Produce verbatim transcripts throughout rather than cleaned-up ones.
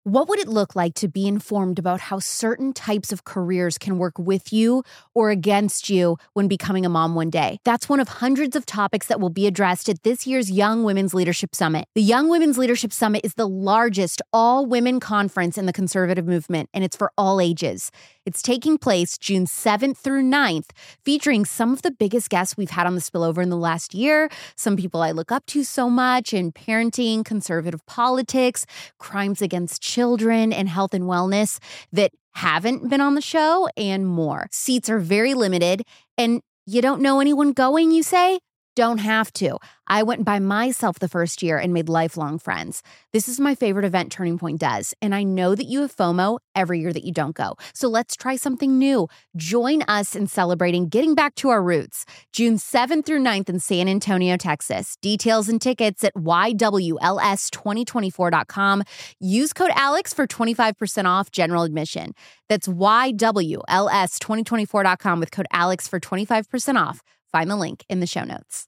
What would it look like to be informed about how certain types of careers can work with you or against you when becoming a mom one day? That's one of hundreds of topics that will be addressed at this year's Young Women's Leadership Summit. The Young Women's Leadership Summit is the largest all-women conference in the conservative movement, and it's for all ages. It's taking place June seventh through ninth, featuring some of the biggest guests we've had on the Spillover in the last year, some people I look up to so much in parenting, conservative politics, crimes against children, and health and wellness that haven't been on the show, and more. Seats are very limited, and you don't know anyone going, you say? Don't have to. I went by myself the first year and made lifelong friends. This is my favorite event Turning Point does, and I know that you have FOMO every year that you don't go. So let's try something new. Join us in celebrating getting back to our roots. June seventh through ninth in San Antonio, Texas. Details and tickets at y w l s twenty twenty-four dot com. Use code Alex for twenty-five percent off general admission. That's y w l s twenty twenty-four dot com with code Alex for twenty-five percent off. Find the link in the show notes.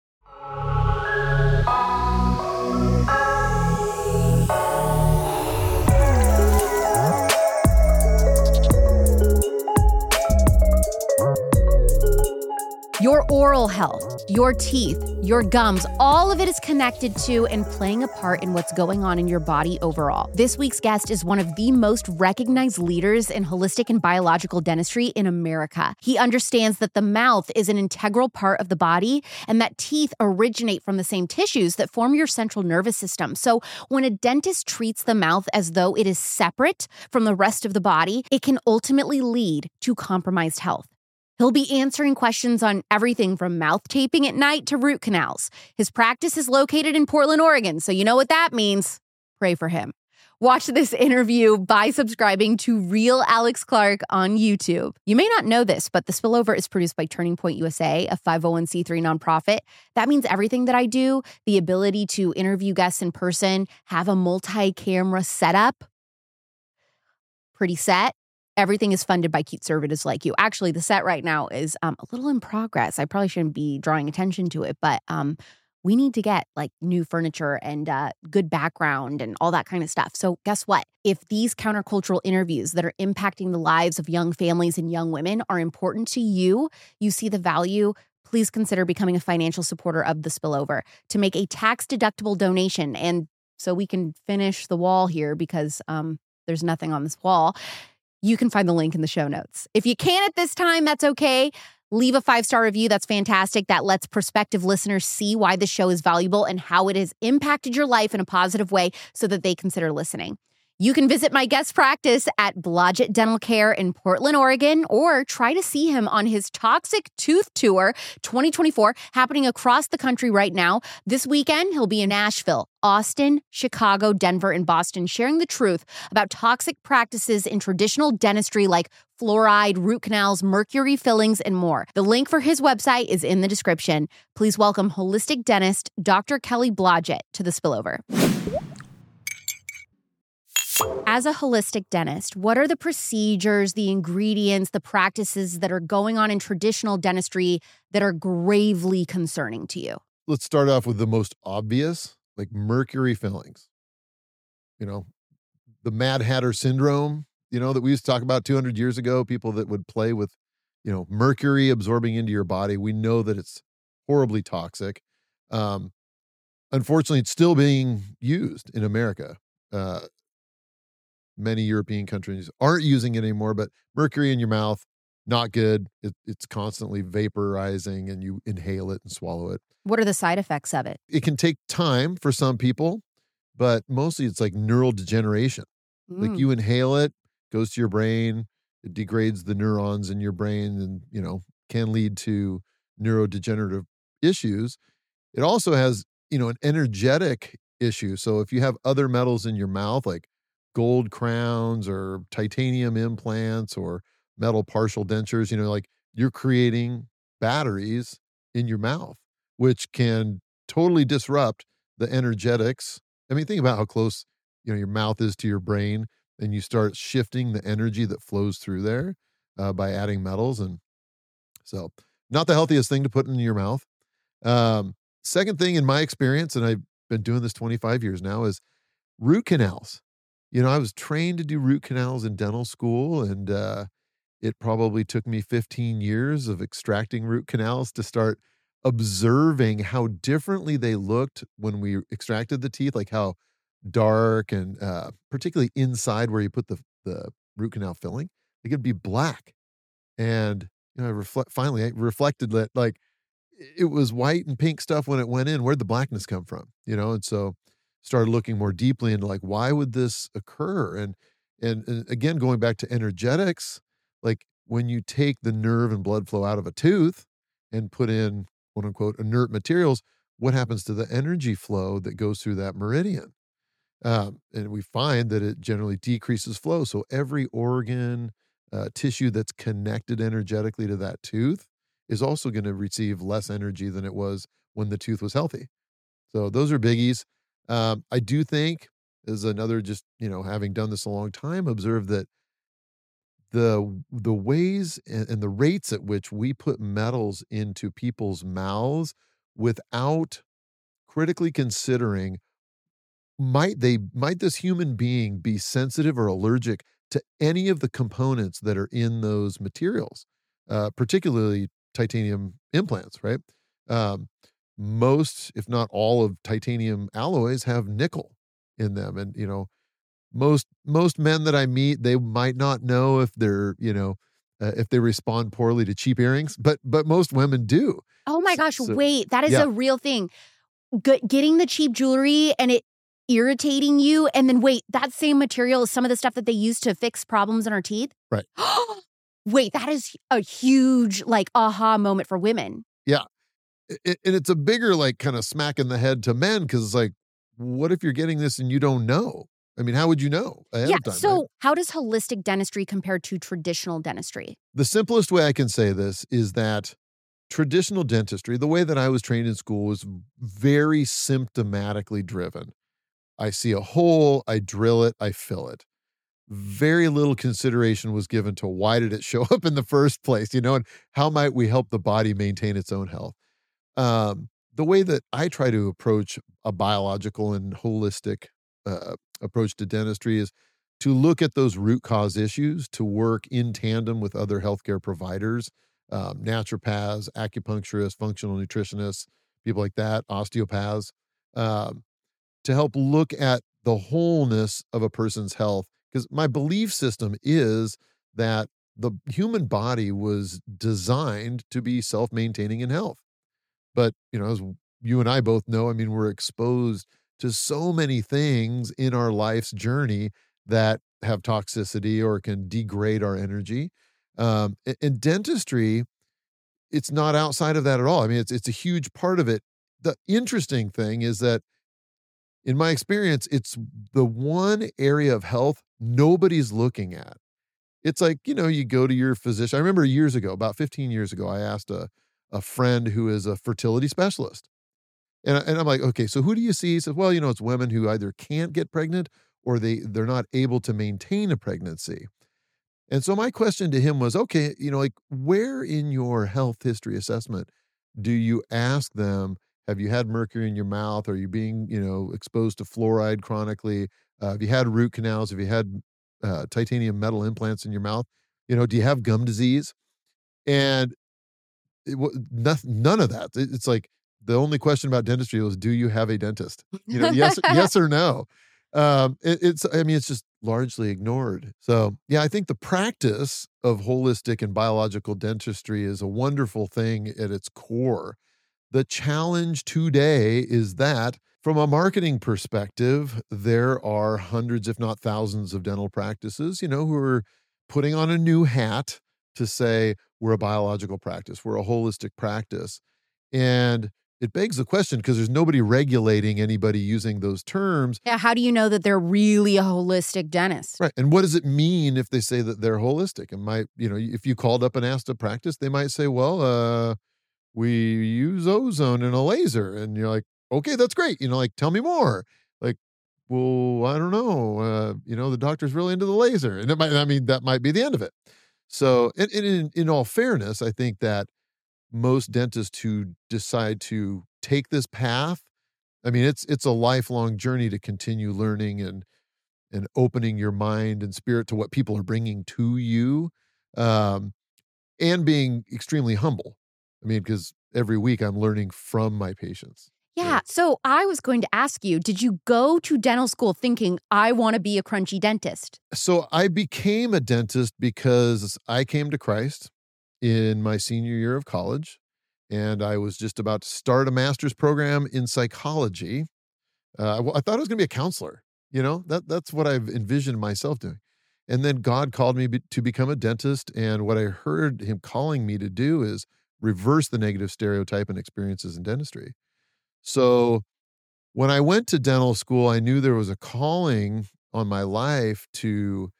Your oral health, your teeth, your gums, all of it is connected to and playing a part in what's going on in your body overall. This week's guest is one of the most recognized leaders in holistic and biological dentistry in America. He understands that the mouth is an integral part of the body and that teeth originate from the same tissues that form your central nervous system. So when a dentist treats the mouth as though it is separate from the rest of the body, it can ultimately lead to compromised health. He'll be answering questions on everything from mouth taping at night to root canals. His practice is located in Portland, Oregon, so you know what that means. Pray for him. Watch this interview by subscribing to Real Alex Clark on YouTube. You may not know this, but The Spillover is produced by Turning Point U S A, a five oh one c three nonprofit. That means everything that I do, the ability to interview guests in person, have a multi-camera setup, pretty set. Everything is funded by conservatives like you. Actually, the set right now is um, a little in progress. I probably shouldn't be drawing attention to it, but um, we need to get like new furniture and uh, good background and all that kind of stuff. So guess what? If these countercultural interviews that are impacting the lives of young families and young women are important to you, you see the value, please consider becoming a financial supporter of The Spillover to make a tax-deductible donation. And so we can finish the wall here because um, there's nothing on this wall. You can find the link in the show notes. If you can at this time, that's okay. Leave a five-star review. That's fantastic. That lets prospective listeners see why the show is valuable and how it has impacted your life in a positive way so that they consider listening. You can visit my guest practice at Blodgett Dental Care in Portland, Oregon, or try to see him on his Toxic Tooth Tour twenty twenty-four, happening across the country right now. This weekend, he'll be in Nashville, Austin, Chicago, Denver, and Boston, sharing the truth about toxic practices in traditional dentistry like fluoride, root canals, mercury fillings, and more. The link for his website is in the description. Please welcome holistic dentist Doctor Kelly Blodgett to The Spillover. As a holistic dentist, what are the procedures, the ingredients, the practices that are going on in traditional dentistry that are gravely concerning to you? Let's start off with the most obvious, like mercury fillings. You know, the Mad Hatter syndrome, you know, that we used to talk about two hundred years ago, people that would play with, you know, mercury absorbing into your body. We know that it's horribly toxic. Um, unfortunately, it's still being used in America. Uh, Many European countries aren't using it anymore, but mercury in your mouth, not good. It, it's constantly vaporizing and you inhale it and swallow it. What are the side effects of it? It can take time for some people, but mostly it's like neural degeneration. Mm. Like you inhale it, goes to your brain, it degrades the neurons in your brain and, you know, can lead to neurodegenerative issues. It also has, you know, an energetic issue. So if you have other metals in your mouth, like gold crowns or titanium implants or metal partial dentures, you know, like you're creating batteries in your mouth, which can totally disrupt the energetics. I mean, think about how close, you know, your mouth is to your brain, and you start shifting the energy that flows through there uh, by adding metals. And so not the healthiest thing to put in your mouth. Um, second thing in my experience, and I've been doing this twenty-five years now, is root canals. You know, I was trained to do root canals in dental school, and uh, it probably took me fifteen years of extracting root canals to start observing how differently they looked when we extracted the teeth, like how dark and uh, particularly inside where you put the the root canal filling, like it'd be black. And you know, I reflect finally I reflected that like it was white and pink stuff when it went in. Where'd the blackness come from? You know, and so started looking more deeply into like why would this occur? And and, and again, going back to energetics, like when you take the nerve and blood flow out of a tooth and put in quote unquote inert materials, what happens to the energy flow that goes through that meridian? Um, and we find that it generally decreases flow. So every organ, uh, tissue that's connected energetically to that tooth is also going to receive less energy than it was when the tooth was healthy. So those are biggies. Um, I do think, as another just, you know, having done this a long time, observe that the the ways and, and the rates at which we put metals into people's mouths without critically considering might they might this human being be sensitive or allergic to any of the components that are in those materials, uh, particularly titanium implants, right? Um, most, if not all, of titanium alloys have nickel in them, and you know, most most men that I meet, they might not know if they're, you know, uh, if they respond poorly to cheap earrings, but but most women do. Oh my gosh, So, wait, that is yeah. a real thing. G- getting the cheap jewelry and it irritating you, and then wait, that same material is some of the stuff that they use to fix problems in our teeth? Right. Wait, that is a huge, like, aha moment for women. Yeah. I- And it's a bigger, like, kind of smack in the head to men because it's like, what if you're getting this and you don't know? I mean, how would you know ahead Yeah, of time? so right? how does holistic dentistry compare to traditional dentistry? The simplest way I can say this is that traditional dentistry, the way that I was trained in school, was very symptomatically driven. I see a hole, I drill it, I fill it. Very little consideration was given to why did it show up in the first place, you know, and how might we help the body maintain its own health. Um, the way that I try to approach a biological and holistic uh, approach to dentistry is to look at those root cause issues, to work in tandem with other healthcare providers, um, naturopaths, acupuncturists, functional nutritionists, people like that, osteopaths, um, to help look at the wholeness of a person's health. Because my belief system is that the human body was designed to be self-maintaining in health. But, you know, as you and I both know, I mean, we're exposed to so many things in our life's journey that have toxicity or can degrade our energy. Um, a- and dentistry, it's not outside of that at all. I mean, it's it's a huge part of it. The interesting thing is that in my experience, it's the one area of health nobody's looking at. It's like, you know, you go to your physician. I remember years ago, about fifteen years ago, I asked a, a friend who is a fertility specialist. And, I- and I'm like, okay, so who do you see? He says, well, you know, it's women who either can't get pregnant or they, they're not able to maintain a pregnancy. And so my question to him was, okay, you know, like where in your health history assessment do you ask them, have you had mercury in your mouth? Are you being, you know, exposed to fluoride chronically? Uh, have you had root canals? Have you had uh, titanium metal implants in your mouth? You know, do you have gum disease? And it, wa- nothing, none of that. It- it's like the only question about dentistry was, do you have a dentist? You know, yes, yes or no. Um, it, it's, I mean, it's just largely ignored. So, yeah, I think the practice of holistic and biological dentistry is a wonderful thing at its core. The challenge today is that from a marketing perspective, there are hundreds, if not thousands, of dental practices, you know, who are putting on a new hat to say, we're a biological practice, we're a holistic practice. And it begs the question because there's nobody regulating anybody using those terms. Yeah, how do you know that they're really a holistic dentist? Right. And what does it mean if they say that they're holistic? And might, you know, if you called up and asked a practice, they might say, well, uh, we use ozone and a laser. And you're like, okay, that's great. You know, like, tell me more. Like, well, I don't know. Uh, you know, the doctor's really into the laser. And it might, I mean, that might be the end of it. So, and, and in, in all fairness, I think that most dentists who decide to take this path, I mean, it's it's a lifelong journey to continue learning and and opening your mind and spirit to what people are bringing to you, um, and being extremely humble. I mean, because every week I'm learning from my patients. Yeah. Right. So I was going to ask you, did you go to dental school thinking, I want to be a crunchy dentist? So I became a dentist because I came to Christ in my senior year of college, and I was just about to start a master's program in psychology. Uh, I, I thought I was going to be a counselor. You know, that that's what I've envisioned myself doing. And then God called me be, to become a dentist. And what I heard him calling me to do is reverse the negative stereotype and experiences in dentistry. So when I went to dental school, I knew there was a calling on my life to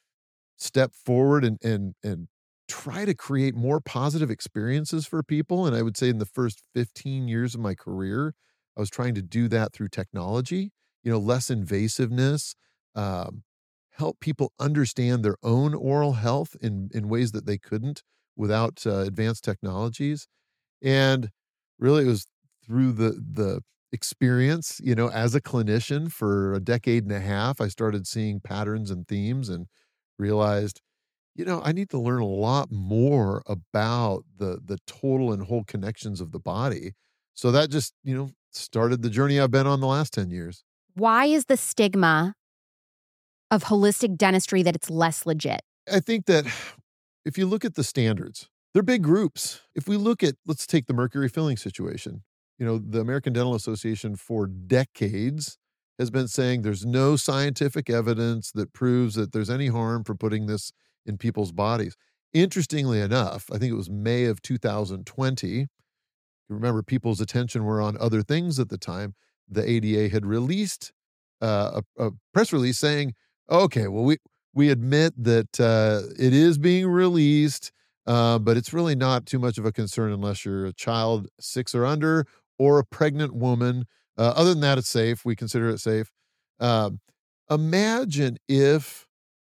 step forward and and and try to create more positive experiences for people. And I would say in the first fifteen years of my career, I was trying to do that through technology, you know, less invasiveness, um, help people understand their own oral health in, in ways that they couldn't without uh, advanced technologies. And really it was through the, the experience, you know, as a clinician for a decade and a half, I started seeing patterns and themes and realized, you know, I need to learn a lot more about the the total and whole connections of the body. So that just, you know, started the journey I've been on the last ten years. Why is the stigma of holistic dentistry that it's less legit? I think that if you look at the standards, they're big groups. If we look at, let's take the mercury filling situation. You know, the American Dental Association for decades has been saying there's no scientific evidence that proves that there's any harm from putting this in people's bodies. Interestingly enough, I think it was May of two thousand twenty. You remember people's attention were on other things at the time. The A D A had released uh, a, a press release saying, okay, well, we, we admit that uh, it is being released, uh, but it's really not too much of a concern unless you're a child six or under or a pregnant woman. Uh, other than that, it's safe. We consider it safe. Um, imagine if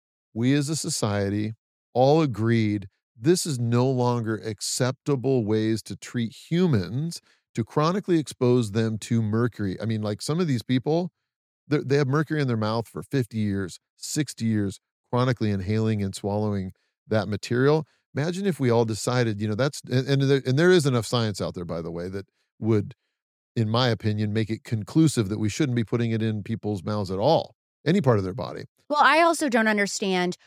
we as a society all agreed this is no longer acceptable ways to treat humans, to chronically expose them to mercury. I mean, like some of these people, they have mercury in their mouth for fifty years, sixty years, chronically inhaling and swallowing that material. Imagine if we all decided, you know, that's, and, and, there, and there is enough science out there, by the way, that would, in my opinion, make it conclusive that we shouldn't be putting it in people's mouths at all, any part of their body. Well, I also don't understand.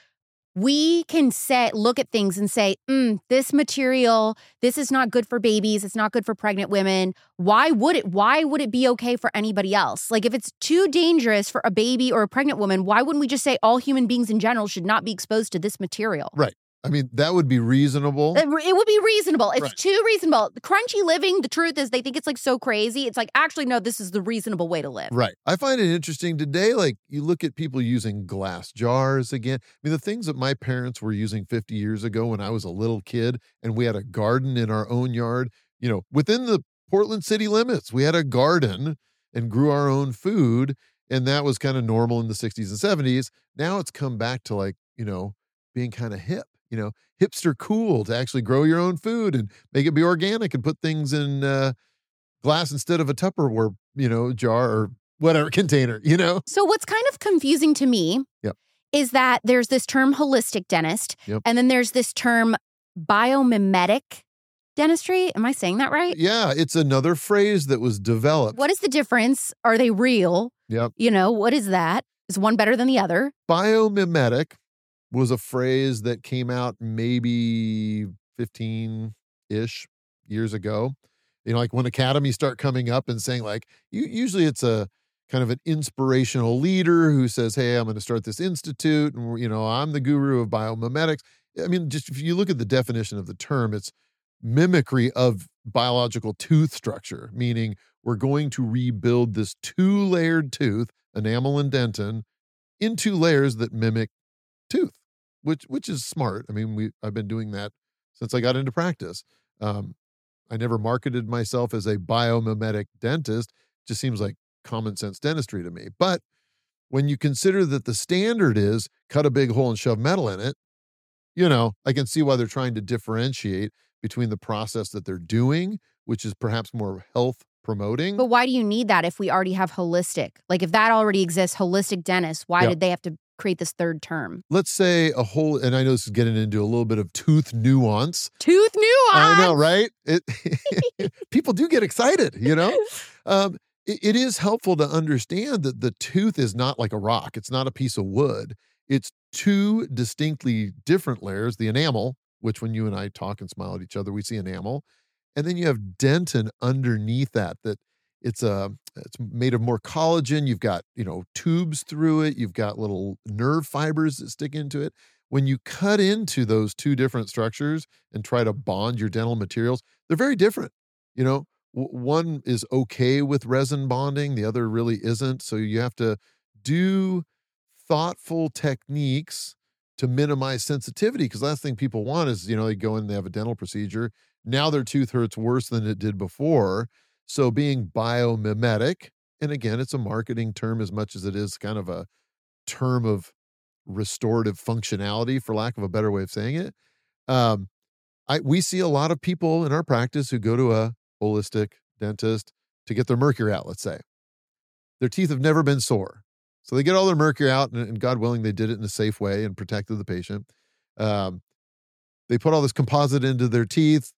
We can say, look at things and say, mm, this material, this is not good for babies. It's not good for pregnant women. Why would it, why would it be okay for anybody else? Like if it's too dangerous for a baby or a pregnant woman, why wouldn't we just say all human beings in general should not be exposed to this material? Right. I mean, that would be reasonable. It, it would be reasonable. It's Right. too reasonable. The crunchy living, the truth is they think it's like so crazy. It's like, actually, no, this is the reasonable way to live. Right. I find it interesting today, like you look at people using glass jars again. I mean, the things that my parents were using fifty years ago when I was a little kid and we had a garden in our own yard, you know, within the Portland city limits, we had a garden and grew our own food. And that was kind of normal in the sixties and seventies. Now it's come back to like, you know, being kind of hip. You know, hipster cool to actually grow your own food and make it be organic and put things in uh, glass instead of a Tupperware, you know, jar or whatever container, you know? So what's kind of confusing to me Yep. is that there's this term holistic dentist, Yep. and then there's this term biomimetic dentistry. Am I saying that right? Yeah, it's another phrase that was developed. What is the difference? Are they real? Yep. You know, what is that? Is one better than the other? Biomimetic was a phrase that came out maybe fifteen-ish years ago. You know, like when academies start coming up and saying like, you, usually it's a kind of an inspirational leader who says, hey, I'm going to start this institute and, you know, I'm the guru of biomimetics. I mean, just if you look at the definition of the term, it's mimicry of biological tooth structure, meaning we're going to rebuild this two-layered tooth, enamel and dentin, in two layers that mimic tooth, which which is smart. I mean, we I've been doing that since I got into practice. Um, I never marketed myself as a biomimetic dentist. It just seems like common sense dentistry to me. But when you consider that the standard is cut a big hole and shove metal in it, you know, I can see why they're trying to differentiate between the process that they're doing, which is perhaps more health promoting. But why do you need that if we already have holistic? Like if that already exists, holistic dentists, why Yeah. did they have to create this third term? Let's say a whole, and I know this is getting into a little bit of tooth nuance. Tooth nuance. I know, right? It, people do get excited, you know? Um, it, it is helpful to understand that the tooth is not like a rock. It's not a piece of wood. It's two distinctly different layers, the enamel, which when you and I talk and smile at each other, we see enamel. And then you have dentin underneath that, that it's a, it's made of more collagen. You've got, you know, tubes through it. You've got little nerve fibers that stick into it. When you cut into those two different structures and try to bond your dental materials, they're very different. You know, w- one is okay with resin bonding. The other really isn't. So you have to do thoughtful techniques to minimize sensitivity. Because last thing people want is, you know, they go in, they have a dental procedure. Now their tooth hurts worse than it did before. So being biomimetic, and again, it's a marketing term as much as it is kind of a term of restorative functionality, for lack of a better way of saying it. Um, I, we see a lot of people in our practice who go to a holistic dentist to get their mercury out, let's say. Their teeth have never been sore. So they get all their mercury out, and, and God willing, they did it in a safe way and protected the patient. Um, they put all this composite into their teeth,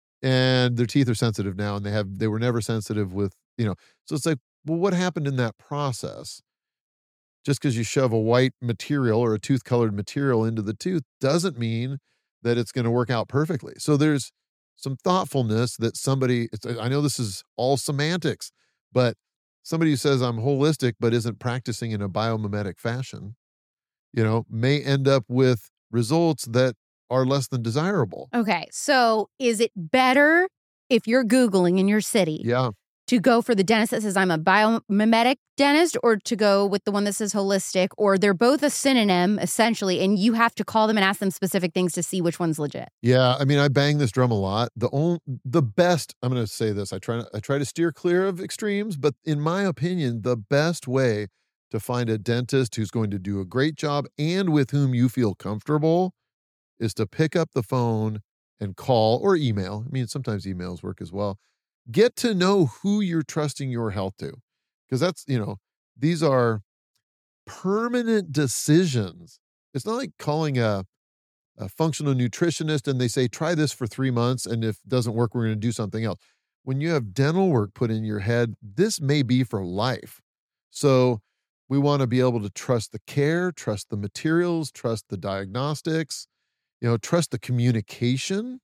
and their teeth are sensitive now, and they have they were never sensitive with, you know. So it's like, well, what happened in that process? Just because you shove a white material or a tooth-colored material into the tooth doesn't mean that it's going to work out perfectly. So there's some thoughtfulness that somebody, it's, I know this is all semantics, but somebody who says I'm holistic but isn't practicing in a biomimetic fashion, you know, may end up with results that are less than desirable. Okay, so is it better if you're Googling in your city Yeah. to go for the dentist that says I'm a biomimetic dentist, or to go with the one that says holistic, or they're both a synonym essentially, and you have to call them and ask them specific things to see which one's legit? Yeah, I mean, I bang this drum a lot. The only, the best, I'm going to say this, I try to, I try to steer clear of extremes, but in my opinion, the best way to find a dentist who's going to do a great job and with whom you feel comfortable is to pick up the phone and call or email. I mean, sometimes emails work as well. Get to know who you're trusting your health to, because that's, you know, these are permanent decisions. It's not like calling a, a functional nutritionist and they say, try this for three months. And if it doesn't work, we're going to do something else. When you have dental work put in your head, this may be for life. So we want to be able to trust the care, trust the materials, trust the diagnostics, you know, trust the communication.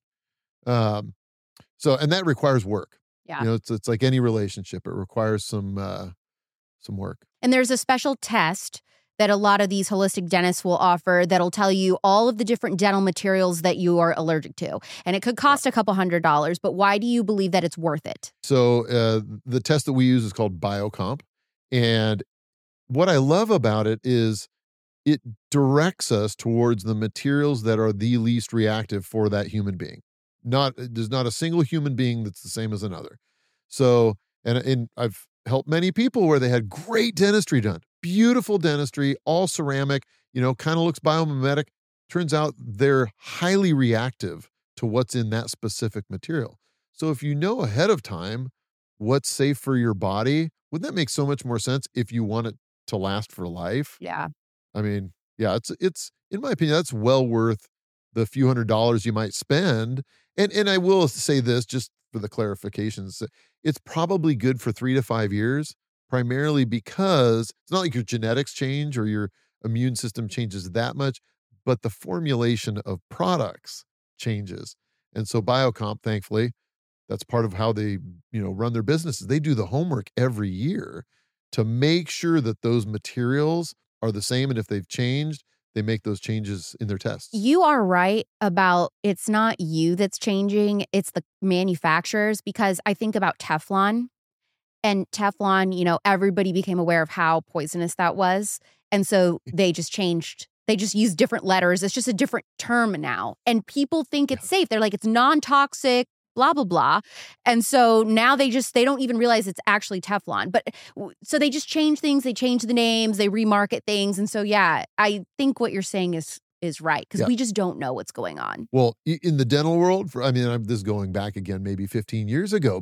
Um, so, and that requires work. Yeah. You know, it's it's like any relationship. It requires some uh, some work. And there's a special test that a lot of these holistic dentists will offer that'll tell you all of the different dental materials that you are allergic to. And it could cost a couple hundred dollars, but why do you believe that it's worth it? So uh, the test that we use is called BioComp. And what I love about it is it directs us towards the materials that are the least reactive for that human being. Not there's not a single human being that's the same as another. So, and, and I've helped many people where they had great dentistry done, beautiful dentistry, all ceramic, you know, kind of looks biomimetic. Turns out they're highly reactive to what's in that specific material. So if you know ahead of time what's safe for your body, wouldn't that make so much more sense if you want it to last for life? Yeah. I mean, yeah, it's, it's, in my opinion, that's well worth the few hundred dollars you might spend. And, and I will say this, just for the clarifications, it's probably good for three to five years, primarily because it's not like your genetics change or your immune system changes that much, but the formulation of products changes. And so BioComp, thankfully, that's part of how they, you know, run their businesses. They do the homework every year to make sure that those materials are the same. And if they've changed, they make those changes in their tests. You are right about it's not you that's changing, it's the manufacturers, because I think about Teflon. And Teflon, you know, everybody became aware of how poisonous that was. And so they just changed, they just use different letters. It's just a different term now. And people think it's safe. They're like, it's non-toxic, blah, blah, blah. And so now they just, they don't even realize it's actually Teflon. But so they just change things. They change the names, they remarket things. And so, yeah, I think what you're saying is is right, because Yeah. we just don't know what's going on. Well, in the dental world, for I mean, I'm, this is going back again, maybe fifteen years ago, but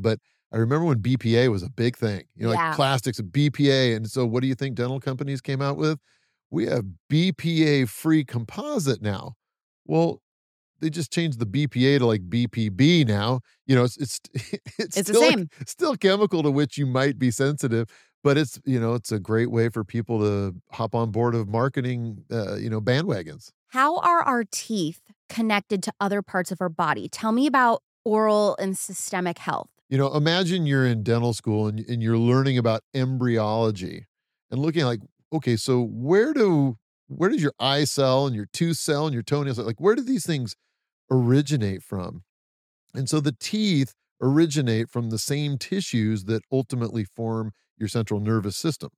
I remember when B P A was a big thing, you know, Yeah. like plastics and B P A. And so what do you think dental companies came out with? We have B P A-free composite now. Well, they just changed the B P A to like B P B now. You know, it's it's it's, It's the still, same. A, still chemical to which you might be sensitive, but it's, you know, it's a great way for people to hop on board of marketing, uh, you know, bandwagons. How are our teeth connected to other parts of our body? Tell me about oral and systemic health. You know, imagine you're in dental school and, and you're learning about embryology and looking like, okay, so where do where does your eye cell and your tooth cell and your toenail cell, like where do these things originate from? And so the teeth originate from the same tissues that ultimately form your central nervous system.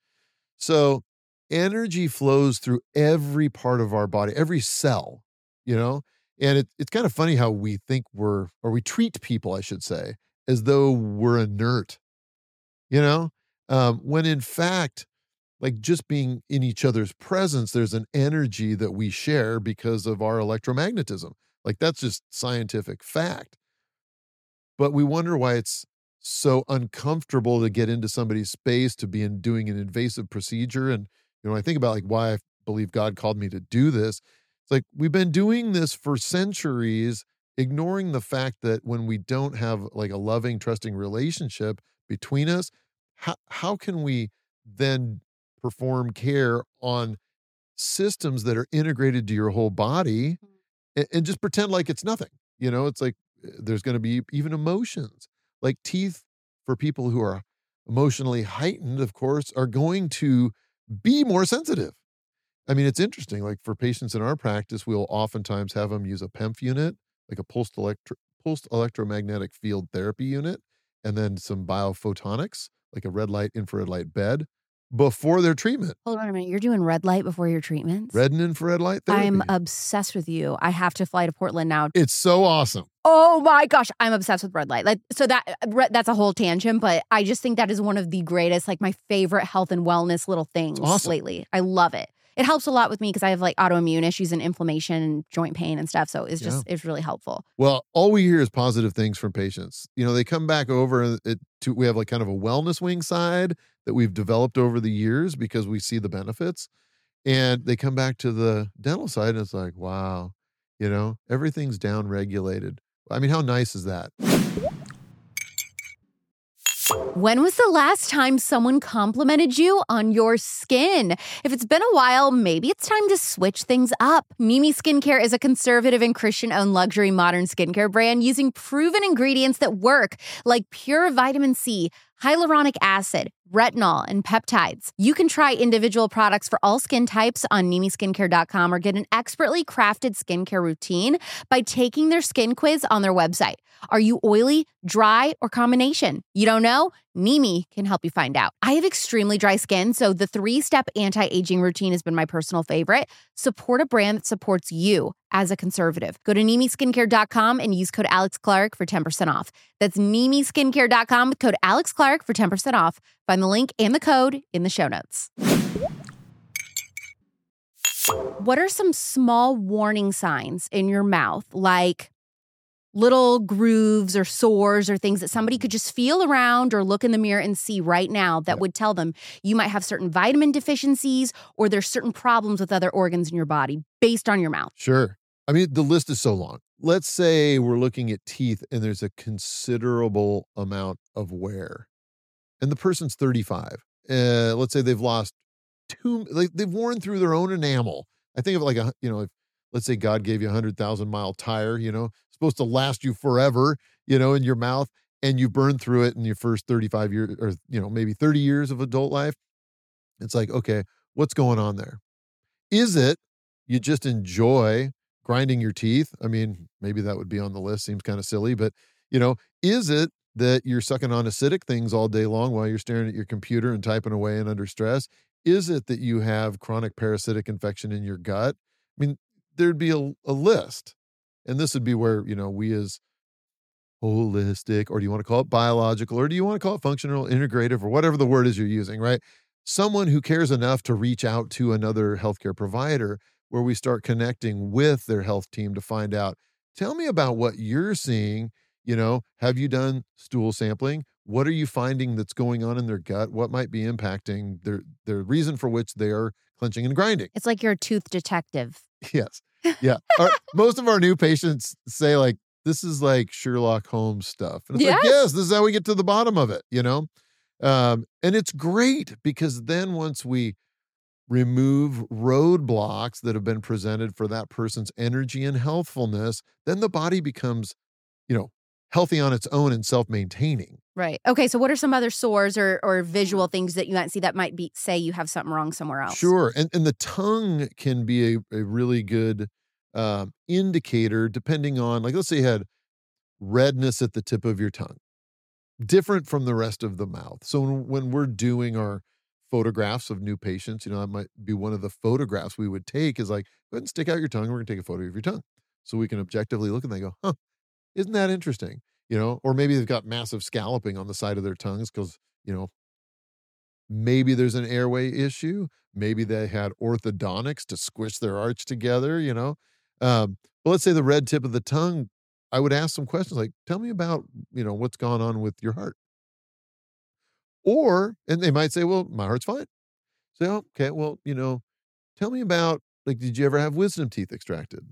So energy flows through every part of our body, every cell, you know? And it, it's kind of funny how we think we're, or we treat people, I should say, as though we're inert, you know? Um, when in fact, like just being in each other's presence, there's an energy that we share because of our electromagnetism. Like that's just scientific fact. But we wonder why it's so uncomfortable to get into somebody's space, to be in doing an invasive procedure. And, you know, I think about like why I believe God called me to do this. It's like we've been doing this for centuries, ignoring the fact that when we don't have like a loving, trusting relationship between us, how, how can we then perform care on systems that are integrated to your whole body and, and just pretend like it's nothing? You know, it's like there's going to be even emotions. Like teeth for people who are emotionally heightened, of course, are going to be more sensitive. I mean, it's interesting. Like for patients in our practice, we'll oftentimes have them use a P E M F unit, like a pulsed, electro- pulsed electromagnetic field therapy unit, and then some biophotonics, like a red light, infrared light bed, before their treatment. Hold on a minute. You're doing red light before your treatments? Red and infrared light therapy. I'm obsessed with you. I have to fly to Portland now. It's so awesome. Oh my gosh, I'm obsessed with red light. Like, so that that's a whole tangent, but I just think that is one of the greatest, like my favorite health and wellness little things awesome. lately. I love it. It helps a lot with me because I have like autoimmune issues and inflammation and joint pain and stuff. So it's just, yeah. it's really helpful. Well, all we hear is positive things from patients. You know, they come back over it to, we have like kind of a wellness wing side that we've developed over the years because we see the benefits. And they come back to the dental side and it's like, wow, you know, everything's down regulated. I mean, how nice is that? When was the last time someone complimented you on your skin? If it's been a while, maybe it's time to switch things up. Mimi Skincare is a conservative and Christian-owned luxury modern skincare brand using proven ingredients that work, like pure vitamin C, hyaluronic acid, retinol, and peptides. You can try individual products for all skin types on Nimi Skincare dot com or get an expertly crafted skincare routine by taking their skin quiz on their website. Are you oily, dry, or combination? You don't know? Nimi can help you find out. I have extremely dry skin, so the three-step anti-aging routine has been my personal favorite. Support a brand that supports you as a conservative. Go to Nimi Skincare dot com and use code Alex Clark for ten percent off. That's Nimi Skincare dot com with code Alex Clark for ten percent off. Find the link and the code in the show notes. What are some small warning signs in your mouth, like little grooves or sores or things that somebody could just feel around or look in the mirror and see right now that would tell them you might have certain vitamin deficiencies or there's certain problems with other organs in your body based on your mouth? Sure. I mean, the list is so long. Let's say we're looking at teeth and there's a considerable amount of wear and the person's thirty-five. Uh, let's say they've lost two, like they've worn through their own enamel. I think of like a, you know, if, let's say God gave you a hundred thousand mile tire, you know, supposed to last you forever, you know, in your mouth, and you burn through it in your first thirty-five years or, you know, maybe thirty years of adult life. It's like, okay, what's going on there? Is it you just enjoy grinding your teeth? I mean, maybe that would be on the list. Seems kind of silly, but you know, is it that you're sucking on acidic things all day long while you're staring at your computer and typing away and under stress? Is it that you have chronic parasitic infection in your gut? I mean, there'd be a, a list. And this would be where, you know, we as holistic, or do you want to call it biological, or do you want to call it functional, integrative, or whatever the word is you're using, right? Someone who cares enough to reach out to another healthcare provider where we start connecting with their health team to find out, tell me about what you're seeing. You know, have you done stool sampling? What are you finding that's going on in their gut? What might be impacting their their reason for which they are clenching and grinding? It's like you're a tooth detective. Yes. Yeah. Our, most of our new patients say like, this is like Sherlock Holmes stuff. And it's Yes. like, yes, this is how we get to the bottom of it, you know? Um, and it's great because then once we remove roadblocks that have been presented for that person's energy and healthfulness, then the body becomes, you know, healthy on its own and self-maintaining. Right. Okay. So what are some other sores or or visual things that you might see that might be say you have something wrong somewhere else? Sure. And and the tongue can be a, a really good um, indicator depending on, like, let's say you had redness at the tip of your tongue, different from the rest of the mouth. So when, when we're doing our photographs of new patients, you know, that might be one of the photographs we would take is like, go ahead and stick out your tongue. We're going to take a photo of your tongue. So we can objectively look and they go, huh, isn't that interesting? You know, or maybe they've got massive scalloping on the side of their tongues because, you know, maybe there's an airway issue. Maybe they had orthodontics to squish their arch together, you know. Um, but let's say the red tip of the tongue, I would ask some questions like, tell me about, you know, what's gone on with your heart. Or, and they might say, well, my heart's fine. Say, oh, okay, well, you know, tell me about, like, did you ever have wisdom teeth extracted?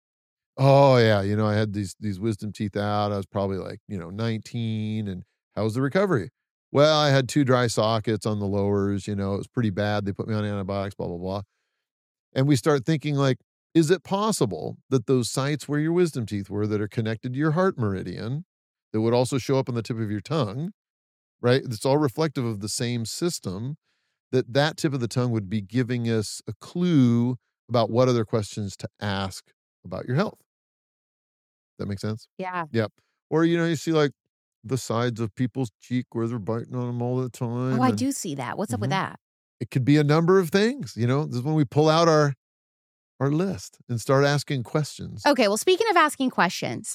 Oh yeah, you know, I had these these wisdom teeth out. I was probably like, you know, nineteen. And how was the recovery? Well, I had two dry sockets on the lowers, you know, it was pretty bad. They put me on antibiotics, blah, blah, blah. And we start thinking like, is it possible that those sites where your wisdom teeth were that are connected to your heart meridian that would also show up on the tip of your tongue, right? It's all reflective of the same system, that that tip of the tongue would be giving us a clue about what other questions to ask about your health. That makes sense? Yeah. Yep. Or, you know, you see like the sides of people's cheek where they're biting on them all the time. Oh, I and do see that. What's up with Mhm. that? It could be a number of things, you know. This is when we pull out our our list and start asking questions. Okay, well, speaking of asking questions,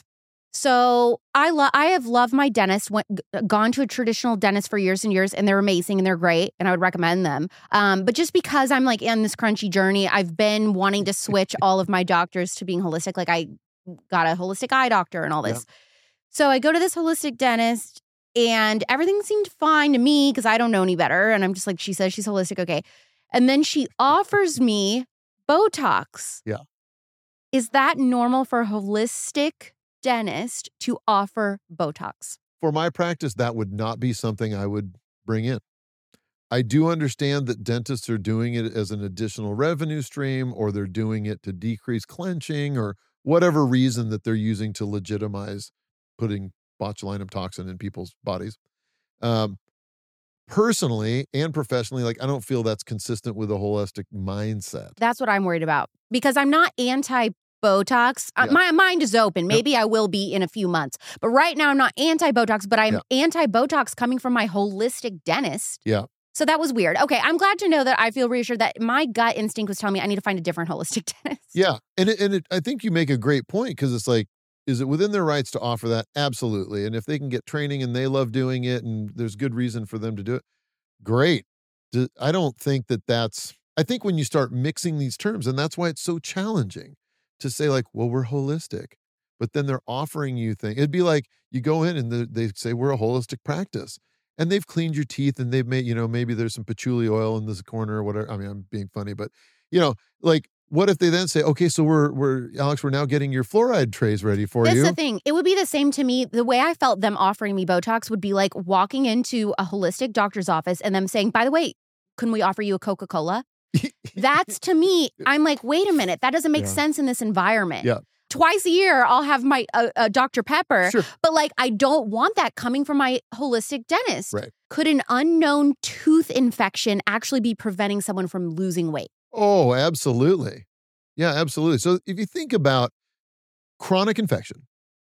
so I love I have loved my dentist. Went g- gone to a traditional dentist for years and years, and they're amazing and they're great, and I would recommend them. Um, but just because I'm like in this crunchy journey, I've been wanting to switch all of my doctors to being holistic. Like I got a holistic eye doctor and all this. Yeah. So I go to this holistic dentist, and everything seemed fine to me because I don't know any better, and I'm just like, she says she's holistic, okay. And then she offers me Botox. Yeah. Is that normal for a holistic dentist to offer Botox? For my practice, that would not be something I would bring in. I do understand that dentists are doing it as an additional revenue stream, or they're doing it to decrease clenching, or whatever reason that they're using to legitimize putting botulinum toxin in people's bodies. Um, personally and professionally, like, I don't feel that's consistent with a holistic mindset. That's what I'm worried about because I'm not anti-Botox. Uh, Yeah. my mind is open. Maybe I will be in a few months. But right now I'm not anti-Botox, but I'm Yeah. anti-Botox coming from my holistic dentist. Yeah. So that was weird. Okay, I'm glad to know that I feel reassured that my gut instinct was telling me I need to find a different holistic dentist. Yeah. And it, and it, I think you make a great point because it's like, is it within their rights to offer that? Absolutely. And if they can get training and they love doing it and there's good reason for them to do it, great. D- I don't think that that's, I think when you start mixing these terms, and that's why it's so challenging to say like, well, we're holistic, but then they're offering you things. It'd be like you go in and the- they say we're a holistic practice and they've cleaned your teeth and they've made, you know, maybe there's some patchouli oil in this corner or whatever. I mean, I'm being funny, but you know, like, what if they then say, okay, so we're, we're, Alex, we're now getting your fluoride trays ready for That's you. the thing. It would be the same to me. The way I felt them offering me Botox would be like walking into a holistic doctor's office and them saying, by the way, couldn't we offer you a Coca-Cola? That's to me, I'm like, wait a minute. That doesn't make Yeah. sense in this environment. Yeah. Twice a year, I'll have my uh, uh, Doctor Pepper. Sure. But like, I don't want that coming from my holistic dentist. Right. Could an unknown tooth infection actually be preventing someone from losing weight? Oh, absolutely. Yeah, absolutely. So if you think about chronic infection,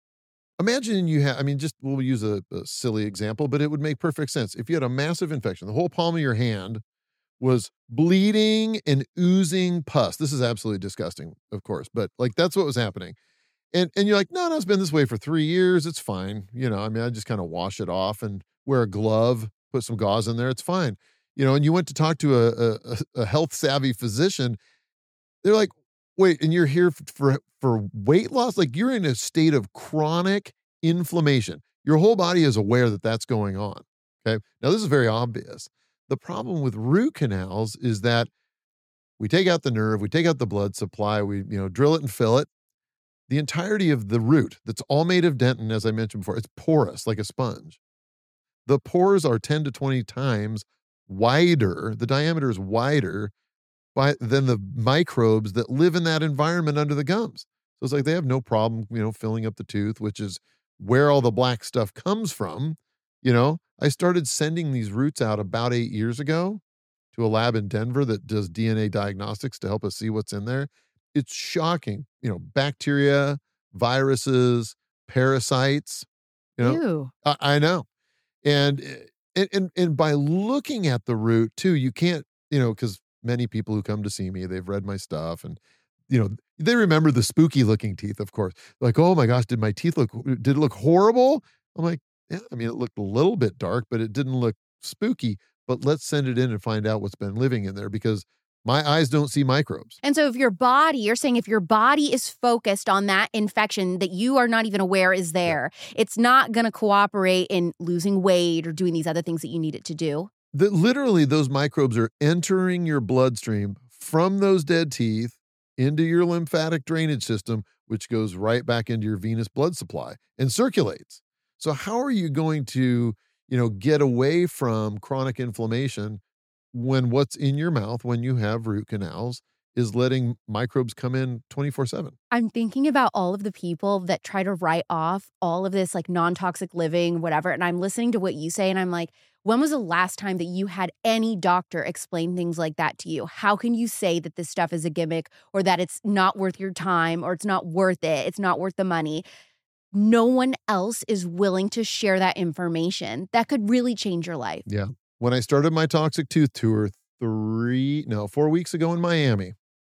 imagine you have, I mean, just we'll use a, a silly example, but it would make perfect sense. If you had a massive infection, the whole palm of your hand was bleeding and oozing pus. This is absolutely disgusting, of course, but like that's what was happening. And and you're like, no, no, it's been this way for three years. It's fine. You know, I mean, I just kind of wash it off and wear a glove, put some gauze in there. It's fine. You know, and you went to talk to a, a, a health savvy physician. They're like, wait, and you're here for for weight loss? Like you're in a state of chronic inflammation. Your whole body is aware that that's going on. Okay. Now, this is very obvious. The problem with root canals is that we take out the nerve, we take out the blood supply, we, you know, drill it and fill it. The entirety of the root that's all made of dentin, as I mentioned before, it's porous like a sponge. The pores are ten to twenty times wider. The diameter is wider by, than the microbes that live in that environment under the gums. So it's like they have no problem, you know, filling up the tooth, which is where all the black stuff comes from. You know, I started sending these roots out about eight years ago to a lab in Denver that does D N A diagnostics to help us see what's in there. It's shocking, you know, bacteria, viruses, parasites, you know, Ew. I, I know. And, and, and, and by looking at the root too, you can't, you know, because many people who come to see me, they've read my stuff and, you know, they remember the spooky looking teeth, of course. Like, oh my gosh, did my teeth look, did it look horrible? I'm like, yeah, I mean, it looked a little bit dark, but it didn't look spooky. But let's send it in and find out what's been living in there because my eyes don't see microbes. And so if your body, you're saying if your body is focused on that infection that you are not even aware is there, yeah. it's not going to cooperate in losing weight or doing these other things that you need it to do. That literally those microbes are entering your bloodstream from those dead teeth into your lymphatic drainage system, which goes right back into your venous blood supply and circulates. So how are you going to, you know, get away from chronic inflammation when what's in your mouth when you have root canals is letting microbes come in twenty-four seven? I'm thinking about all of the people that try to write off all of this like non-toxic living, whatever. And I'm listening to what you say and I'm like, when was the last time that you had any doctor explain things like that to you? How can you say that this stuff is a gimmick or that it's not worth your time or it's not worth it? It's not worth the money. No one else is willing to share that information. That could really change your life. Yeah. When I started my Toxic Tooth Tour three, no, four weeks ago in Miami,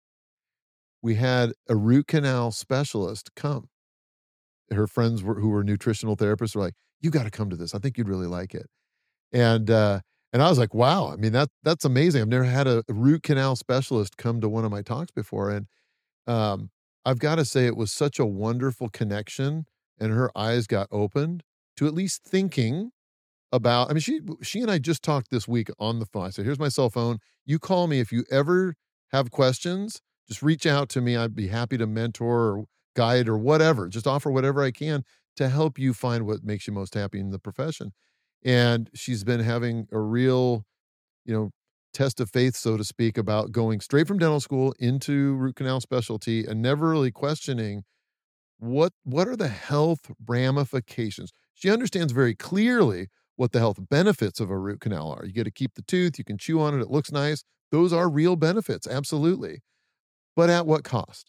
we had a root canal specialist come. Her friends were, who were nutritional therapists were like, you got to come to this. I think you'd really like it. And, uh, and I was like, wow, I mean, that, that's amazing. I've never had a root canal specialist come to one of my talks before. And, um, I've got to say it was such a wonderful connection and her eyes got opened to at least thinking about, I mean, she, she and I just talked this week on the phone. I said, here's my cell phone. You call me if you ever have questions, just reach out to me. I'd be happy to mentor or guide or whatever, just offer whatever I can to help you find what makes you most happy in the profession. And she's been having a real, you know, test of faith, so to speak, about going straight from dental school into root canal specialty and never really questioning what, what are the health ramifications. She understands very clearly what the health benefits of a root canal are. You get to keep the tooth, you can chew on it, it looks nice. Those are real benefits, absolutely. But at what cost?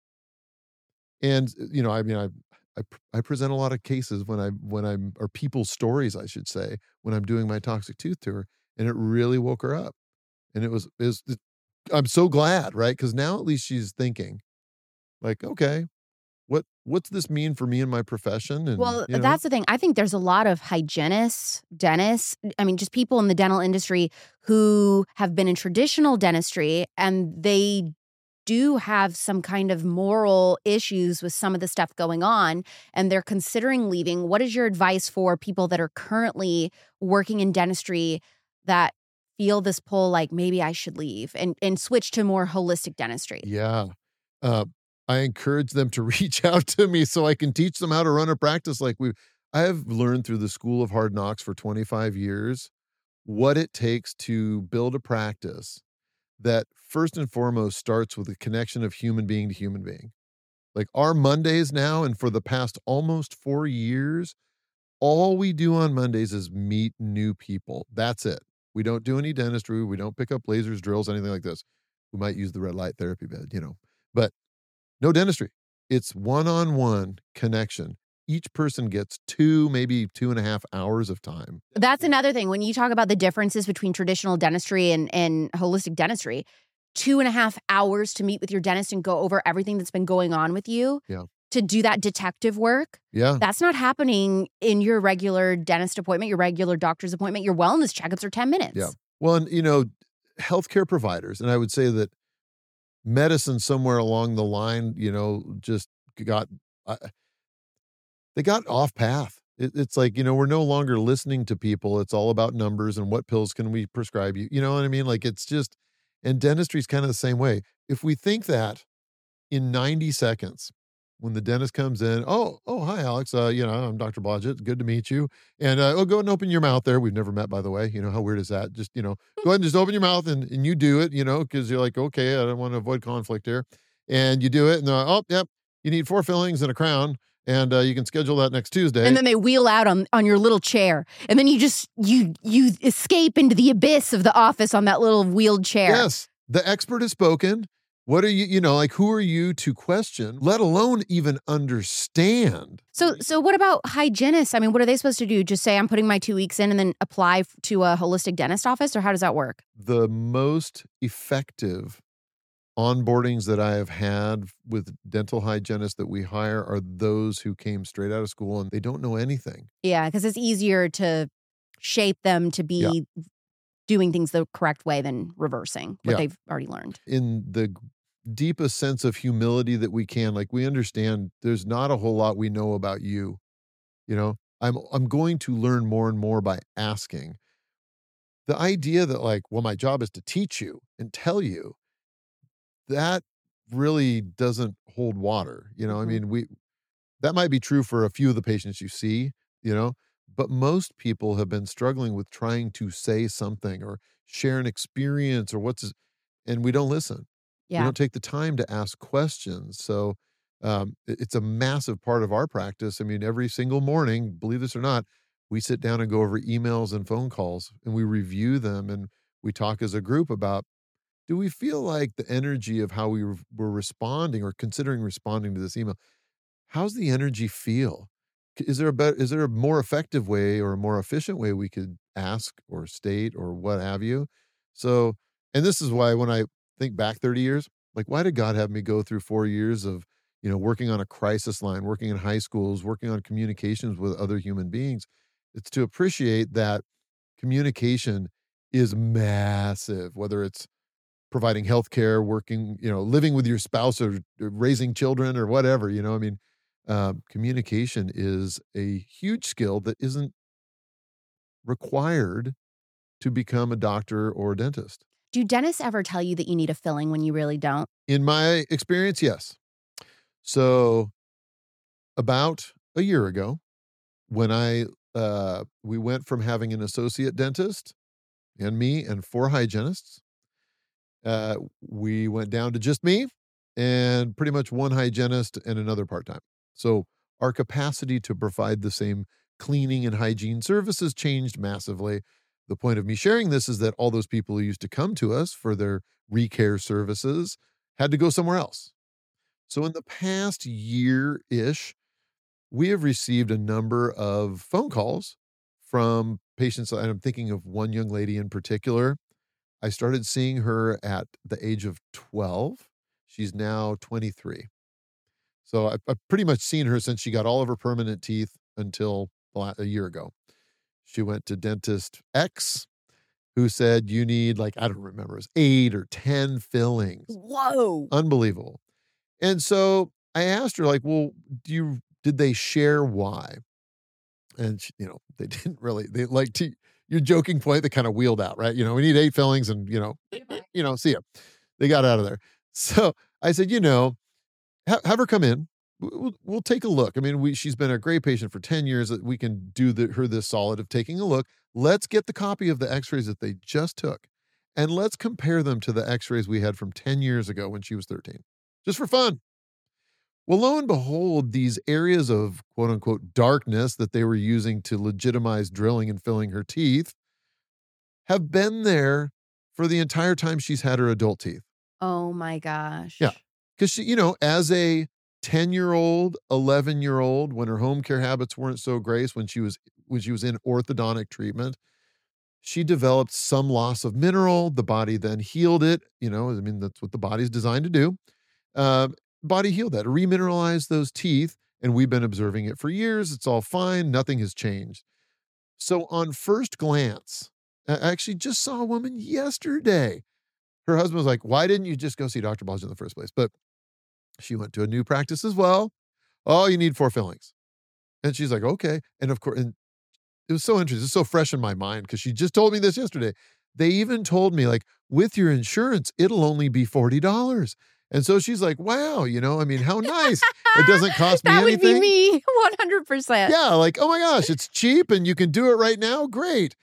And, you know, I mean, I, I, I present a lot of cases when I, when I'm, or people's stories, I should say, when I'm doing my Toxic Tooth Tour, and it really woke her up. And it was, it was I'm so glad, right? Because now at least she's thinking like, okay, what, what's this mean for me and my profession? And, well, you know, that's the thing. I think there's a lot of hygienists, dentists, I mean, just people in the dental industry who have been in traditional dentistry and they do have some kind of moral issues with some of the stuff going on and they're considering leaving. What is your advice for people that are currently working in dentistry that feel this pull like maybe I should leave and, and switch to more holistic dentistry? Yeah. Uh, I encourage them to reach out to me so I can teach them how to run a practice like we I have learned through the School of Hard Knocks for twenty-five years what it takes to build a practice that first and foremost starts with a connection of human being to human being. Like our Mondays now, and for the past almost four years, all we do on Mondays is meet new people. That's it. We don't do any dentistry. We don't pick up lasers, drills, anything like this. We might use the red light therapy bed, you know, but no dentistry. It's one-on-one connection. Each person gets two, maybe two and a half hours of time. That's another thing. When you talk about the differences between traditional dentistry and, and holistic dentistry, two and a half hours to meet with your dentist and go over everything that's been going on with you. Yeah. To do that detective work. Yeah. That's not happening in your regular dentist appointment, your regular doctor's appointment. Your wellness checkups are ten minutes. Yeah. Well, and, you know, healthcare providers, and I would say that medicine somewhere along the line, you know, just got, I, they got off path. It, it's like, you know, we're no longer listening to people. It's all about numbers and what pills can we prescribe you. You know what I mean? Like it's just, and dentistry is kind of the same way. If we think that in ninety seconds, when the dentist comes in, oh, oh, hi, Alex. Uh, you know, I'm Doctor Blodgett. Good to meet you. And uh, oh, go ahead and open your mouth there. We've never met, by the way. You know, how weird is that? Just, you know, go ahead and just open your mouth and, and you do it, you know, because you're like, okay, I don't want to avoid conflict here. And you do it. And they're like, oh, yep, you need four fillings and a crown. And uh, you can schedule that next Tuesday. And then they wheel out on, on your little chair. And then you just, you you escape into the abyss of the office on that little wheeled chair. Yes. The expert has spoken. What are you, you know, like, who are you to question, let alone even understand? So, so what about hygienists? I mean, what are they supposed to do? Just say, I'm putting my two weeks in and then apply to a holistic dentist office? Or how does that work? The most effective onboardings that I have had with dental hygienists that we hire are those who came straight out of school and they don't know anything. Yeah, because it's easier to shape them to be yeah. doing things the correct way than reversing what yeah. they've already learned. In the deepest sense of humility that we can, like, we understand there's not a whole lot we know about you. You know, I'm I'm going to learn more and more by asking. The idea that, like, well, my job is to teach you and tell you, that really doesn't hold water. You know, mm-hmm. I mean, we that might be true for a few of the patients you see, you know, but most people have been struggling with trying to say something or share an experience or what's, and we don't listen. Yeah. We don't take the time to ask questions. So um, it's a massive part of our practice. I mean, every single morning, believe this or not, we sit down and go over emails and phone calls and we review them and we talk as a group about, do we feel like the energy of how we were responding or considering responding to this email, how's the energy feel? Is there a better, is there a more effective way or a more efficient way we could ask or state or what have you? So, and this is why when I think back thirty years, like, why did God have me go through four years of, you know, working on a crisis line, working in high schools, working on communications with other human beings? It's to appreciate that communication is massive, whether it's providing healthcare, working, you know, living with your spouse or raising children or whatever, you know, I mean, uh, communication is a huge skill that isn't required to become a doctor or a dentist. Do dentists ever tell you that you need a filling when you really don't? In my experience, yes. So about a year ago, when I, uh, we went from having an associate dentist and me and four hygienists, uh, we went down to just me and pretty much one hygienist and another part-time. So our capacity to provide the same cleaning and hygiene services changed massively. The point of me sharing this is that all those people who used to come to us for their recare services had to go somewhere else. So in the past year-ish, we have received a number of phone calls from patients, and I'm thinking of one young lady in particular. I started seeing her at the age of twelve. She's now twenty-three. So I've, I've pretty much seen her since she got all of her permanent teeth until a year ago. She went to dentist X, who said, you need, like, I don't remember, it was eight or ten fillings. Whoa. Unbelievable. And so I asked her, like, well, do you, did they share why? And, she, you know, they didn't really, they like to, your joking point, they kind of wheeled out, right? You know, we need eight fillings and, you know, you know, see ya. They got out of there. So I said, you know, ha- have her come in. We'll, we'll take a look. I mean, we, she's been a great patient for ten years. That we can do the, her this solid of taking a look. Let's get the copy of the x-rays that they just took and let's compare them to the x-rays we had from ten years ago when she was thirteen, just for fun. Well, lo and behold, these areas of quote unquote darkness that they were using to legitimize drilling and filling her teeth have been there for the entire time she's had her adult teeth. Oh my gosh. Yeah. Because she, you know, as a ten-year-old, eleven-year-old, when her home care habits weren't so great, when she was when she was in orthodontic treatment, she developed some loss of mineral. The body then healed it. You know, I mean, that's what the body's designed to do. Um, body healed that, remineralized those teeth, and we've been observing it for years. It's all fine. Nothing has changed. So on first glance, I actually just saw a woman yesterday. Her husband was like, why didn't you just go see Doctor Blodgett in the first place? But she went to a new practice as well. Oh, you need four fillings. And she's like, okay. And of course, and it was so interesting. It's so fresh in my mind because she just told me this yesterday. They even told me, like, with your insurance, it'll only be forty dollars. And so she's like, wow, you know, I mean, how nice. It doesn't cost me that anything. That would be me, one hundred percent. Yeah, like, oh my gosh, it's cheap and you can do it right now. Great.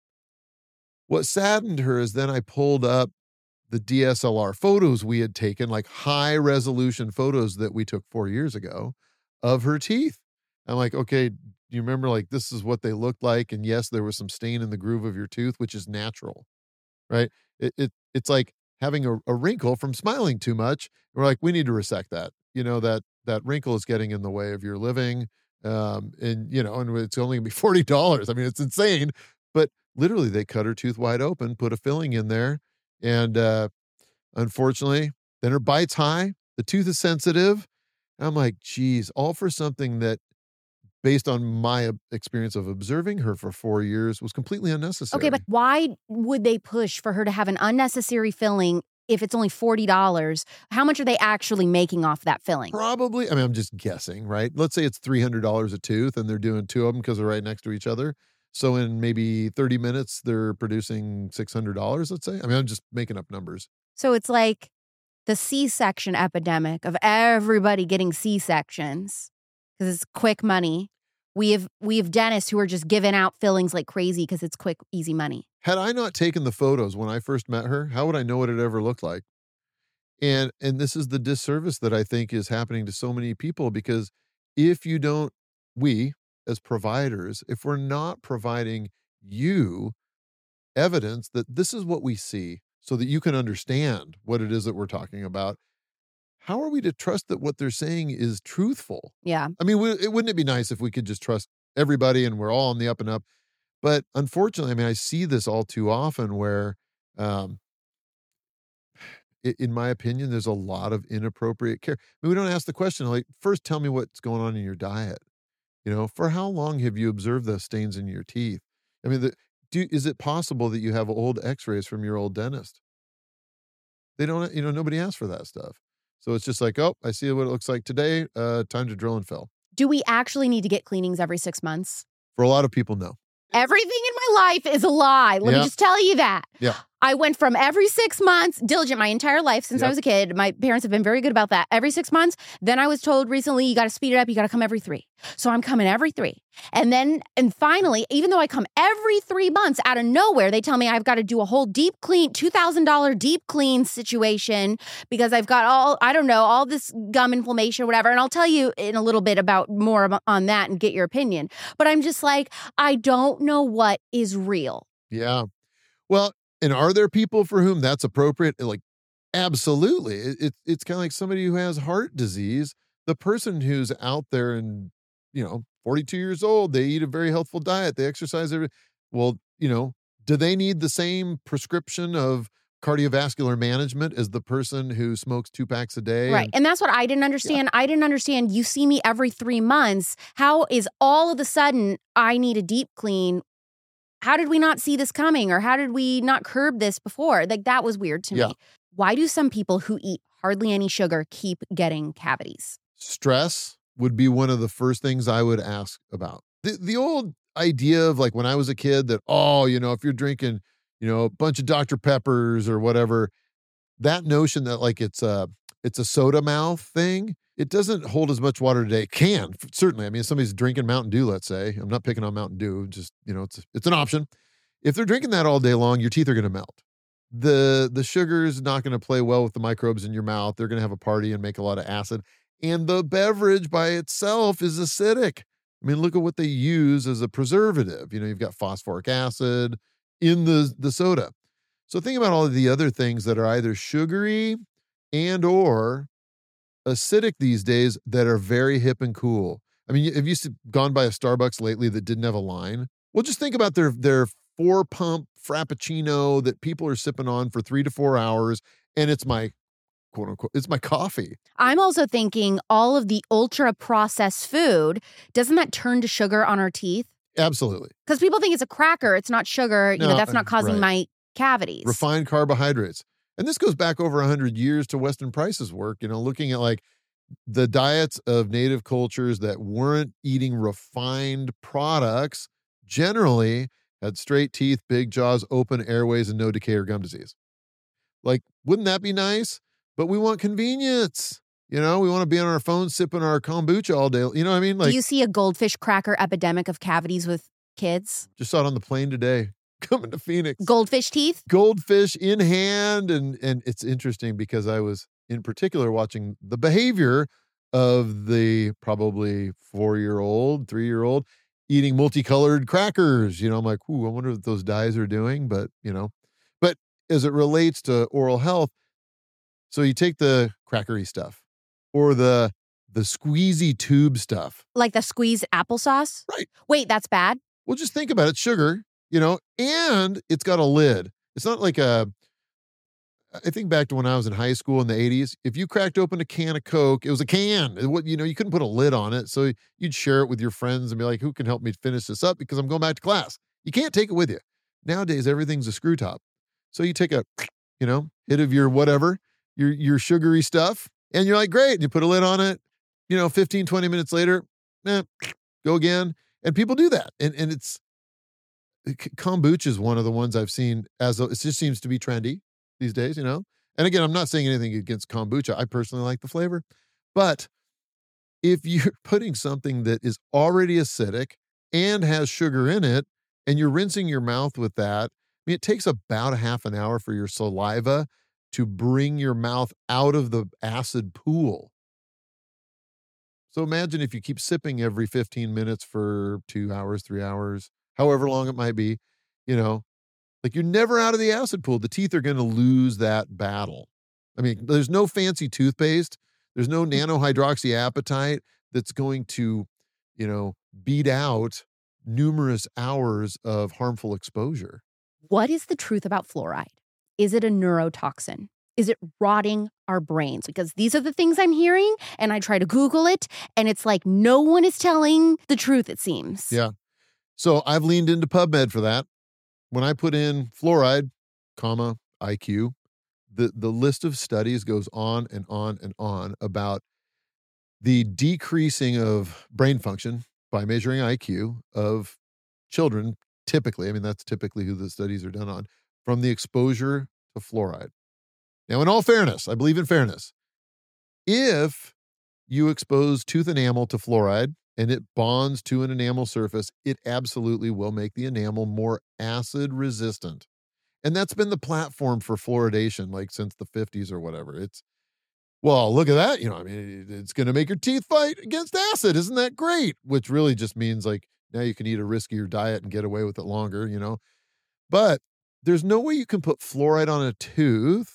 What saddened her is then I pulled up the D S L R photos we had taken, like high resolution photos that we took four years ago of her teeth. I'm like, okay, do you remember, like, this is what they looked like? And yes, there was some stain in the groove of your tooth, which is natural, right? It, it It's like having a, a wrinkle from smiling too much. We're like, we need to resect that. You know, that that wrinkle is getting in the way of your living. Um, and, you know, and it's only gonna be forty dollars. I mean, it's insane. But literally, they cut her tooth wide open, put a filling in there. And uh, unfortunately, then her bite's high. The tooth is sensitive. And I'm like, geez, all for something that, based on my experience of observing her for four years, was completely unnecessary. Okay, but why would they push for her to have an unnecessary filling if it's only forty dollars? How much are they actually making off that filling? Probably, I mean, I'm just guessing, right? Let's say it's three hundred dollars a tooth and they're doing two of them because they're right next to each other. So in maybe thirty minutes, they're producing six hundred dollars, let's say. I mean, I'm just making up numbers. So it's like the C-section epidemic of everybody getting C-sections because it's quick money. We have we have dentists who are just giving out fillings like crazy because it's quick, easy money. Had I not taken the photos when I first met her, how would I know what it ever looked like? And and this is the disservice that I think is happening to so many people, because if you don't, we as providers, if we're not providing you evidence that this is what we see so that you can understand what it is that we're talking about, how are we to trust that what they're saying is truthful? Yeah. I mean, it, wouldn't it be nice if we could just trust everybody and we're all on the up and up? But unfortunately, I mean, I see this all too often where, um, in my opinion, there's a lot of inappropriate care. I mean, we don't ask the question, like, first tell me what's going on in your diet. You know, for how long have you observed those stains in your teeth? I mean, the, do, is it possible that you have old x-rays from your old dentist? They don't, you know, nobody asks for that stuff. So it's just like, oh, I see what it looks like today. Uh, time to drill and fill. Do we actually need to get cleanings every six months? For a lot of people, no. Everything in my life is a lie. Let yeah. me just tell you that. Yeah. I went from every six months, diligent my entire life since yep. I was a kid. My parents have been very good about that. Every six months. Then I was told recently, you got to speed it up. You got to come every three. So I'm coming every three. And then, and finally, even though I come every three months out of nowhere, they tell me I've got to do a whole deep clean, two thousand dollars deep clean situation because I've got all, I don't know, all this gum inflammation or whatever. And I'll tell you in a little bit about more on that and get your opinion. But I'm just like, I don't know what is real. Yeah. Well, and are there people for whom that's appropriate? Like, absolutely. It, it, it's kind of like somebody who has heart disease. The person who's out there and, you know, forty-two years old, they eat a very healthful diet, they exercise every, well, you know, do they need the same prescription of cardiovascular management as the person who smokes two packs a day? Right. And, and that's what I didn't understand. Yeah. I didn't understand. You see me every three months. How is all of a sudden I need a deep clean? How did we not see this coming? Or how did we not curb this before? Like, that was weird to yeah. me. Why do some people who eat hardly any sugar keep getting cavities? Stress would be one of the first things I would ask about. The, the old idea of, like, when I was a kid that, oh, you know, if you're drinking, you know, a bunch of Doctor Peppers or whatever, that notion that, like, it's a, it's a soda mouth thing, it doesn't hold as much water today. It can, certainly. I mean, if somebody's drinking Mountain Dew, let's say, I'm not picking on Mountain Dew, just, you know, it's it's an option. If they're drinking that all day long, your teeth are going to melt. The the sugar is not going to play well with the microbes in your mouth. They're going to have a party and make a lot of acid. And the beverage by itself is acidic. I mean, look at what they use as a preservative. You know, you've got phosphoric acid in the, the soda. So think about all of the other things that are either sugary and or acidic these days that are very hip and cool. I mean, have you gone by a Starbucks lately that didn't have a line? Well, just think about their their four pump Frappuccino that people are sipping on for three to four hours, and it's my quote unquote, it's my coffee. I'm also thinking all of the ultra processed food, doesn't that turn to sugar on our teeth? Absolutely. Because people think it's a cracker, it's not sugar. No, you know, that's not causing right. my cavities. Refined carbohydrates. And this goes back over one hundred years to Weston Price's work, you know, looking at, like, the diets of native cultures that weren't eating refined products generally had straight teeth, big jaws, open airways, and no decay or gum disease. Like, wouldn't that be nice? But we want convenience. You know, we want to be on our phone sipping our kombucha all day. You know what I mean? Like, do you see a goldfish cracker epidemic of cavities with kids? Just saw it on the plane today coming to Phoenix. Goldfish teeth? Goldfish in hand. And, and it's interesting because I was in particular watching the behavior of the probably four-year-old, three-year-old eating multicolored crackers. You know, I'm like, ooh, I wonder what those dyes are doing. But, you know, but as it relates to oral health, so you take the crackery stuff or the the squeezy tube stuff. Like the squeezed applesauce? Right. Wait, that's bad? Well, just think about it. Sugar, you know, and it's got a lid. It's not like a, I think back to when I was in high school in the eighties. If you cracked open a can of Coke, it was a can. It, would- you know, you couldn't put a lid on it. So you'd share it with your friends and be like, who can help me finish this up? Because I'm going back to class. You can't take it with you. Nowadays, everything's a screw top. So you take a, you know, hit of your whatever, your your sugary stuff, and you're like, great. And you put a lid on it, you know, fifteen, twenty minutes later, eh, go again. And people do that. And and it's, kombucha is one of the ones I've seen as, a, it just seems to be trendy these days, you know? And again, I'm not saying anything against kombucha. I personally like the flavor. But if you're putting something that is already acidic and has sugar in it, and you're rinsing your mouth with that, I mean, it takes about a half an hour for your saliva to bring your mouth out of the acid pool. So imagine if you keep sipping every fifteen minutes for two hours, three hours, however long it might be, you know, like you're never out of the acid pool. The teeth are going to lose that battle. I mean, there's no fancy toothpaste. There's no nanohydroxyapatite that's going to, you know, beat out numerous hours of harmful exposure. What is the truth about fluoride? Is it a neurotoxin? Is it rotting our brains? Because these are the things I'm hearing, and I try to Google it, and it's like no one is telling the truth, it seems. Yeah. So I've leaned into PubMed for that. When I put in fluoride, comma, I Q, the, the list of studies goes on and on and on about the decreasing of brain function by measuring I Q of children, typically, I mean, that's typically who the studies are done on, from the exposure to fluoride. Now, in all fairness, I believe in fairness. If you expose tooth enamel to fluoride and it bonds to an enamel surface, it absolutely will make the enamel more acid resistant. And that's been the platform for fluoridation, like since the fifties or whatever. It's, well, look at that. You know, I mean, it's going to make your teeth fight against acid. Isn't that great? Which really just means like now you can eat a riskier diet and get away with it longer, you know. But there's no way you can put fluoride on a tooth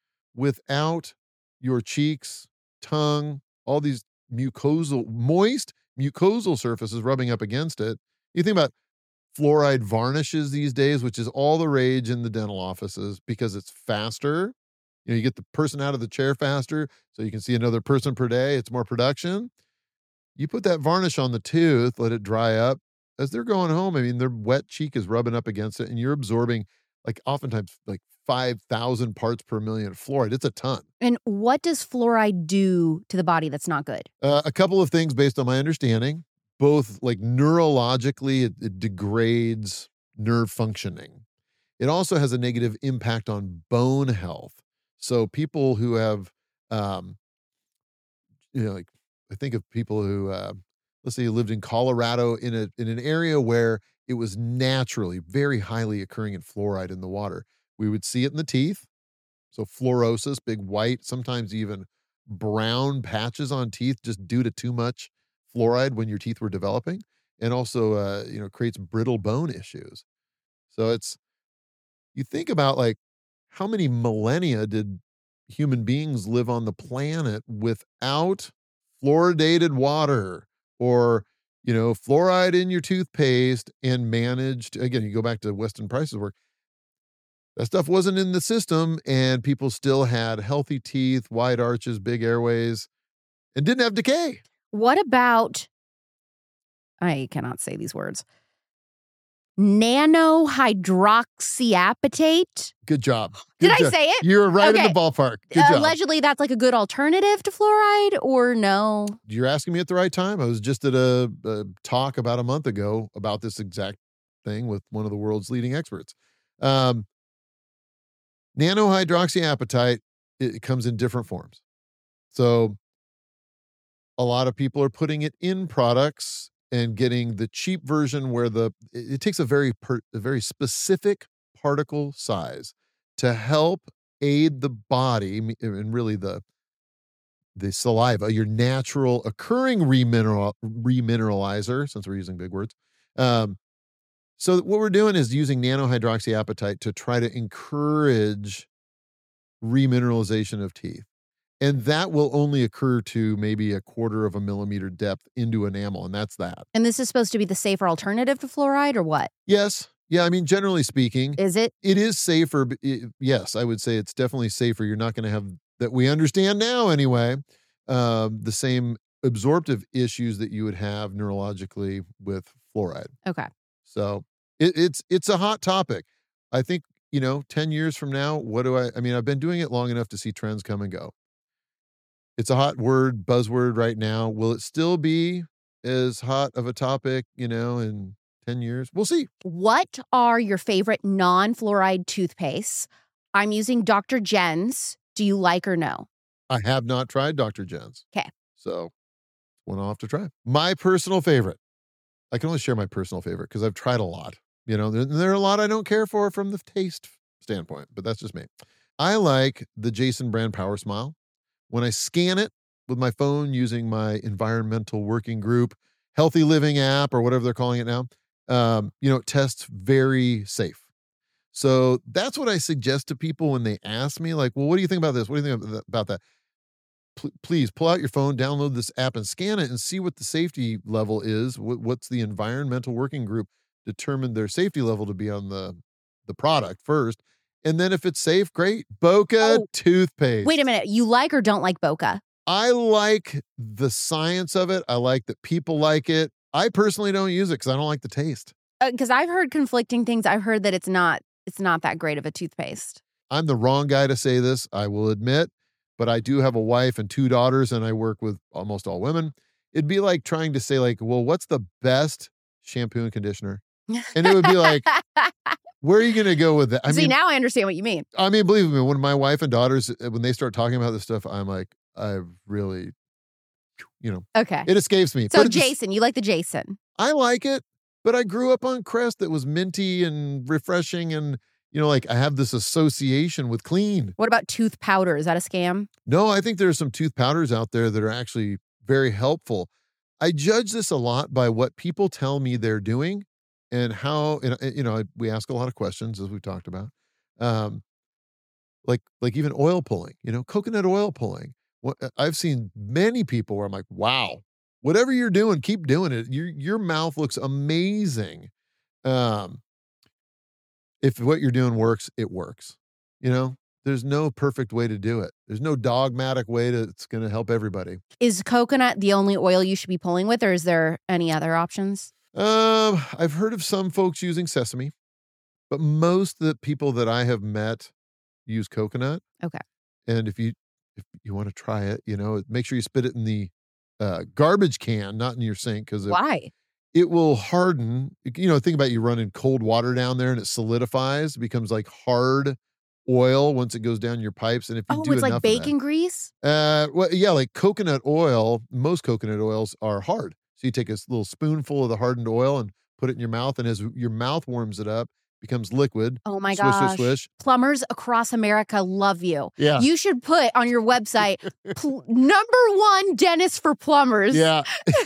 without your cheeks, tongue, all these mucosal, moist mucosal surfaces rubbing up against it. You think about fluoride varnishes these days, which is all the rage in the dental offices because it's faster. You know, you get the person out of the chair faster, so you can see another person per day. It's more production. You put that varnish on the tooth, let it dry up. As they're going home, I mean, their wet cheek is rubbing up against it, and you're absorbing, like, oftentimes, like, five thousand parts per million of fluoride. It's a ton. And what does fluoride do to the body that's not good? Uh, a couple of things based on my understanding. Both, like, neurologically, it, it degrades nerve functioning. It also has a negative impact on bone health. So people who have, um, you know, like, I think of people who, uh, let's say you lived in Colorado in a in an area where it was naturally very highly occurring in fluoride in the water. We would see it in the teeth. So fluorosis, big white, sometimes even brown patches on teeth just due to too much fluoride when your teeth were developing. And also, uh, you know, creates brittle bone issues. So it's, you think about like how many millennia did human beings live on the planet without fluoridated water or, you know, fluoride in your toothpaste and managed, again, you go back to Weston Price's work, that stuff wasn't in the system and people still had healthy teeth, wide arches, big airways, and didn't have decay. What about, I cannot say these words, nanohydroxyapatite. Good job. Did Good I job. say it? You're right Okay. in the ballpark. Good Uh, job. allegedly, that's like a good alternative to fluoride, or no? You're asking me at the right time. I was just at a, a talk about a month ago about this exact thing with one of the world's leading experts. Um, nanohydroxyapatite, it comes in different forms. So a lot of people are putting it in products and getting the cheap version where the it, it takes a very per, a very specific particle size to help aid the body and really the the saliva, your natural occurring remineral, remineralizer, since we're using big words. Um, so what we're doing is using nanohydroxyapatite to try to encourage remineralization of teeth. And that will only occur to maybe a quarter of a millimeter depth into enamel, and that's that. And this is supposed to be the safer alternative to fluoride, or what? Yes. Yeah, I mean, generally speaking. Is it? It is safer. But it, yes, I would say it's definitely safer. You're not going to have, that we understand now anyway, um, the same absorptive issues that you would have neurologically with fluoride. Okay. So it, it's it's a hot topic. I think, you know, ten years from now, what do I, I mean, I've been doing it long enough to see trends come and go. It's a hot word, buzzword right now. Will it still be as hot of a topic, you know, in ten years? We'll see. What are your favorite non-fluoride toothpastes? I'm using Doctor Jen's. Do you like or no? I have not tried Doctor Jen's. Okay. So one I'll have to try. My personal favorite. I can only share my personal favorite because I've tried a lot. You know, there, there are a lot I don't care for from the taste standpoint, but that's just me. I like the Jason brand Power Smile. When I scan it with my phone using my environmental working group, healthy living app, or whatever they're calling it now, um, you know, it tests very safe. So that's what I suggest to people when they ask me, like, well, what do you think about this? What do you think about that? P- please pull out your phone, download this app and scan it and see what the safety level is. What, what's the environmental working group determined their safety level to be on the, the product first. And then if it's safe, great. Boca Oh, toothpaste. Wait a minute. You like or don't like Boca? I like the science of it. I like that people like it. I personally don't use it because I don't like the taste. Because uh, I've heard conflicting things. I've heard that it's not it's not that great of a toothpaste. I'm the wrong guy to say this, I will admit, but I do have a wife and two daughters, and I work with almost all women. It'd be like trying to say, like, well, what's the best shampoo and conditioner? And it would be like, where are you going to go with that? I See, mean, now I understand what you mean. I mean, believe me, when my wife and daughters, when they start talking about this stuff, I'm like, I really, you know, Okay. it escapes me. So But it's- Jason, you like the Jason. I like it, but I grew up on Crest that was minty and refreshing, and, you know, like I have this association with clean. What about tooth powder? Is that a scam? No, I think there's some tooth powders out there that are actually very helpful. I judge this a lot by what people tell me they're doing and how, and, uh, you know, we ask a lot of questions, as we've talked about. Um, like, like even oil pulling, you know, coconut oil pulling. What, I've seen many people where I'm like, wow, whatever you're doing, keep doing it. Your, your mouth looks amazing. Um, if what you're doing works, it works. You know, there's no perfect way to do it. There's no dogmatic way to, it's going to help everybody. Is coconut the only oil you should be pulling with, or is there any other options? Um, I've heard of some folks using sesame, but most of the people that I have met use coconut. Okay. And if you if you want to try it, you know, make sure you spit it in the uh, garbage can, not in your sink, because Why? it will harden. You know, think about you running cold water down there and it solidifies, it becomes like hard oil once it goes down your pipes. And if you Oh, do it's like enough bacon of grease? that, uh, well, yeah, like coconut oil. Most coconut oils are hard. So you take a little spoonful of the hardened oil and put it in your mouth, and as your mouth warms it up, becomes liquid. Oh my Swish, gosh. swish, swish. Plumbers across America love you. Yeah. You should put on your website, pl- number one dentist for plumbers. Yeah.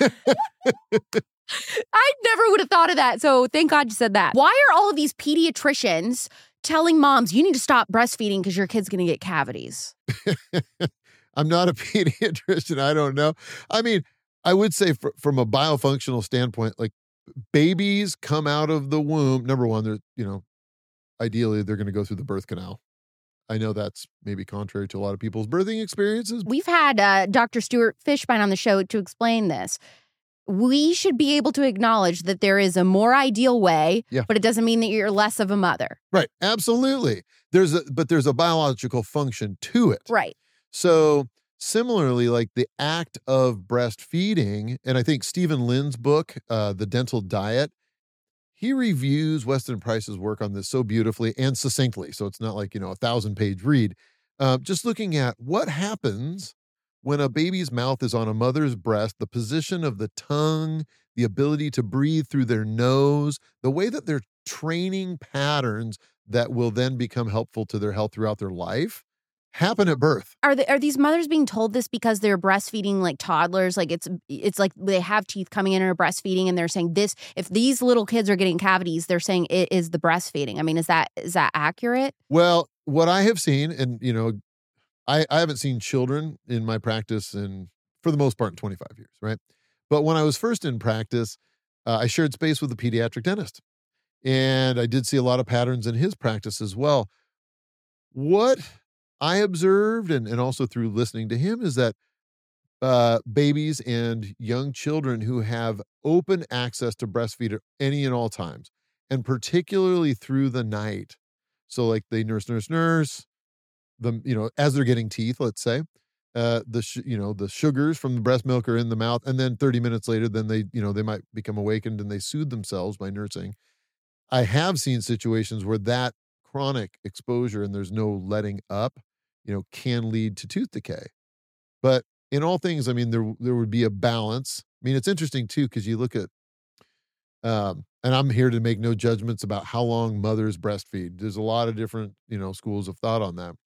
I never would have thought of that. So thank God you said that. Why are all of these pediatricians telling moms you need to stop breastfeeding because your kid's going to get cavities? I'm not a pediatrician. I don't know. I mean, I would say fr- from a biofunctional standpoint, like babies come out of the womb. Number one, they're, you know, ideally they're going to go through the birth canal. I know that's maybe contrary to a lot of people's birthing experiences. We've had uh, Doctor Stuart Fishbein on the show to explain this. we should be able to acknowledge that there is a more ideal way, Yeah. but it doesn't mean that you're less of a mother. Right. Absolutely. There's a, but there's a biological function to it. Right. So similarly, like the act of breastfeeding, and I think Stephen Lynn's book, uh, The Dental Diet, he reviews Weston Price's work on this so beautifully and succinctly. So it's not like, you know, a thousand page read. Uh, just looking at what happens when a baby's mouth is on a mother's breast, the position of the tongue, the ability to breathe through their nose, the way that they're training patterns that will then become helpful to their health throughout their life happen at birth. Are the, are these mothers being told this because they're breastfeeding like toddlers? Like it's it's like they have teeth coming in or breastfeeding, and they're saying this. If these little kids are getting cavities, they're saying it is the breastfeeding. I mean, is that is that accurate? Well, what I have seen, and you know, I, I haven't seen children in my practice in, for the most part, in twenty-five years, right? But when I was first in practice, uh, I shared space with a pediatric dentist, and I did see a lot of patterns in his practice as well. What I observed, and, and also through listening to him, is that uh, babies and young children who have open access to breastfeed at any and all times, and particularly through the night. So like they nurse, nurse, nurse, the, you know, as they're getting teeth, let's say, uh, the, sh- you know, the sugars from the breast milk are in the mouth. And then thirty minutes later, then they, you know, they might become awakened and they soothe themselves by nursing. I have seen situations where that chronic exposure, and there's no letting up, you know, can lead to tooth decay. But in all things, I mean, there there would be a balance. I mean, it's interesting too, because you look at, um, and I'm here to make no judgments about how long mothers breastfeed. There's a lot of different, you know, schools of thought on that.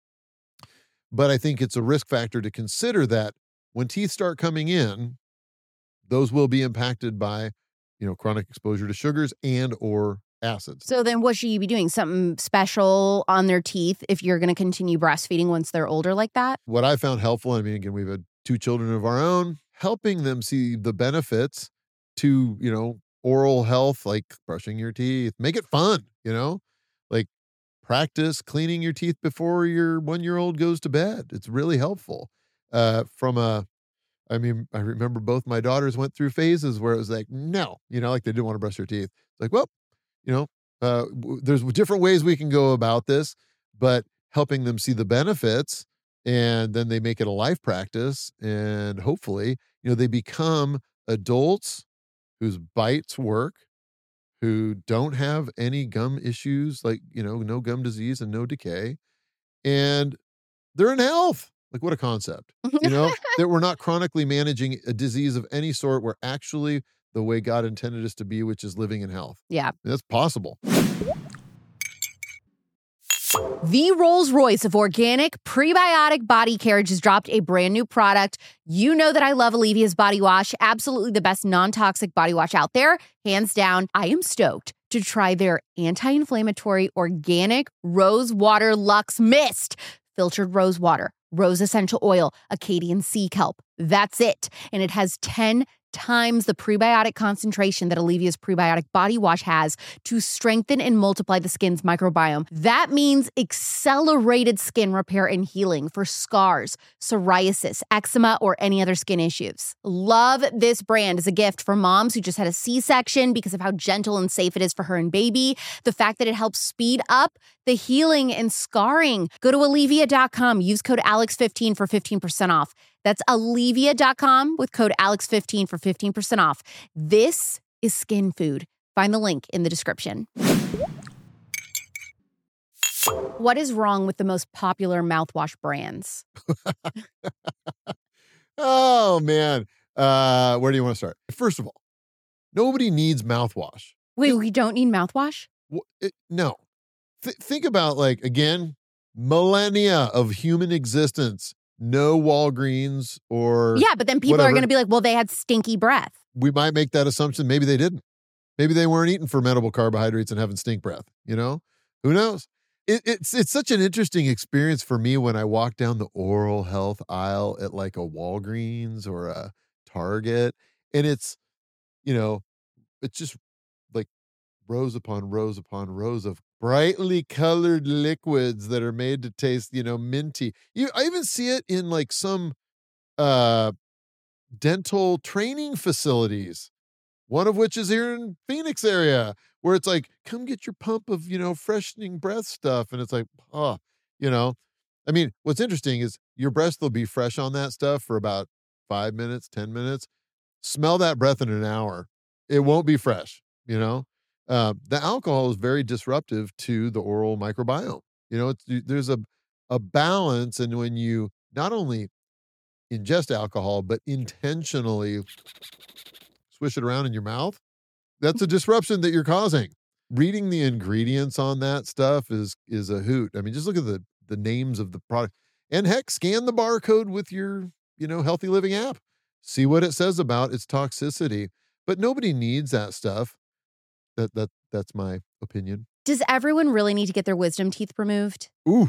But I think it's a risk factor to consider that when teeth start coming in, those will be impacted by, you know, chronic exposure to sugars and or acids. So then what should you be doing? Something special on their teeth if you're going to continue breastfeeding once they're older like that? What I found helpful, I mean, again, we've had two children of our own, helping them see the benefits to, you know, oral health, like brushing your teeth, make it fun, you know, like practice cleaning your teeth before your one-year-old goes to bed. It's really helpful. Uh, from a, I mean, I remember both my daughters went through phases where it was like, no, you know, like they didn't want to brush their teeth. It's like, well, you know, uh, w- there's different ways we can go about this, but helping them see the benefits, and then they make it a life practice, and hopefully, you know, they become adults whose bites work, who don't have any gum issues, like, you know, no gum disease and no decay, and they're in health. Like, what a concept, you know, that we're not chronically managing a disease of any sort. We're actually the way God intended us to be, which is living in health. Yeah. That's possible. The Rolls-Royce of organic prebiotic body care just dropped a brand new product. You know that I love Alevia's body wash. Absolutely the best non-toxic body wash out there. Hands down, I am stoked to try their anti-inflammatory organic rose water Luxe Mist. Filtered rose water, rose essential oil, Acadian sea kelp. That's it. And it has ten times the prebiotic concentration that Alevia's prebiotic body wash has to strengthen and multiply the skin's microbiome. That means accelerated skin repair and healing for scars, psoriasis, eczema, or any other skin issues. Love this brand as a gift for moms who just had a C-section because of how gentle and safe it is for her and baby. The fact that it helps speed up the healing and scarring. Go to Alevia dot com. Use code Alex fifteen for fifteen percent off. That's Alevia dot com with code Alex fifteen for fifteen percent off. This is skin food. Find the link in the description. What is wrong with the most popular mouthwash brands? Oh, man. Uh, where do you want to start? First of all, nobody needs mouthwash. Wait, we don't need mouthwash? Wh- it- no. Th- think about, like, again, millennia of human existence. No Walgreens or Yeah, but then people whatever. are going to be like, well, they had stinky breath. We might make that assumption. Maybe they didn't. Maybe they weren't eating fermentable carbohydrates and having stink breath. You know, who knows? It, it's it's such an interesting experience for me when I walk down the oral health aisle at like a Walgreens or a Target, and it's, you know, it's just like rows upon rows upon rows of brightly colored liquids that are made to taste, you know, minty. You, I even see it in like some uh dental training facilities. one of which is here in Phoenix area, where it's like, come get your pump of, you know, freshening breath stuff. And it's like, oh, you know, I mean, what's interesting is your breath will be fresh on that stuff for about five minutes, ten minutes. Smell that breath in an hour. It won't be fresh, you know? Uh, the alcohol is very disruptive to the oral microbiome. You know, it's, there's a, a balance. And when you not only ingest alcohol, but intentionally swish it around in your mouth, that's a disruption that you're causing. Reading the ingredients on that stuff is is a hoot. I mean, just look at the the names of the product. And heck, scan the barcode with your, you know, Healthy Living app. See what it says about its toxicity. But nobody needs that stuff. That that that's my opinion. Does everyone really need to get their wisdom teeth removed? Ooh,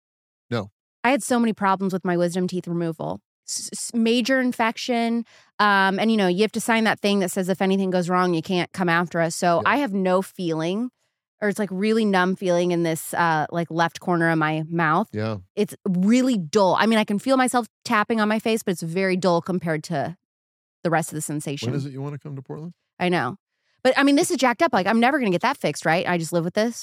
no. I had so many problems with my wisdom teeth removal. S- major infection. Um, and, you know, you have to sign that thing that says if anything goes wrong, you can't come after us. So Yeah. I have no feeling, or it's like really numb feeling in this uh, like left corner of my mouth. Yeah. It's really dull. I mean, I can feel myself tapping on my face, but it's very dull compared to the rest of the sensation. When is it you want to come to Portland? I know. But I mean, this is jacked up. Like, I'm never going to get that fixed, right? I just live with this.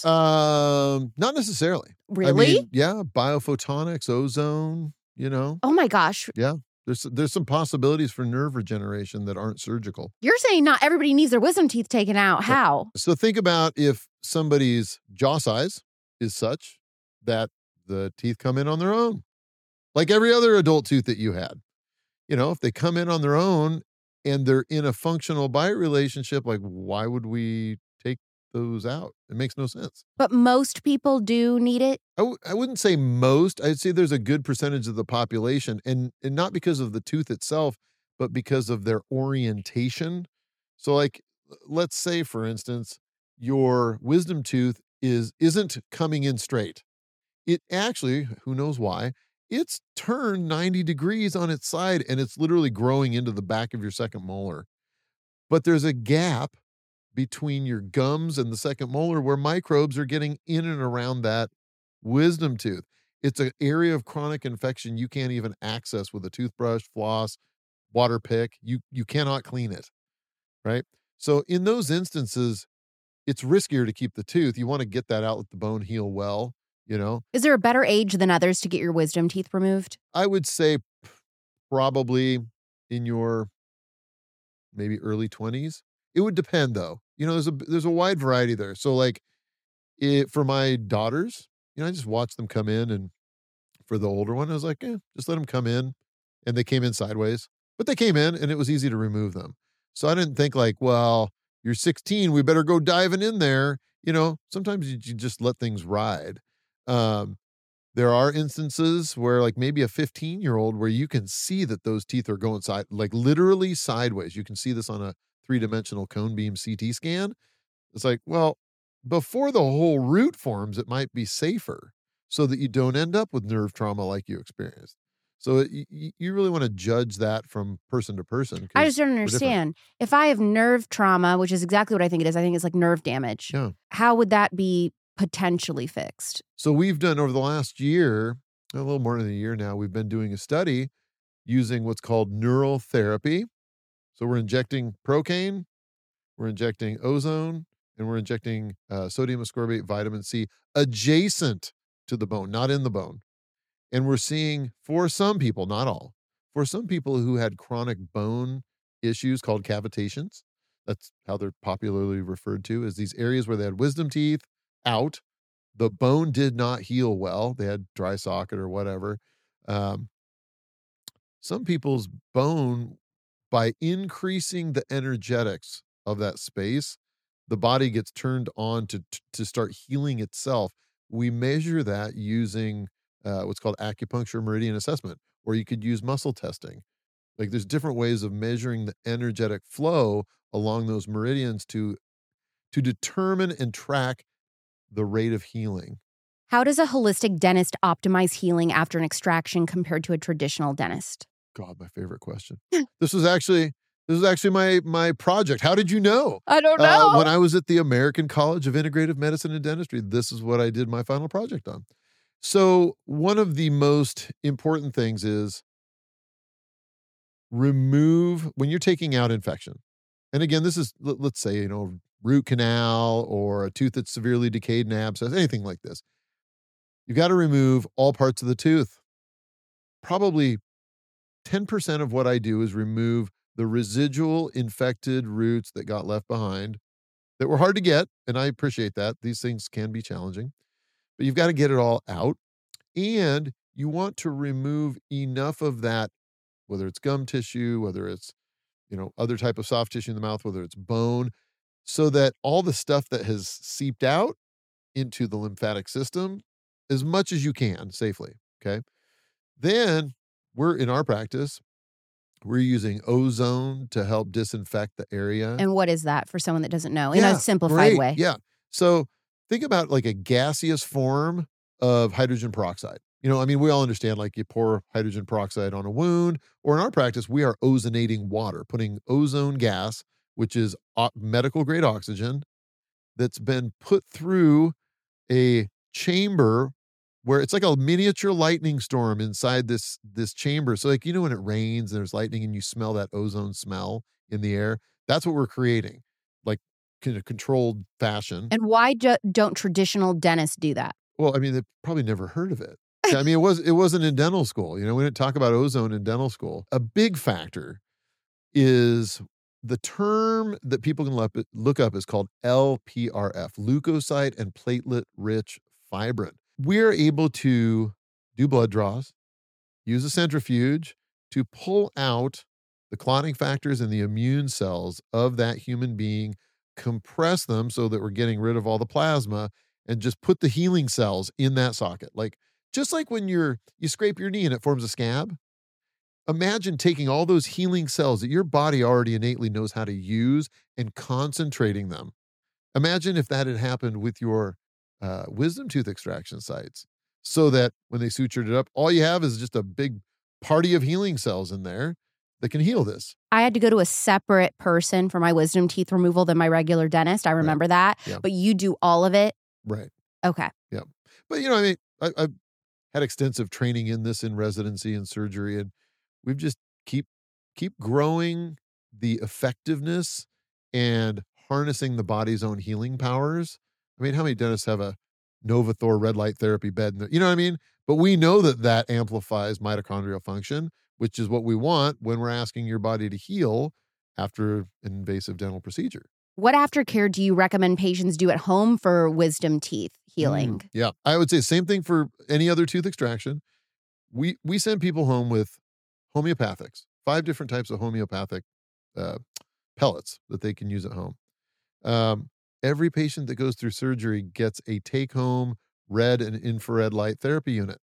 Um, not necessarily. Really? I mean, yeah, biophotonics, ozone, you know. Oh my gosh. Yeah. There's there's some possibilities for nerve regeneration that aren't surgical. You're saying not everybody needs their wisdom teeth taken out. How? So think about if somebody's jaw size is such that the teeth come in on their own, like every other adult tooth that you had. You know, if they come in on their own and they're in a functional bite relationship, like why would we take those out? It makes no sense. But most people do need it. I, w- I wouldn't say most. I'd say there's a good percentage of the population, and, and not because of the tooth itself, but because of their orientation. So, like, let's say, for instance, your wisdom tooth is isn't coming in straight. It actually, who knows why, it's turned ninety degrees on its side, and it's literally growing into the back of your second molar. But there's a gap between your gums and the second molar where microbes are getting in and around that wisdom tooth. It's an area of chronic infection you can't even access with a toothbrush, floss, water pick. You you cannot clean it, right? So in those instances, it's riskier to keep the tooth. You want to get that out, let the bone heal well, you know? Is there a better age than others to get your wisdom teeth removed? I would say probably in your maybe early twenties. It would depend though. You know, there's a there's a wide variety there. So like it, for my daughters, you know, I just watched them come in, and for the older one, I was like, eh, just let them come in. And they came in sideways, but they came in and it was easy to remove them. So I didn't think like, well, you're sixteen, we better go diving in there. You know, sometimes you, you just let things ride. Um, there are instances where like maybe a fifteen year old where you can see that those teeth are going side, like literally sideways. You can see this on a three dimensional cone beam C T scan. It's like, well, before the whole root forms, it might be safer so that you don't end up with nerve trauma like you experienced. So it, you, you really want to judge that from person to person. I just don't understand. If I have nerve trauma, which is exactly what I think it is, I think it's like nerve damage. Yeah. How would that be potentially fixed? So we've done over the last year, a little more than a year now, we've been doing a study using what's called neural therapy. So we're injecting procaine, we're injecting ozone, and we're injecting uh, sodium ascorbate, vitamin C adjacent to the bone, not in the bone. And we're seeing for some people, not all, for some people who had chronic bone issues called cavitations, that's how they're popularly referred to, as these areas where they had wisdom teeth out, the bone did not heal well, they had dry socket or whatever. Um, some people's bone, by increasing the energetics of that space, the body gets turned on to, to start healing itself. We measure that using uh, what's called acupuncture meridian assessment, or you could use muscle testing. Like there's different ways of measuring the energetic flow along those meridians to, to determine and track the rate of healing. How does a holistic dentist optimize healing after an extraction compared to a traditional dentist? God, my favorite question. This was actually this was actually my my project. How did you know? I don't know. Uh, when I was at the American College of Integrative Medicine and Dentistry, this is what I did my final project on. So one of the most important things is remove, when you're taking out infection, And again, this is, let's say, you know, root canal or a tooth that's severely decayed and abscess, anything like this. You've got to remove all parts of the tooth. Probably ten percent of what I do is remove the residual infected roots that got left behind that were hard to get. And I appreciate that. These things can be challenging, but you've got to get it all out. And you want to remove enough of that, whether it's gum tissue, whether it's, you know, other type of soft tissue in the mouth, whether it's bone, so that all the stuff that has seeped out into the lymphatic system, as much as you can safely, okay? Then we're, in our practice, we're using ozone to help disinfect the area. And what is that for someone that doesn't know, in yeah, a simplified great. way? Yeah. So think about like a gaseous form of hydrogen peroxide. You know, I mean, we all understand, like, you pour hydrogen peroxide on a wound, or in our practice, we are ozonating water, putting ozone gas, which is medical grade oxygen, that's been put through a chamber where it's like a miniature lightning storm inside this, this chamber. So, like, you know, when it rains and there's lightning and you smell that ozone smell in the air, that's what we're creating, like, in a controlled fashion. And why do, don't traditional dentists do that? Well, I mean, they've probably never heard of it. I mean, it was it wasn't in dental school. You know, we didn't talk about ozone in dental school. A big factor is the term that people can look, look up is called L P R F, leukocyte and platelet-rich fibrin. We're able to do blood draws, use a centrifuge to pull out the clotting factors and the immune cells of that human being, compress them so that we're getting rid of all the plasma, and just put the healing cells in that socket. Like, just like when you're you scrape your knee and it forms a scab. Imagine taking all those healing cells that your body already innately knows how to use and concentrating them. Imagine if that had happened with your uh, wisdom tooth extraction sites, so that when they sutured it up, all you have is just a big party of healing cells in there that can heal this. I had to go to a separate person for my wisdom teeth removal than my regular dentist. I remember right. that. Yeah. But you do all of it? Right. Okay. Yeah. But, you know, I mean, I, I've had extensive training in this in residency and surgery, and we've just keep keep growing the effectiveness and harnessing the body's own healing powers. I mean, how many dentists have a Novathor red light therapy bed? You know what I mean? But we know that that amplifies mitochondrial function, which is what we want when we're asking your body to heal after an invasive dental procedure. What aftercare do you recommend patients do at home for wisdom teeth healing? Mm, yeah, I would say same thing for any other tooth extraction. We we send people home with homeopathics, five different types of homeopathic uh, pellets that they can use at home. Um, every patient that goes through surgery gets a take-home red and infrared light therapy unit.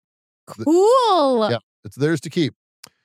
Cool. Yeah, it's theirs to keep.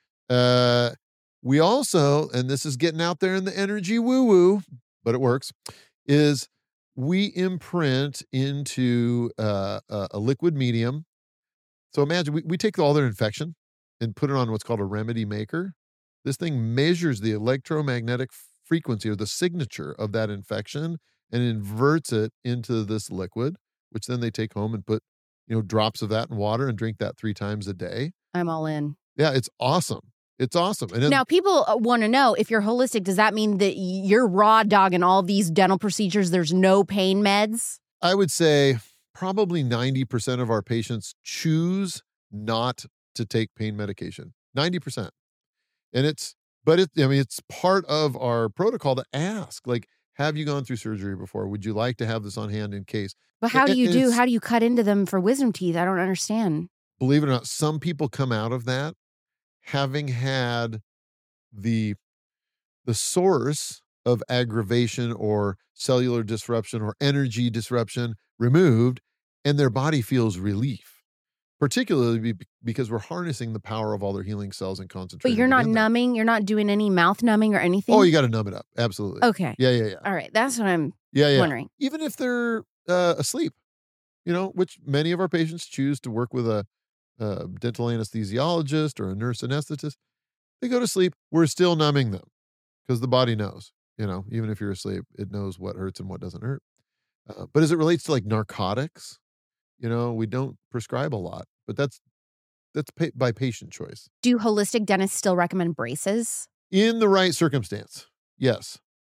Uh, we also, and this is getting out there in the energy woo-woo, but it works, is we imprint into uh, a, a liquid medium. So imagine we, we take all their infection and put it on what's called a remedy maker. This thing measures the electromagnetic frequency or the signature of that infection and inverts it into this liquid, which then they take home and put, you know, drops of that in water and drink that three times a day. I'm all in. Yeah, it's awesome. It's awesome. And then, now, people want to know, if you're holistic, does that mean that you're raw dogging all these dental procedures? There's no pain meds? I would say probably ninety percent of our patients choose not to take pain medication. ninety percent. And it's, but it, I mean, it's part of our protocol to ask, like, have you gone through surgery before? Would you like to have this on hand in case? But how and, do you do, how do you cut into them for wisdom teeth? I don't understand. Believe it or not, some people come out of that having had the, the source of aggravation or cellular disruption or energy disruption removed, and their body feels relief, particularly because we're harnessing the power of all their healing cells and concentrating. But you're not there. numbing? You're not doing any mouth numbing or anything? Oh, you got to numb it up. Absolutely. Okay. Yeah, yeah, yeah. All right. That's what I'm yeah, yeah. wondering. Even if they're uh, asleep, you know, which many of our patients choose to work with a, a dental anesthesiologist or a nurse anesthetist. They go to sleep. We're still numbing them because the body knows, you know, even if you're asleep, it knows what hurts and what doesn't hurt. Uh, but as it relates to like narcotics, you know, we don't prescribe a lot, but that's that's pa- by patient choice. Do holistic dentists still recommend braces? In the right circumstance, yes.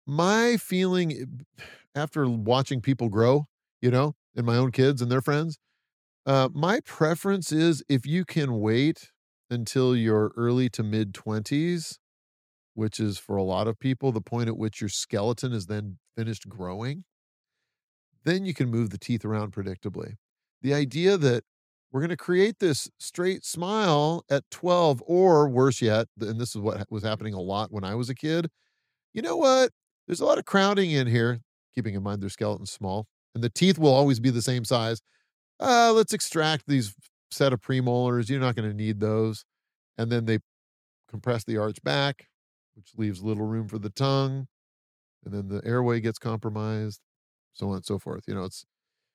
my feeling after watching people grow, you know, and my own kids and their friends, uh, my preference is if you can wait until your early to mid twenties, which is for a lot of people the point at which your skeleton is then finished growing, then you can move the teeth around predictably. The idea that we're going to create this straight smile at twelve, or worse yet, and this is what was happening a lot when I was a kid. You know what? There's a lot of crowding in here, keeping in mind their skeleton's small, and the teeth will always be the same size. Uh, let's extract these set of premolars. You're not going to need those. And then they compress the arch back, which leaves little room for the tongue. And then the airway gets compromised, so on and so forth. You know, it's,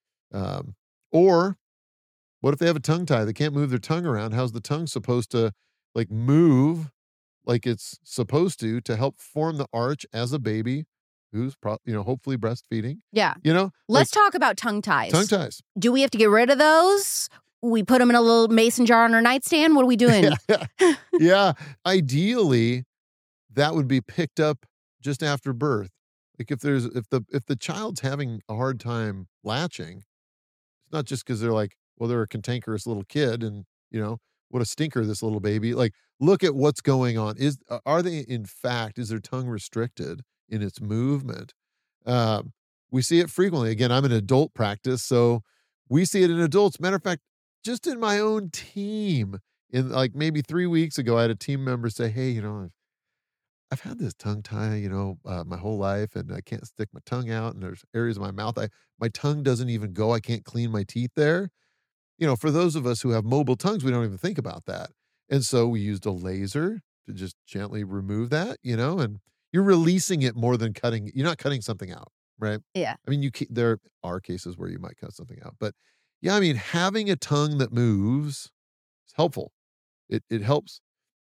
um, or what if they have a tongue tie? They can't move their tongue around. How's the tongue supposed to like move like it's supposed to to help form the arch as a baby who's, pro- you know, hopefully breastfeeding? Yeah. You know, let's like, talk about tongue ties. Tongue ties. Do we have to get rid of those? We put them in a little mason jar on our nightstand? What are we doing? yeah. yeah. Ideally, that would be picked up just after birth. Like if there's if the if the child's having a hard time latching, it's not just because they're like, well, they're a cantankerous little kid and, you know, what a stinker, this little baby. Like, look at what's going on. Is are they in fact, is their tongue restricted in its movement? Um, we see it frequently. Again, I'm in adult practice, so we see it in adults. Matter of fact, just in my own team, in like maybe three weeks ago, I had a team member say, hey, you know, I've had this tongue tie, you know, uh, my whole life, and I can't stick my tongue out, and there's areas of my mouth. I my tongue doesn't even go. I can't clean my teeth there. You know, for those of us who have mobile tongues, we don't even think about that. And so we used a laser to just gently remove that, you know, and you're releasing it more than cutting. You're not cutting something out, right? Yeah. I mean, you can, there are cases where you might cut something out, but yeah, I mean, having a tongue that moves is helpful. It it helps.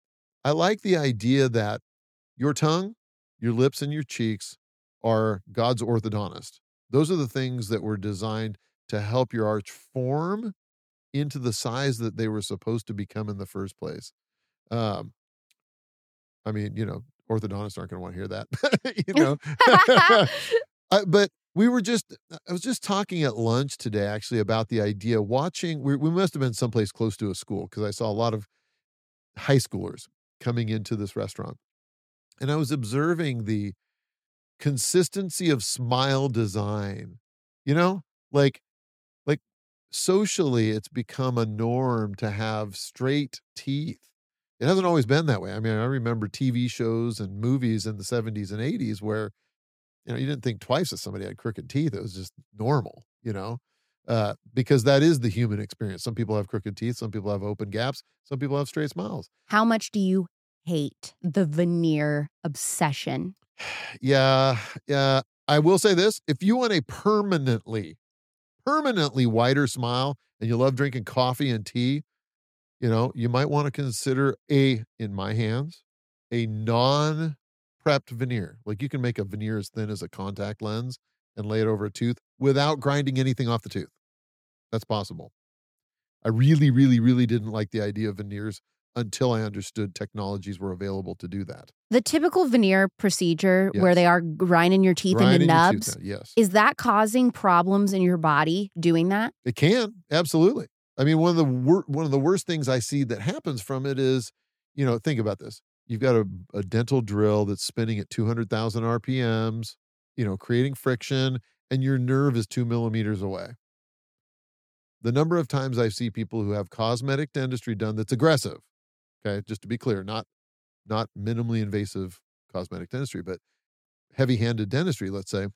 I like the idea that your tongue, your lips, and your cheeks are God's orthodontist. Those are the things that were designed to help your arch form into the size that they were supposed to become in the first place. Um, I mean, you know, orthodontists aren't going to want to hear that, you know. I, but we were just, I was just talking at lunch today, actually, about the idea watching, we, we must have been someplace close to a school because I saw a lot of high schoolers coming into this restaurant. And I was observing the consistency of smile design, you know, like, like socially, it's become a norm to have straight teeth. It hasn't always been that way. I mean, I remember T V shows and movies in the seventies and eighties where, you know, you didn't think twice if somebody had crooked teeth. It was just normal, you know, uh, because that is the human experience. Some people have crooked teeth. Some people have open gaps. Some people have straight smiles. How much do you hate the veneer obsession? Yeah, yeah. I will say this. If you want a permanently, permanently wider smile and you love drinking coffee and tea, you know, you might want to consider a, in my hands, a non-prepped veneer. Like you can make a veneer as thin as a contact lens and lay it over a tooth without grinding anything off the tooth. That's possible. I really, really, really didn't like the idea of veneers until I understood technologies were available to do that. The typical veneer procedure Yes. where they are grinding your teeth Grinding into your nubs, tooth out, yes. is that causing problems in your body doing that? It can, absolutely. I mean, one of the wor- one of the worst things I see that happens from it is, you know, think about this. You've got a, a dental drill that's spinning at two hundred thousand R P Ms, you know, creating friction, and your nerve is two millimeters away. The number of times I see people who have cosmetic dentistry done that's aggressive, okay, just to be clear, not not minimally invasive cosmetic dentistry, but heavy-handed dentistry, let's say,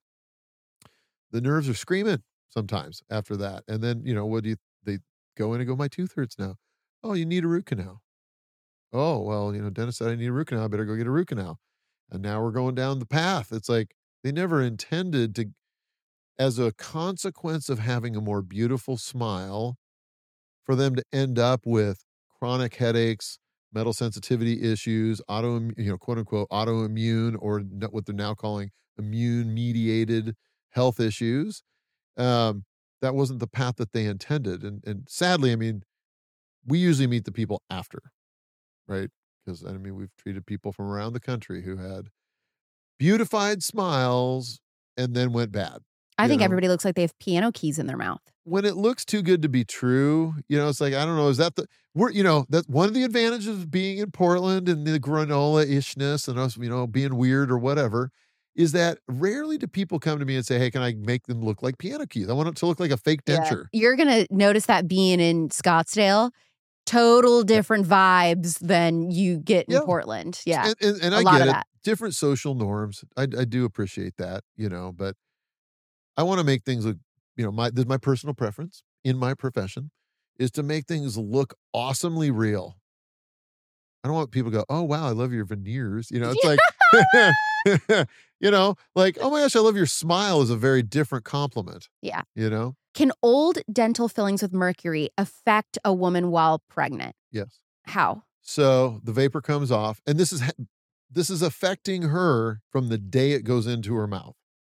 the nerves are screaming sometimes after that. And then, you know, what do you, they go in and go, my tooth hurts now. Oh, you need a root canal. Oh, well, you know, dentist said I need a root canal. I better go get a root canal. And now we're going down the path. It's like they never intended to, as a consequence of having a more beautiful smile, for them to end up with chronic headaches, metal sensitivity issues, auto, you know, quote unquote, autoimmune, or what they're now calling immune mediated health issues. Um, that wasn't the path that they intended. And, and sadly, I mean, we usually meet the people after, right? Because I mean, we've treated people from around the country who had beautified smiles and then went bad. I you think know? everybody looks like they have piano keys in their mouth. When it looks too good to be true, you know, it's like, I don't know, is that the, we're, you know, that's one of the advantages of being in Portland and the granola-ishness and us, you know, being weird or whatever, is that rarely do people come to me and say, hey, can I make them look like piano keys? I want it to look like a fake denture. You're going to notice that being in Scottsdale, total different yeah. vibes than you get in yeah. Portland. Yeah. And, and, and a I lot get of it. that. Different social norms. I, I do appreciate that, you know, but I want to make things look, you know, my, this is my personal preference in my profession is to make things look awesomely real. I don't want people to go, oh, wow, I love your veneers. You know, it's like, you know, like, oh my gosh, I love your smile is a very different compliment. Yeah. You know? Can old dental fillings with mercury affect a woman while pregnant? Yes. How? So the vapor comes off, and this is this is affecting her from the day it goes into her mouth.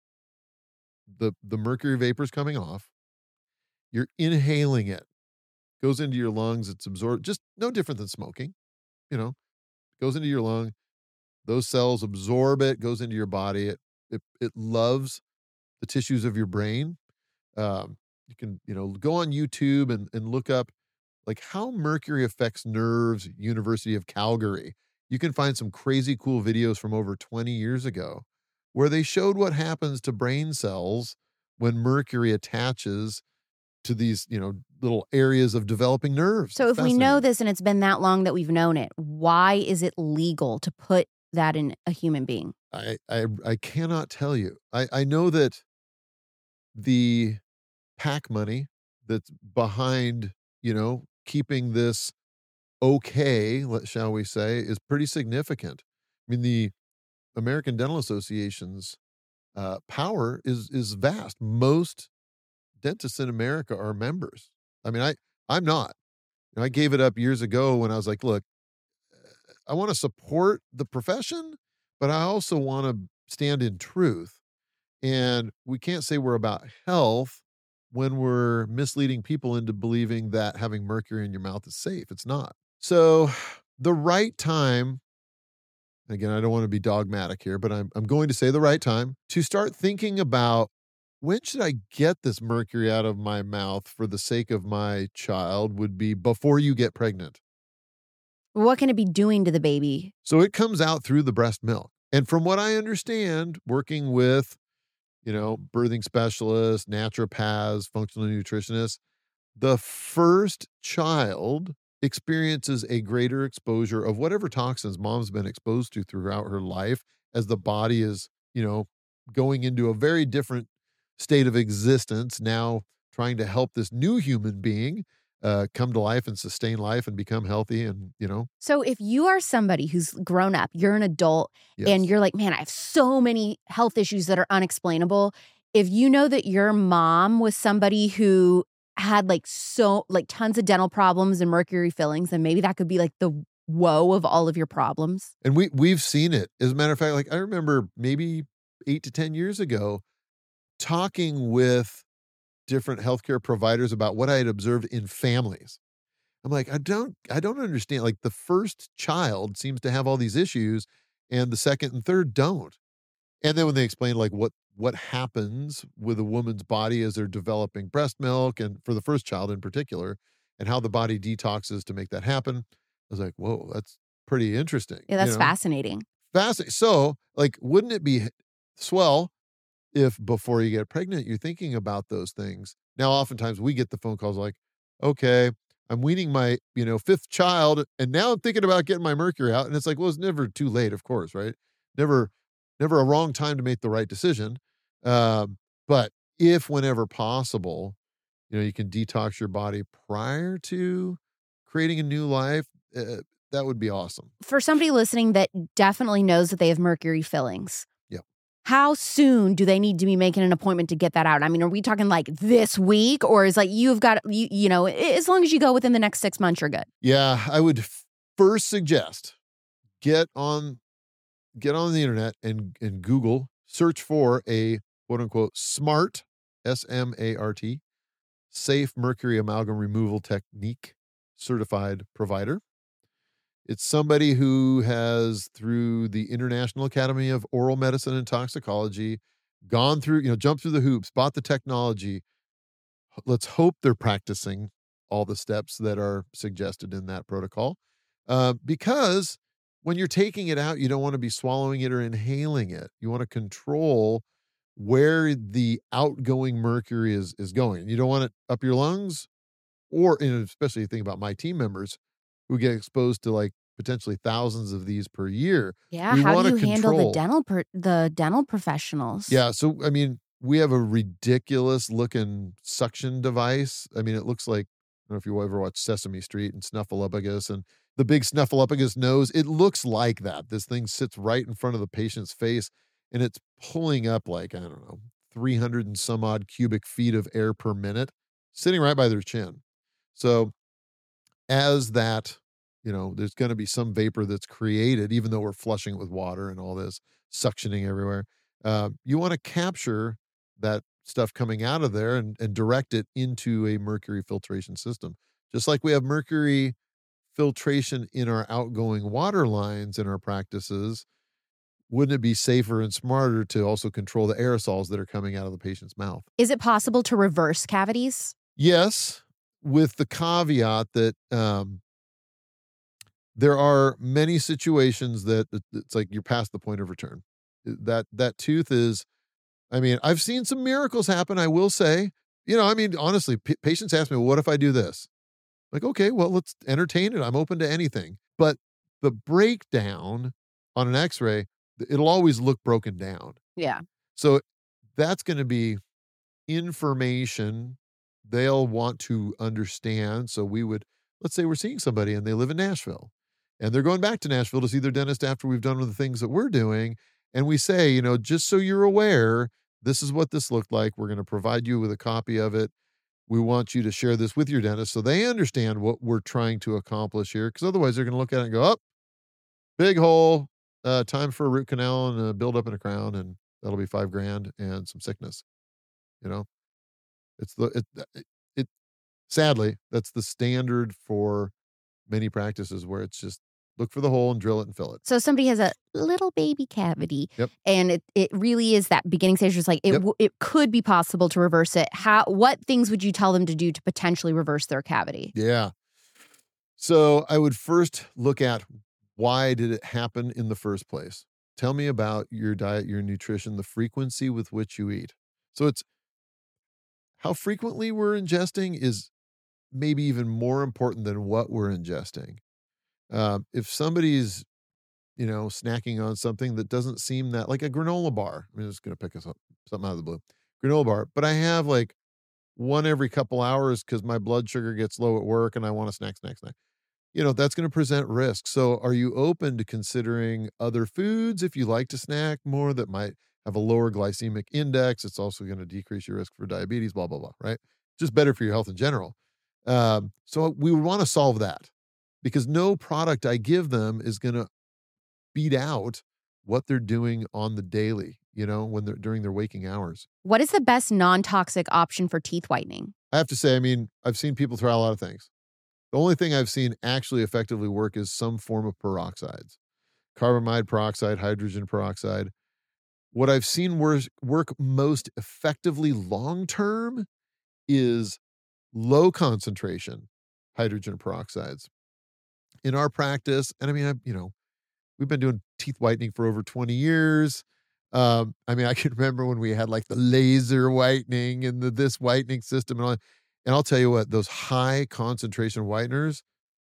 The, the mercury vapor is coming off. You're inhaling it. Goes into your lungs. It's absorbed. Just no different than smoking. You know, goes into your lung. Those cells absorb it, goes into your body. It it, it loves the tissues of your brain. Um, you can, you know, go on YouTube and, and look up like how mercury affects nerves, University of Calgary. You can find some crazy cool videos from over twenty years ago where they showed what happens to brain cells when mercury attaches to these, you know, little areas of developing nerves. So if we know this and it's been that long that we've known it, why is it legal to put that in a human being? I I, I cannot tell you. I, I know that the PAC money that's behind, you know, keeping this okay, let, shall we say, is pretty significant. I mean, the American Dental Association's uh, power is is vast. Most dentists in America are members. I mean, I, I'm not. You know, I gave it up years ago when I was like, look, I want to support the profession, but I also want to stand in truth. And we can't say we're about health when we're misleading people into believing that having mercury in your mouth is safe. It's not. So the right time, again, I don't want to be dogmatic here, but I'm, I'm going to say the right time to start thinking about when should I get this mercury out of my mouth for the sake of my child would be before you get pregnant. What can it be doing to the baby? So it comes out through the breast milk. And from what I understand, working with, you know, birthing specialists, naturopaths, functional nutritionists, the first child experiences a greater exposure of whatever toxins mom's been exposed to throughout her life as the body is, you know, going into a very different state of existence, now trying to help this new human being uh, come to life and sustain life and become healthy and, you know. So if you are somebody who's grown up, you're an adult, yes. and you're like, man, I have so many health issues that are unexplainable. If you know that your mom was somebody who had like so like tons of dental problems and mercury fillings, then maybe that could be like the woe of all of your problems. And we, we've seen it. As a matter of fact, like I remember maybe eight to ten years ago, talking with different healthcare providers about what I had observed in families. I'm like, I don't, I don't understand. Like the first child seems to have all these issues and the second and third don't. And then when they explained like what, what happens with a woman's body as they're developing breast milk and for the first child in particular, and how the body detoxes to make that happen, I was like, whoa, that's pretty interesting. Yeah, that's you know? fascinating. Fascinating. So like, wouldn't it be swell if before you get pregnant, you're thinking about those things? Now, oftentimes we get the phone calls like, okay, I'm weaning my, you know, fifth child, and now I'm thinking about getting my mercury out. And it's like, well, it's never too late, of course, right? Never, never a wrong time to make the right decision. Um, but if whenever possible, you know, you can detox your body prior to creating a new life, uh, that would be awesome. For somebody listening that definitely knows that they have mercury fillings, how soon do they need to be making an appointment to get that out? I mean, are we talking like this week, or is like you've got, you, you know, as long as you go within the next six months, you're good? Yeah, I would first suggest get on get on the internet and, and Google, search for a quote unquote smart, S M A R T, safe mercury amalgam removal technique certified provider. It's somebody who has, through the International Academy of Oral Medicine and Toxicology, gone through, you know, jumped through the hoops, bought the technology. Let's hope they're practicing all the steps that are suggested in that protocol. Uh, because when you're taking it out, you don't want to be swallowing it or inhaling it. You want to control where the outgoing mercury is, is going. You don't want it up your lungs, or, and especially you think about my team members who get exposed to like potentially thousands of these per year. Yeah, We how do wanna you handle the control- dental per- the dental professionals? Yeah, so I mean, we have a ridiculous looking suction device. I mean, it looks like, I don't know if you ever watched Sesame Street and Snuffleupagus and the big Snuffleupagus nose. It looks like that. This thing sits right in front of the patient's face, and it's pulling up like, I don't know, three hundred and some odd cubic feet of air per minute, sitting right by their chin. So as that, you know, there's going to be some vapor that's created, even though we're flushing it with water and all this suctioning everywhere. Uh, you want to capture that stuff coming out of there and, and direct it into a mercury filtration system. Just like we have mercury filtration in our outgoing water lines in our practices, wouldn't it be safer and smarter to also control the aerosols that are coming out of the patient's mouth? Is it possible to reverse cavities? Yes, with the caveat that um, there are many situations that it- it's like you're past the point of return. That that tooth is, I mean, I've seen some miracles happen, I will say. You know, I mean, honestly, p- patients ask me, well, what if I do this? Like, okay, well, let's entertain it. I'm open to anything. But the breakdown on an x-ray, it'll always look broken down. Yeah. So that's going to be information they'll want to understand. So we would, let's say we're seeing somebody and they live in Nashville and they're going back to Nashville to see their dentist after we've done the things that we're doing. And we say, you know, just so you're aware, this is what this looked like. We're going to provide you with a copy of it. We want you to share this with your dentist so they understand what we're trying to accomplish here. Because otherwise they're going to look at it and go, oh, big hole, uh, time for a root canal and a build up in a crown. And that'll be five grand and some sickness. You know, it's the, it, it, it sadly, that's the standard for many practices where it's just look for the hole and drill it and fill it. So somebody has a little baby cavity, Yep. and it, it really is that beginning stage. It's like it Yep. w- it could be possible to reverse it. How? What things would you tell them to do to potentially reverse their cavity? Yeah. So I would first look at, why did it happen in the first place? Tell me about your diet, your nutrition, the frequency with which you eat. So it's how frequently we're ingesting is maybe even more important than what we're ingesting. Um, if somebody's, you know, snacking on something that doesn't seem that, like a granola bar, I'm just going to pick us up something out of the blue, granola bar, but I have like one every couple hours because my blood sugar gets low at work and I want to snack, snack, snack. You know, that's going to present risk. So are you open to considering other foods if you like to snack more that might have a lower glycemic index? It's also going to decrease your risk for diabetes, blah, blah, blah, right? Just better for your health in general. Um, so we would want to solve that, because no product I give them is going to beat out what they're doing on the daily, you know, when they're during their waking hours. What is the best non-toxic option for teeth whitening? I have to say, I mean, I've seen people try a lot of things. The only thing I've seen actually effectively work is some form of peroxides, carbamide peroxide, hydrogen peroxide. What I've seen work, work most effectively long-term is low concentration hydrogen peroxides. In our practice, and I mean, I, you know, we've been doing teeth whitening for over twenty years. Um, I mean, I can remember when we had like the laser whitening and the this whitening system and all. And I'll tell you what, those high concentration whiteners,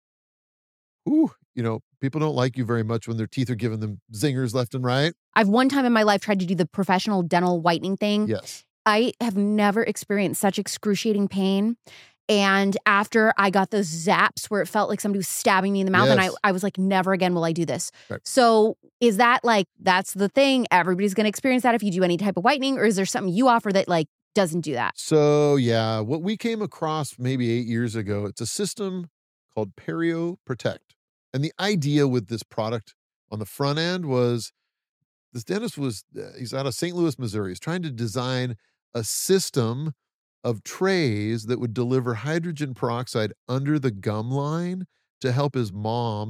ooh, you know, people don't like you very much when their teeth are giving them zingers left and right. I've one time in my life tried to do the professional dental whitening thing. Yes. I have never experienced such excruciating pain. And after I got those zaps where it felt like somebody was stabbing me in the mouth, and I, Yes. I was like, never again will I do this. Right. So is that like, that's the thing, everybody's going to experience that if you do any type of whitening, or is there something you offer that like doesn't do that? So yeah, what we came across maybe eight years ago, it's a system called Perio Protect. And the idea with this product on the front end was, this dentist was, uh, he's out of Saint Louis, Missouri. He's trying to design a system of trays that would deliver hydrogen peroxide under the gum line to help his mom,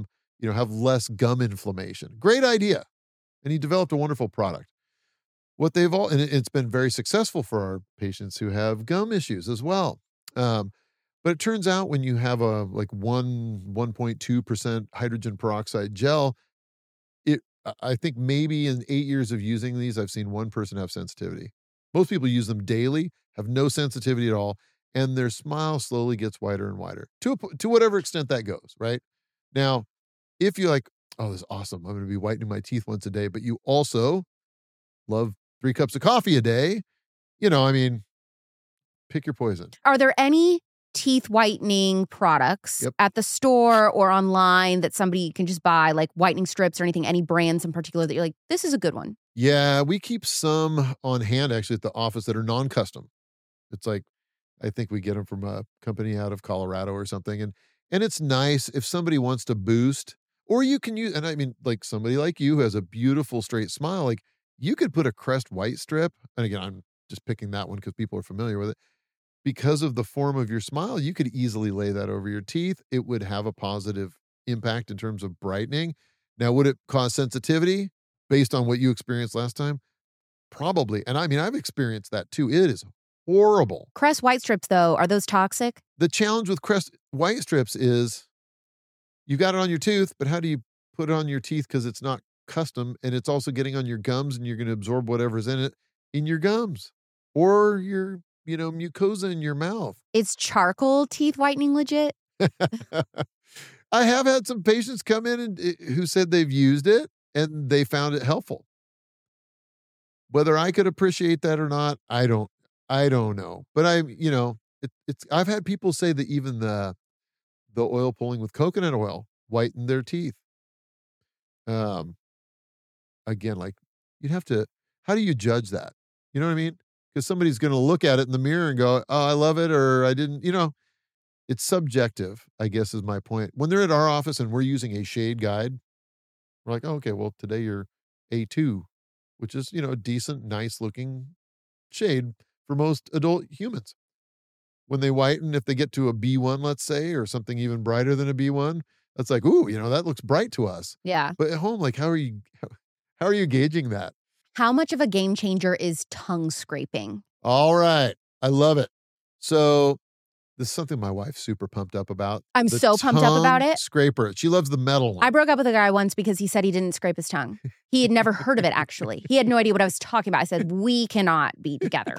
you know, have less gum inflammation. Great idea. And he developed a wonderful product. What they've all, and it's been very successful for our patients who have gum issues as well. Um, but it turns out when you have a like one, one point two percent hydrogen peroxide gel, it, I think maybe in eight years of using these, I've seen one person have sensitivity. Most people use them daily, have no sensitivity at all, and their smile slowly gets wider and wider to, a, to whatever extent that goes, right? Now, if you're like, oh, this is awesome, I'm going to be whitening my teeth once a day, but you also love three cups of coffee a day, you know, I mean, pick your poison. Are there any teeth whitening products Yep. at the store or online that somebody can just buy, like whitening strips or anything, any brands in particular that you're like, this is a good one? Yeah, we keep some on hand actually at the office that are non-custom. It's like, I think we get them from a company out of Colorado or something. And, and it's nice if somebody wants to boost, or you can use, and I mean, like somebody like you who has a beautiful straight smile, like you could put a Crest white strip. And again, I'm just picking that one because people are familiar with it. Because of the form of your smile, you could easily lay that over your teeth. It would have a positive impact in terms of brightening. Now, would it cause sensitivity based on what you experienced last time? Probably. And I mean, I've experienced that too. It is horrible. Crest white strips, though, are those toxic? The challenge with Crest white strips is you got it on your tooth, but how do you put it on your teeth because it's not custom, and it's also getting on your gums, and you're going to absorb whatever's in it in your gums or your, you know, mucosa in your mouth. Is charcoal teeth whitening legit? I have had some patients come in and who said they've used it and they found it helpful. Whether I could appreciate that or not, I don't, I don't know. But I, you know, it, it's, I've had people say that even the, the oil pulling with coconut oil whitened their teeth. Um, again, like you'd have to, how do you judge that? You know what I mean? Because somebody's going to look at it in the mirror and go, oh, I love it, or I didn't, you know, it's subjective, I guess is my point. When they're at our office and we're using a shade guide, we're like, oh, okay, well, today you're A two, which is, you know, a decent, nice looking shade for most adult humans. When they whiten, if they get to a B one, let's say, or something even brighter than a B one, that's like, ooh, you know, that looks bright to us. Yeah. But at home, like, how are you, how are you gauging that? How much of a game changer is tongue scraping? All right. I love it. So this is something my wife's super pumped up about. I'm The so pumped up about tongue it. Scraper. She loves the metal one. I broke up with a guy once because he said he didn't scrape his tongue. He had never heard of it, actually. He had no idea what I was talking about. I said, we cannot be together.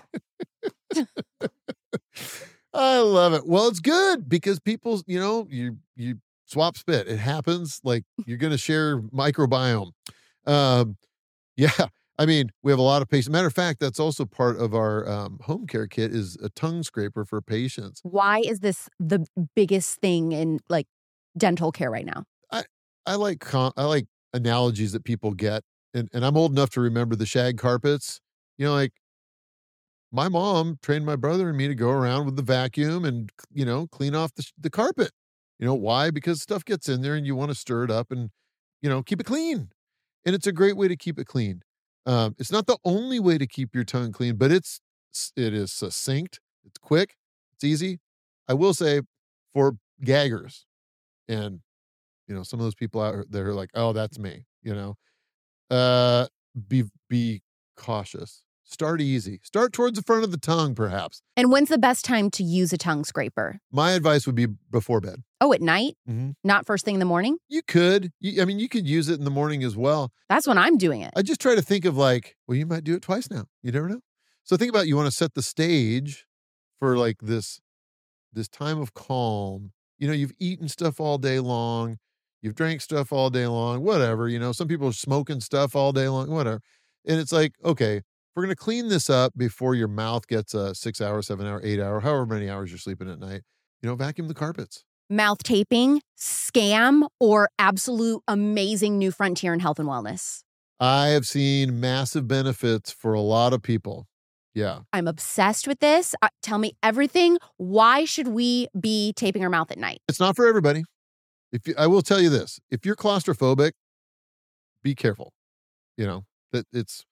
I love it. Well, it's good because people, you know, you you swap spit. It happens. Like you're going to share microbiome. Um, yeah. I mean, we have a lot of patients. Matter of fact, that's also part of our um, home care kit is a tongue scraper for patients. Why is this the biggest thing in like dental care right now? I, I like com- I like analogies that people get. And, and I'm old enough to remember the shag carpets. You know, like my mom trained my brother and me to go around with the vacuum and, you know, clean off the, the carpet. You know, why? Because stuff gets in there and you want to stir it up and, you know, keep it clean. And it's a great way to keep it clean. Um, it's not the only way to keep your tongue clean, but it's, it is succinct. It's quick. It's easy. I will say for gaggers and, you know, some of those people out there are like, oh, that's me, you know, uh, be, be cautious. Start easy. Start towards the front of the tongue, perhaps. And when's the best time to use a tongue scraper? My advice would be before bed. Oh, at night? Mm-hmm. Not first thing in the morning? You could. You, I mean, you could use it in the morning as well. That's when I'm doing it. I just try to think of like, well, you might do it twice now. You never know. So think about, you want to set the stage for like this, this time of calm. You know, you've eaten stuff all day long. You've drank stuff all day long, whatever. You know, some people are smoking stuff all day long, whatever. And it's like, okay, we're going to clean this up before your mouth gets a six hour, seven hour, eight hour, however many hours you're sleeping at night. You know, vacuum the carpets. Mouth taping, scam, or absolute amazing new frontier in health and wellness? I have seen massive benefits for a lot of people. Yeah. I'm obsessed with this. Uh, tell me everything. Why should we be taping our mouth at night? It's not for everybody. If you, I will tell you this, if you're claustrophobic, be careful. You know, that it's,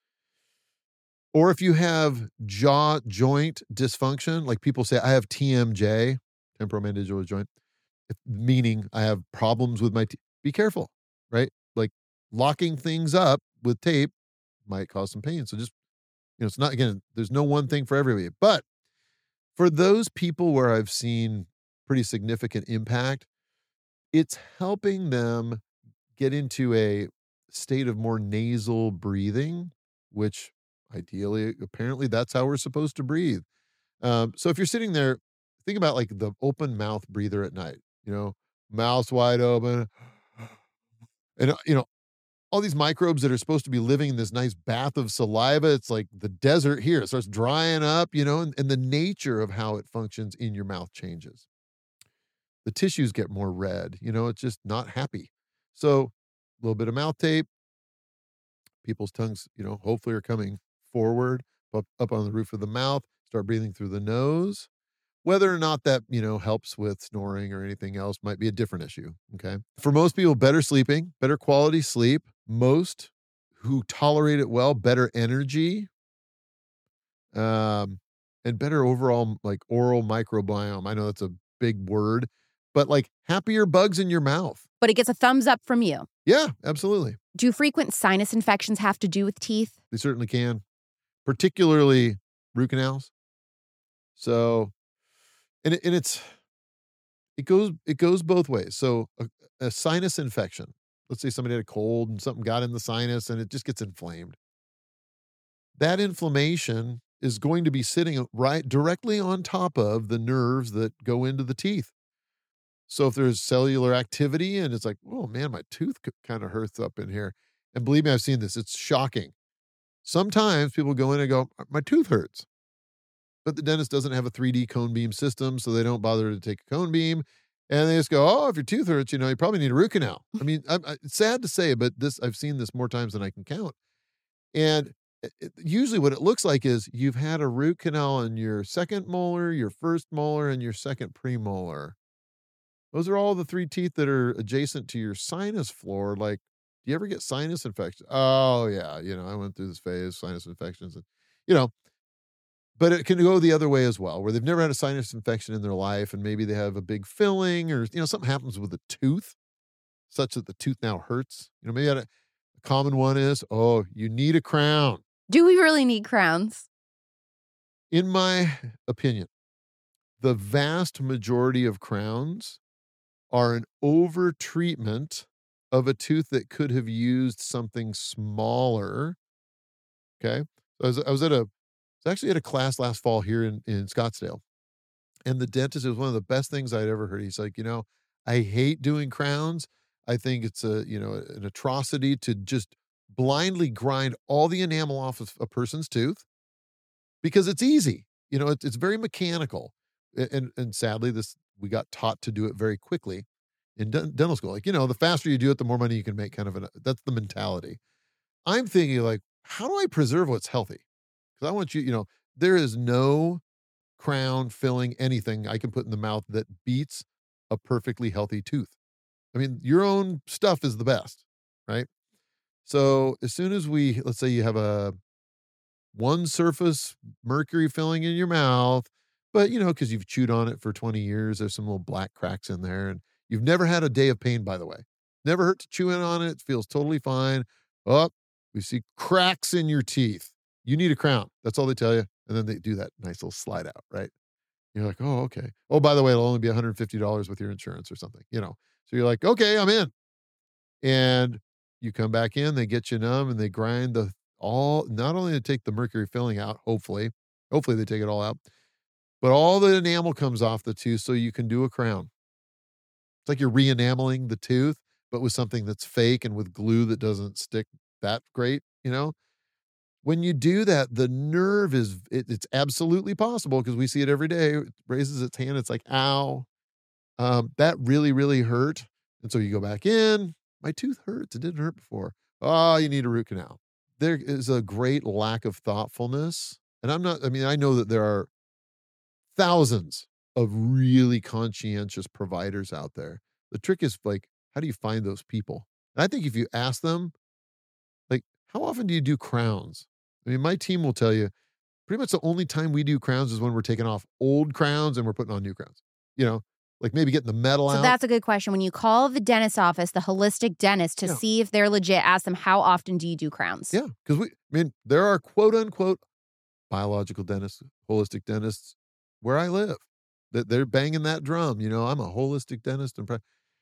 or if you have jaw joint dysfunction, like people say, I have T M J, temporomandibular joint, meaning I have problems with my teeth. Be careful. right? Like locking things up with tape might cause some pain. So just, you know, it's not, again, there's no one thing for everybody. But for those people where I've seen pretty significant impact, it's helping them get into a state of more nasal breathing, which ideally, apparently, that's how we're supposed to breathe. Um, so if you're sitting there, think about like the open mouth breather at night, you know, mouth wide open. And, uh, you know, all these microbes that are supposed to be living in this nice bath of saliva, it's like the desert here. It starts drying up, you know, and, and the nature of how it functions in your mouth changes. The tissues get more red, you know, it's just not happy. So a little bit of mouth tape, people's tongues, you know, hopefully are coming forward, up, up on the roof of the mouth, start breathing through the nose. Whether or not that, you know, helps with snoring or anything else might be a different issue, okay? For most people, better sleeping, better quality sleep. Most who tolerate it well, better energy, um, and better overall, like, oral microbiome. I know that's a big word, but, like, happier bugs in your mouth. But it gets a thumbs up from you. Yeah, absolutely. Do frequent sinus infections have to do with teeth? They certainly can, particularly root canals. So, and, it, and it's, it goes, it goes both ways. So a, a sinus infection, let's say somebody had a cold and something got in the sinus and it just gets inflamed. That inflammation is going to be sitting right directly on top of the nerves that go into the teeth. So if there's cellular activity and it's like, oh man, my tooth kind of hurts up in here. And believe me, I've seen this. It's shocking. Sometimes people go in and go, my tooth hurts. But the dentist doesn't have a three D cone beam system, so they don't bother to take a cone beam. And they just go, oh, if your tooth hurts, you know, you probably need a root canal. I mean, I, I, it's sad to say, but this I've seen this more times than I can count. And it, it, usually what it looks like is you've had a root canal in your second molar, your first molar, and your second premolar. Those are all the three teeth that are adjacent to your sinus floor. Like, do you ever get sinus infections? Oh, yeah. You know, I went through this phase, sinus infections. And, you know, but it can go the other way as well, where they've never had a sinus infection in their life and maybe they have a big filling or, you know, something happens with the tooth such that the tooth now hurts. You know, maybe a, a common one is, oh, you need a crown. Do we really need crowns? In my opinion, the vast majority of crowns are an over treatment of a tooth that could have used something smaller. Okay. I was, I was at a, I was actually at a class last fall here in, in Scottsdale. And the dentist, it was one of the best things I'd ever heard. He's like, you know, I hate doing crowns. I think it's a, you know, an atrocity to just blindly grind all the enamel off of a person's tooth because it's easy. You know, it, it's very mechanical. And, and sadly, this, we got taught to do it very quickly in de- dental school. Like, you know, the faster you do it, the more money you can make, kind of an, that's the mentality. I'm thinking like, how do I preserve what's healthy? Because I want you, you know, there is no crown filling anything I can put in the mouth that beats a perfectly healthy tooth. I mean, your own stuff is the best, right? So as soon as we, let's say you have a one surface mercury filling in your mouth, but you know, because you've chewed on it for twenty years, there's some little black cracks in there and you've never had a day of pain, by the way. Never hurt to chew in on it. It feels totally fine. Oh, we see cracks in your teeth. You need a crown. That's all they tell you. And then they do that nice little slide out, right? You're like, oh, okay. Oh, by the way, it'll only be one hundred fifty dollars with your insurance or something, you know? So you're like, okay, I'm in. And you come back in, they get you numb and they grind the all, not only to take the mercury filling out, hopefully, hopefully they take it all out, but all the enamel comes off the tooth so you can do a crown. It's like you're re-enameling the tooth, but with something that's fake and with glue that doesn't stick that great, you know? When you do that, the nerve is, it, it's absolutely possible because we see it every day. It raises its hand. It's like, ow, um, that really, really hurt. And so you go back in, my tooth hurts. It didn't hurt before. Oh, you need a root canal. There is a great lack of thoughtfulness. And I'm not, I mean, I know that there are thousands of really conscientious providers out there. The trick is like, how do you find those people? And I think if you ask them, like, how often do you do crowns? I mean, my team will tell you pretty much the only time we do crowns is when we're taking off old crowns and we're putting on new crowns. You know, like maybe getting the metal so out. So that's a good question. When you call the dentist's office, the holistic dentist, to yeah. see if they're legit, ask them, how often do you do crowns? Yeah, because we, I mean, there are quote unquote biological dentists, holistic dentists where I live. That they're banging that drum. You know, I'm a holistic dentist, and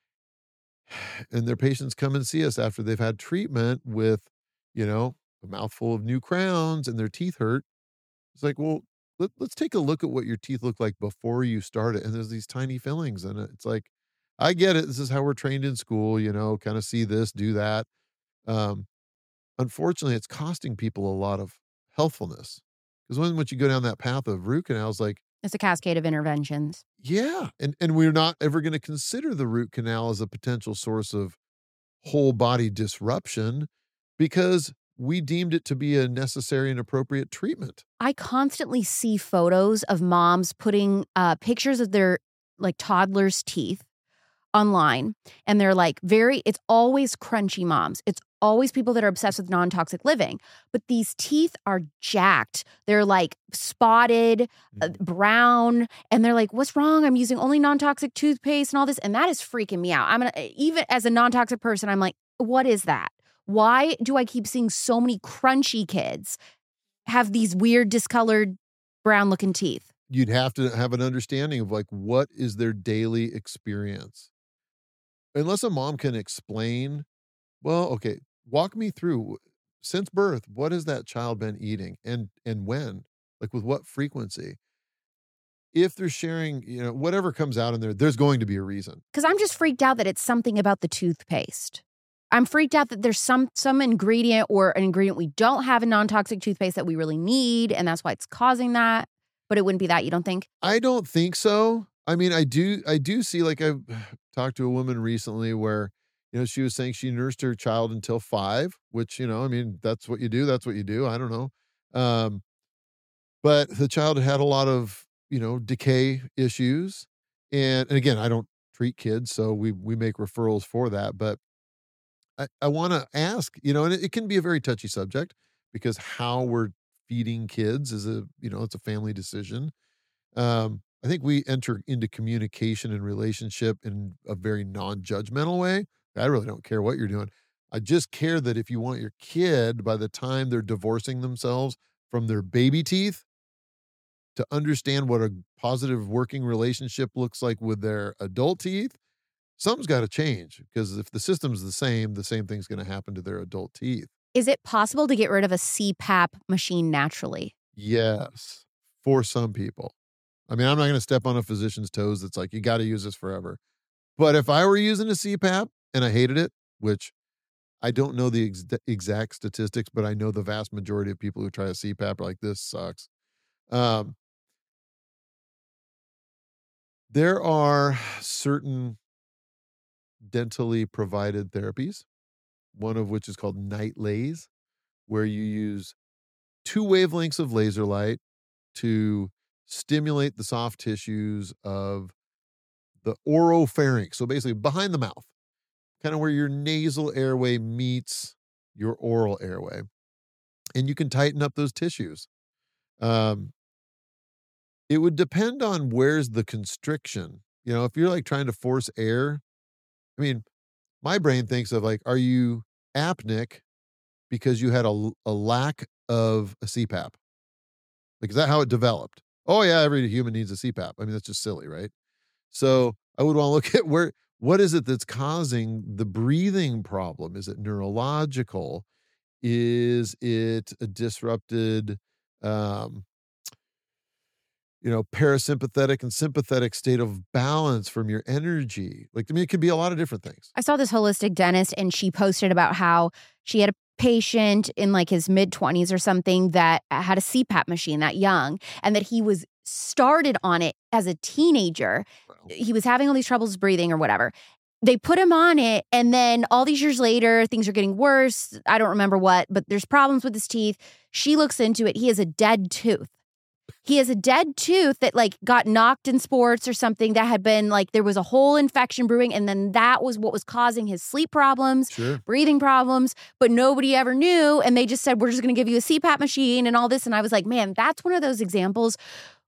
and their patients come and see us after they've had treatment with, you know, a mouthful of new crowns and their teeth hurt. It's like, well, let, let's take a look at what your teeth look like before you start it. And there's these tiny fillings in it. It's like, I get it. This is how we're trained in school, you know, kind of see this, do that. Um, unfortunately, it's costing people a lot of healthfulness. Because when, once you go down that path of root canals, like, it's a cascade of interventions. Yeah. And, and we're not ever going to consider the root canal as a potential source of whole body disruption because we deemed it to be a necessary and appropriate treatment. I constantly see photos of moms putting uh, pictures of their like toddlers' teeth online. And they're like very, it's always crunchy moms. It's always people that are obsessed with non-toxic living. But these teeth are jacked. They're like spotted, uh, brown. And they're like, what's wrong? I'm using only non-toxic toothpaste and all this. And that is freaking me out. I'm gonna, even as a non-toxic person, I'm like, what is that? Why do I keep seeing so many crunchy kids have these weird discolored brown looking teeth? You'd have to have an understanding of like, what is their daily experience? Unless a mom can explain, well, okay, walk me through since birth, what has that child been eating and, and when, like with what frequency? If they're sharing, you know, whatever comes out in there, there's going to be a reason. Because I'm just freaked out that it's something about the toothpaste. I'm freaked out that there's some some ingredient or an ingredient we don't have in non-toxic toothpaste that we really need, and that's why it's causing that. But it wouldn't be that, you don't think? I don't think so. I mean, I do I do see, like, I've talked to a woman recently where, you know, she was saying she nursed her child until five, which, you know, I mean, that's what you do. That's what you do. I don't know. Um, but the child had a lot of, you know, decay issues. And, and again, I don't treat kids, so we we make referrals for that. But I, I want to ask, you know, and it, it can be a very touchy subject because how we're feeding kids is a, you know, it's a family decision. Um, I think we enter into communication and relationship in a very non-judgmental way. I really don't care what you're doing. I just care that if you want your kid, by the time they're divorcing themselves from their baby teeth, to understand what a positive working relationship looks like with their adult teeth, something's got to change, because if the system's the same, the same thing's going to happen to their adult teeth. Is it possible to get rid of a C PAP machine naturally? Yes, for some people. I mean, I'm not going to step on a physician's toes. It's like, you got to use this forever. But if I were using a C PAP and I hated it, which I don't know the ex- exact statistics, but I know the vast majority of people who try a C PAP are like, this sucks. Um, there are certain dentally provided therapies, one of which is called night laser, where you use two wavelengths of laser light to stimulate the soft tissues of the oropharynx. So basically behind the mouth, kind of where your nasal airway meets your oral airway. And you can tighten up those tissues. Um, it would depend on where's the constriction. You know, if you're like trying to force air, I mean, my brain thinks of like, are you apneic because you had a, a lack of a C PAP? Like, is that how it developed? Oh yeah, every human needs a C PAP. I mean, that's just silly, right? So I would want to look at where, what is it that's causing the breathing problem? Is it neurological? Is it a disrupted, um, you know, parasympathetic and sympathetic state of balance from your energy? Like, I mean, it could be a lot of different things. I saw this holistic dentist, and she posted about how she had a patient in like his mid twenties or something that had a C PAP machine that young, and that he was started on it as a teenager. Wow. He was having all these troubles breathing or whatever. They put him on it, and then all these years later, things are getting worse. I don't remember what, but there's problems with his teeth. She looks into it. He has a dead tooth. He has a dead tooth that like got knocked in sports or something that had been like, there was a whole infection brewing. And then that was what was causing his sleep problems, sure. breathing problems, but nobody ever knew. And they just said, we're just going to give you a C PAP machine and all this. And I was like, man, that's one of those examples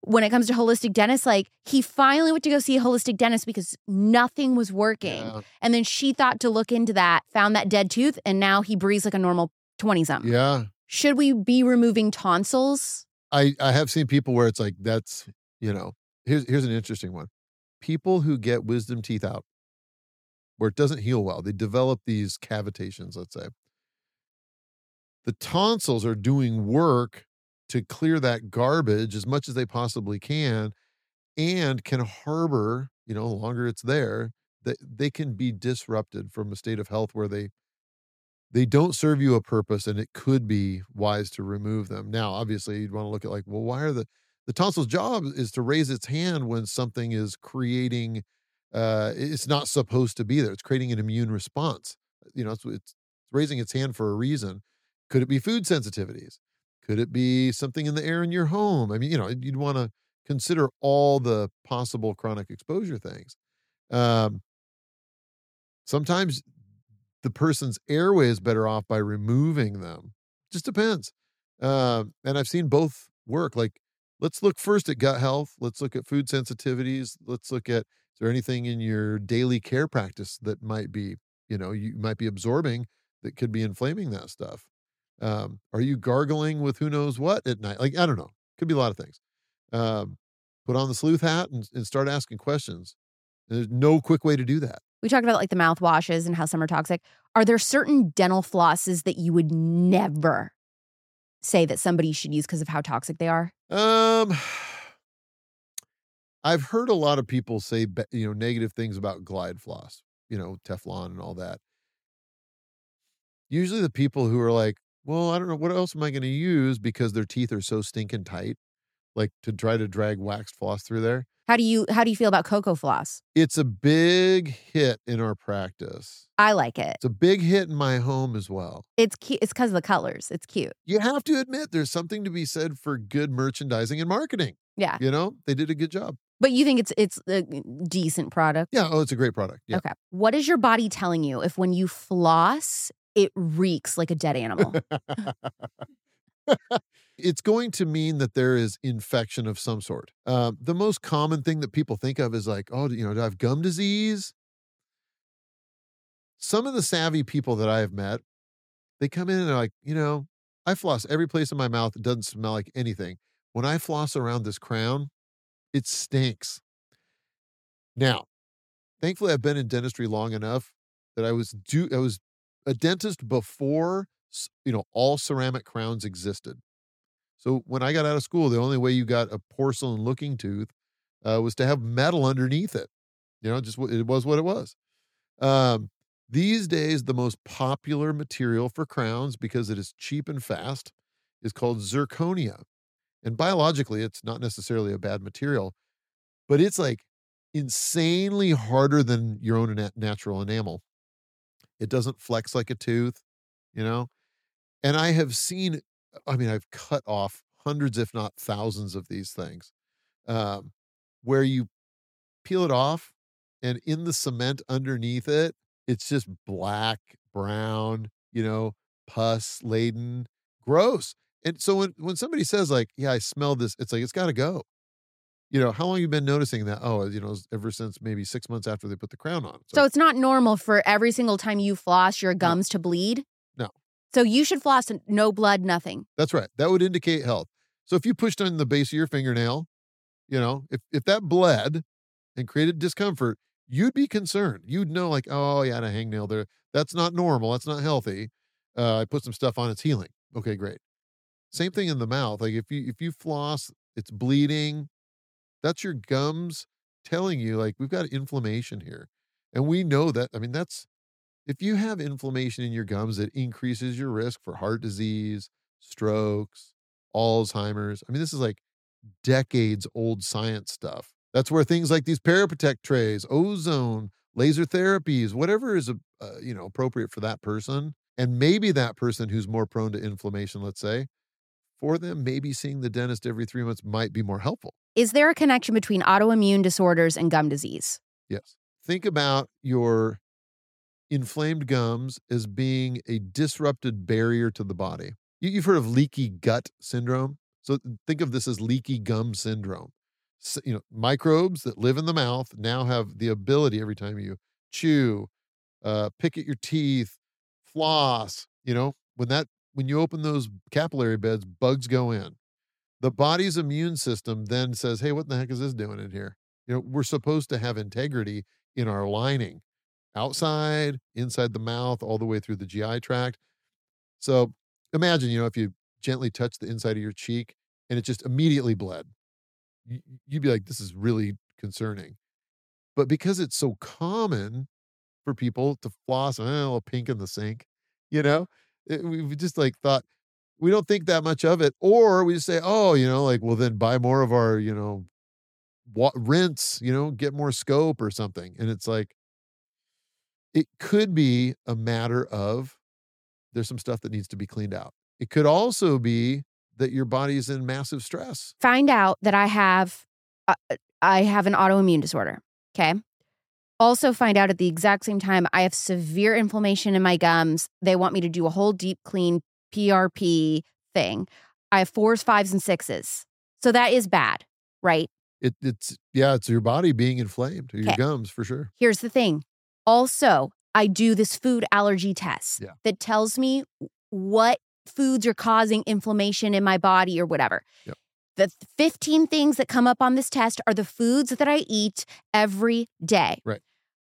when it comes to holistic dentists, like he finally went to go see a holistic dentist because nothing was working. Yeah. And then she thought to look into that, found that dead tooth, and now he breathes like a normal twenty-something. Yeah. Should we be removing tonsils? I, I have seen people where it's like, that's, you know, here's here's an interesting one. People who get wisdom teeth out, where it doesn't heal well, they develop these cavitations, let's say. The tonsils are doing work to clear that garbage as much as they possibly can, and can harbor, you know, the longer it's there, that they can be disrupted from a state of health where they they don't serve you a purpose, and it could be wise to remove them. Now, obviously, you'd want to look at like, well, why are the the tonsil's job is to raise its hand when something is creating, uh, it's not supposed to be there. It's creating an immune response. You know, it's, it's raising its hand for a reason. Could it be food sensitivities? Could it be something in the air in your home? I mean, you know, you'd want to consider all the possible chronic exposure things. Um, sometimes the person's airway is better off by removing them. Just depends. Um, and I've seen both work. Like, let's look first at gut health. Let's look at food sensitivities. Let's look at, is there anything in your daily care practice that might be, you know, you might be absorbing that could be inflaming that stuff? Um, are you gargling with who knows what at night? Like, I don't know. Could be a lot of things. Um, put on the sleuth hat and, and start asking questions. And there's no quick way to do that. We talked about like the mouthwashes and how some are toxic. Are there certain dental flosses that you would never say that somebody should use because of how toxic they are? Um, I've heard a lot of people say, you know, negative things about Glide floss, you know, Teflon and all that. Usually the people who are like, well, I don't know, what else am I going to use because their teeth are so stinking tight, like to try to drag waxed floss through there. How do you how do you feel about Cocoa Floss? It's a big hit in our practice. I like it. It's a big hit in my home as well. It's cute. It's because of the colors. It's cute. You have to admit there's something to be said for good merchandising and marketing. Yeah. You know, they did a good job. But you think it's it's a decent product? Yeah. Oh, it's a great product. Yeah. Okay. What is your body telling you if when you floss, it reeks like a dead animal? It's going to mean that there is infection of some sort. Um, the most common thing that people think of is like, oh, you know, do I have gum disease? Some of the savvy people that I have met, they come in and they're like, you know, I floss every place in my mouth. It doesn't smell like anything. When I floss around this crown, it stinks. Now, thankfully, I've been in dentistry long enough that I was do I was a dentist before, you know, all ceramic crowns existed. So when I got out of school, the only way you got a porcelain looking tooth uh, was to have metal underneath it. You know, just it was what it was. Um, these days, the most popular material for crowns, because it is cheap and fast, is called zirconia. And biologically, it's not necessarily a bad material, but it's like insanely harder than your own nat- natural enamel. It doesn't flex like a tooth, you know? And I have seen, I mean, I've cut off hundreds, if not thousands of these things, um, where you peel it off and in the cement underneath it, it's just black, brown, you know, pus laden, gross. And so when, when somebody says like, yeah, I smell this, it's like, it's got to go. You know, how long have you been noticing that? Oh, you know, ever since maybe six months after they put the crown on. So, so it's not normal for every single time you floss your gums no. to bleed? No. So you should floss no blood, nothing. That's right. That would indicate health. So if you pushed on the base of your fingernail, you know, if, if that bled and created discomfort, you'd be concerned. You'd know like, oh, yeah, I had a hangnail there. That's not normal. That's not healthy. Uh, I put some stuff on, it's healing. Okay, great. Same thing in the mouth. Like if you if you floss, it's bleeding. That's your gums telling you like we've got inflammation here. And we know that. I mean, that's if you have inflammation in your gums, it increases your risk for heart disease, strokes, Alzheimer's. I mean, this is like decades old science stuff. That's where things like these Paraprotect trays, ozone, laser therapies, whatever is, uh, you know, appropriate for that person. And maybe that person who's more prone to inflammation, let's say, for them, maybe seeing the dentist every three months might be more helpful. Is there a connection between autoimmune disorders and gum disease? Yes. Think about your inflamed gums as being a disrupted barrier to the body. You've heard of leaky gut syndrome. So So think of this as leaky gum syndrome. S you know, microbes that live in the mouth now have the ability every time you chew, uh, pick at your teeth, floss, you know, when that when you open those capillary beds, bugs go in. The body's immune system then says, "Hey, what the heck is this doing in here?" You know, we're supposed to have integrity in our lining, outside, inside the mouth, all the way through the G I tract. So imagine, you know, if you gently touch the inside of your cheek and it just immediately bled. Y- You'd be like, this is really concerning. But because it's so common for people to floss, eh, a little pink in the sink, you know, it, we just like thought, we don't think that much of it. Or we just say, oh, you know, like, well, then buy more of our, you know, wa- rinse, you know, get more scope or something. And it's like, it could be a matter of there's some stuff that needs to be cleaned out. It could also be that your body's in massive stress. Find out that I have uh, I have an autoimmune disorder. Okay. Also find out at the exact same time I have severe inflammation in my gums. They want me to do a whole deep clean P R P thing. I have fours, fives, and sixes. So that is bad, right? It, it's, yeah, it's your body being inflamed, or your Okay. gums for sure. Here's the thing. Also, I do this food allergy test Yeah. that tells me what foods are causing inflammation in my body or whatever. Yep. The fifteen things that come up on this test are the foods that I eat every day. Right.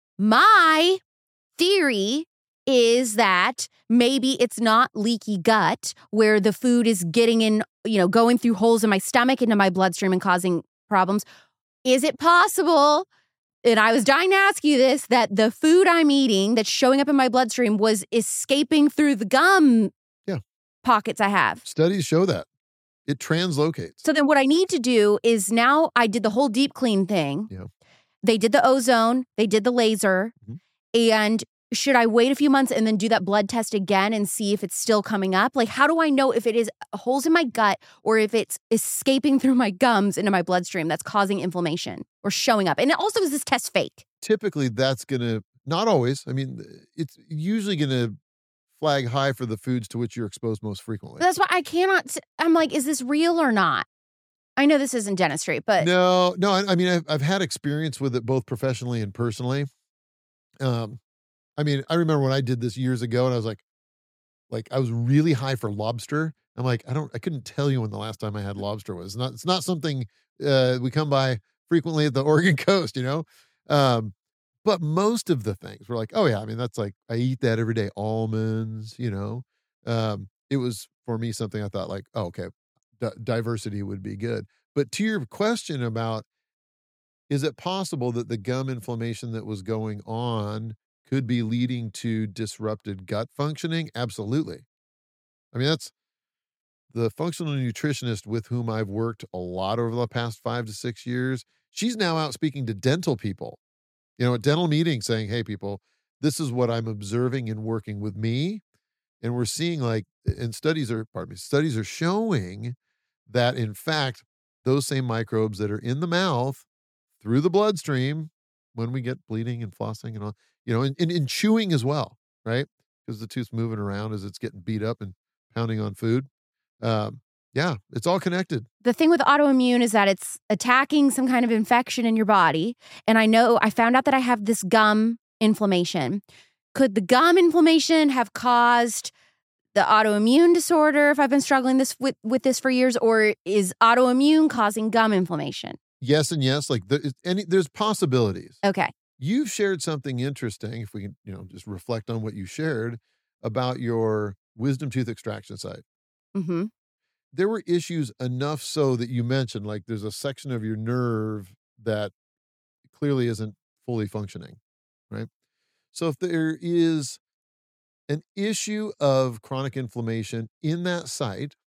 My theory is that maybe it's not leaky gut where the food is getting in, you know, going through holes in my stomach into my bloodstream and causing problems. Is it possible, and I was dying to ask you this, that the food I'm eating that's showing up in my bloodstream was escaping through the gum Yeah. pockets I have? Studies show that. It translocates. So then what I need to do is, now I did the whole deep clean thing. Yeah. They did the ozone, they did the laser, Mhm. and should I wait a few months and then do that blood test again and see if it's still coming up? Like, how do I know if it is holes in my gut or if it's escaping through my gums into my bloodstream that's causing inflammation or showing up? And also, is this test fake? Typically, that's going to, not always, I mean, it's usually going to flag high for the foods to which you're exposed most frequently. That's why I cannot, s- I'm like, is this real or not? I know this isn't dentistry, but No, no, I, I mean, I've, I've had experience with it both professionally and personally. Um, I mean, I remember when I did this years ago and I was like, like I was really high for lobster. I'm like, I don't, I couldn't tell you when the last time I had lobster was. It's not, it's not something uh, we come by frequently at the Oregon coast, you know? Um, but most of the things were like, oh yeah, I mean, that's like, I eat that every day. Almonds, you know? Um, it was for me something I thought like, oh, okay, di- diversity would be good. But to your question about, is it possible that the gum inflammation that was going on could be leading to disrupted gut functioning? Absolutely. I mean, that's the functional nutritionist with whom I've worked a lot over the past five to six years. She's now out speaking to dental people, you know, at dental meetings saying, hey, people, this is what I'm observing and working with me. And we're seeing like, and studies are, pardon me, studies are showing that in fact, those same microbes that are in the mouth through the bloodstream when we get bleeding and flossing and all, you know, and, and, and chewing as well, right? Because the tooth's moving around as it's getting beat up and pounding on food. Um, yeah, it's all connected. the thing with autoimmune is that it's attacking some kind of infection in your body. And I know I found out that I have this gum inflammation. Could the gum inflammation have caused the autoimmune disorder if I've been struggling this with, with this for years, or is autoimmune causing gum inflammation? Yes and yes. Like there, any, there's possibilities. Okay. You've shared something interesting, if we can, you know, just reflect on what you shared about your wisdom tooth extraction site. Mm-hmm. There were issues enough so that you mentioned, like there's a section of your nerve that clearly isn't fully functioning, right? So if there is an issue of chronic inflammation in that site,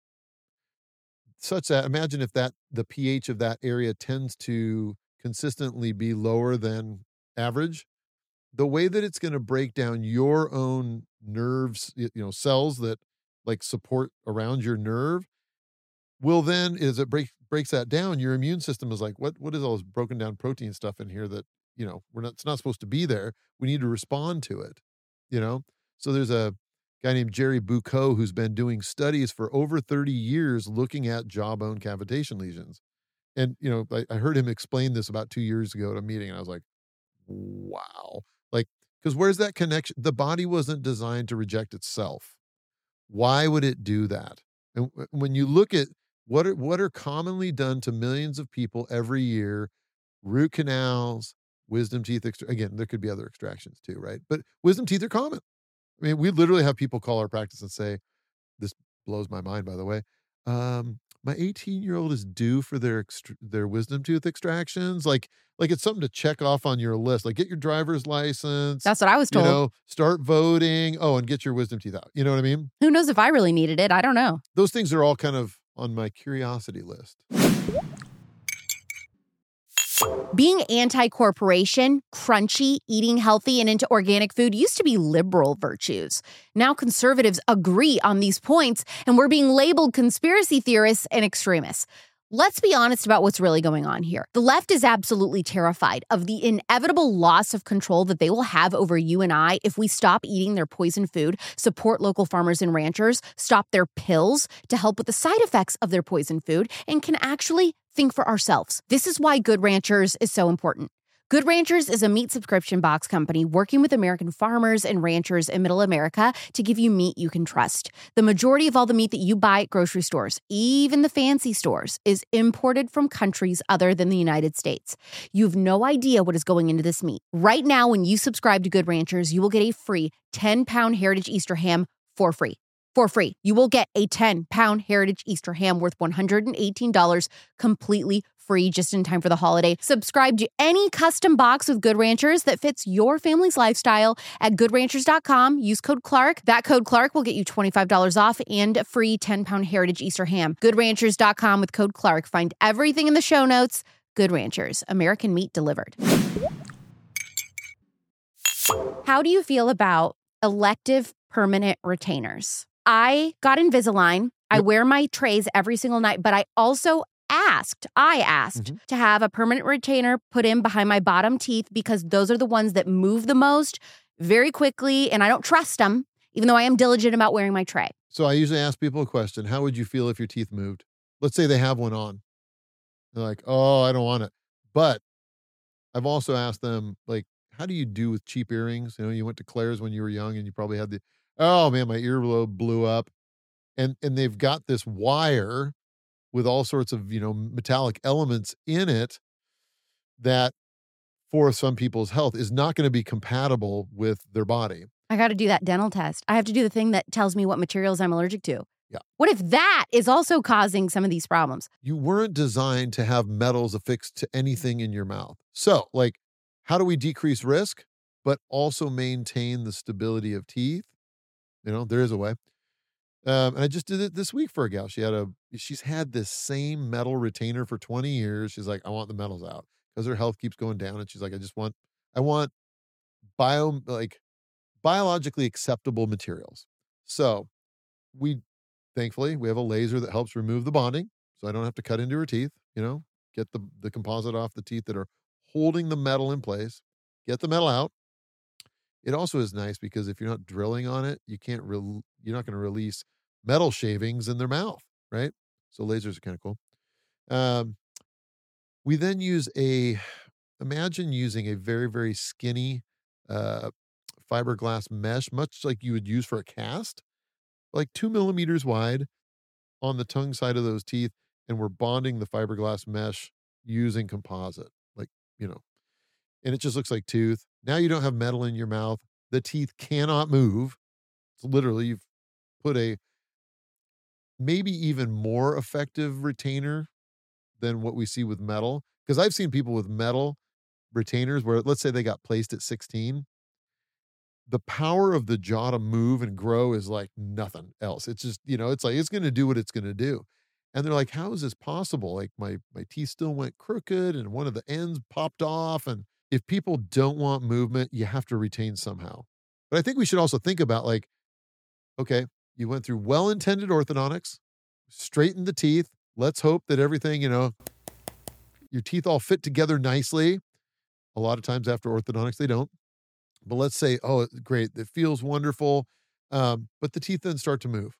such that, imagine if that the pH of that area tends to consistently be lower than average, the way that it's going to break down your own nerves, y- you know, cells that like support around your nerve, will then, as it break, breaks that down, your immune system is like, what, what is all this broken down protein stuff in here that, you know, we're not, it's not supposed to be there. We need to respond to it, you know? So there's a, guy named Jerry Bucco, who's been doing studies for over thirty years looking at jawbone cavitation lesions. And, you know, I, I heard him explain this about two years ago at a meeting, and I was like, wow. Like, because where's that connection? The body wasn't designed to reject itself. Why would it do that? And when you look at what are, what are commonly done to millions of people every year, root canals, wisdom teeth, extra- again, there could be other extractions too, right? But wisdom teeth are common. I mean, we literally have people call our practice and say, this blows my mind, by the way. Um, my eighteen-year-old is due for their ext- their wisdom tooth extractions. Like, like it's something to check off on your list. Like, get your driver's license. That's what I was told. You know, start voting. Oh, and get your wisdom teeth out. You know what I mean? Who knows if I really needed it? I don't know. Those things are all kind of on my curiosity list. Being anti-corporation, crunchy, eating healthy, and into organic food used to be liberal virtues. Now conservatives agree on these points, and we're being labeled conspiracy theorists and extremists. Let's be honest about what's really going on here. The left is absolutely terrified of the inevitable loss of control that they will have over you and I if we stop eating their poison food, support local farmers and ranchers, stop their pills to help with the side effects of their poison food, and can actually think for ourselves. This is why Good Ranchers is so important. Good Ranchers is a meat subscription box company working with American farmers and ranchers in Middle America to give you meat you can trust. The majority of all the meat that you buy at grocery stores, even the fancy stores, is imported from countries other than the United States. You have no idea what is going into this meat. Right now, when you subscribe to Good Ranchers, you will get a free ten-pound Heritage Easter ham for free. For free. You will get a ten-pound Heritage Easter ham worth one hundred eighteen dollars completely free just in time for the holiday. Subscribe to any custom box with Good Ranchers that fits your family's lifestyle at good ranchers dot com. Use code Clark. That code Clark will get you twenty-five dollars off and a free ten-pound Heritage Easter ham. good ranchers dot com with code Clark. Find everything in the show notes. Good Ranchers. American meat delivered. How do you feel about elective permanent retainers? I got Invisalign. I Yep. wear my trays every single night, but I also asked, I asked Mhm. to have a permanent retainer put in behind my bottom teeth because those are the ones that move the most very quickly, and I don't trust them, even though I am diligent about wearing my tray. So I usually ask people a question. How would you feel if your teeth moved? Let's say they have one on. They're like, oh, I don't want it. But I've also asked them, like, how do you do with cheap earrings? You know, you went to Claire's when you were young and you probably had the, oh man, my earlobe blew up. And and they've got this wire with all sorts of, you know, metallic elements in it that for some people's health is not going to be compatible with their body. I got to do that dental test. I have to do the thing that tells me what materials I'm allergic to. Yeah. What if that is also causing some of these problems? You weren't designed to have metals affixed to anything in your mouth. So, like, how do we decrease risk, but also maintain the stability of teeth? You know, there is a way. Um, and I just did it this week for a gal. She had a, she's had this same metal retainer for twenty years. She's like, I want the metals out because her health keeps going down. And she's like, I just want, I want bio, like biologically acceptable materials. So we, thankfully, we have a laser that helps remove the bonding. So I don't have to cut into her teeth, you know, get the, the composite off the teeth that are holding the metal in place, get the metal out. It also is nice because if you're not drilling on it, you can't, re- you're not going to release metal shavings in their mouth, right? So lasers are kind of cool. Um, we then use a, imagine using a very, very skinny uh, fiberglass mesh, much like you would use for a cast, like two millimeters wide on the tongue side of those teeth. And we're bonding the fiberglass mesh using composite, like, you know, and it just looks like tooth. Now you don't have metal in your mouth. The teeth cannot move. It's literally, you've put a maybe even more effective retainer than what we see with metal. Because I've seen people with metal retainers where, let's say they got placed at sixteen. The power of the jaw to move and grow is like nothing else. It's just, you know, it's like, it's going to do what it's going to do. And they're like, how is this possible? Like my, my teeth still went crooked and one of the ends popped off. And if people don't want movement, you have to retain somehow. But I think we should also think about like, okay, you went through well-intended orthodontics, straightened the teeth. Let's hope that everything, you know, your teeth all fit together nicely. A lot of times after orthodontics, they don't. But let's say, oh, great, it feels wonderful. Um, but the teeth then start to move.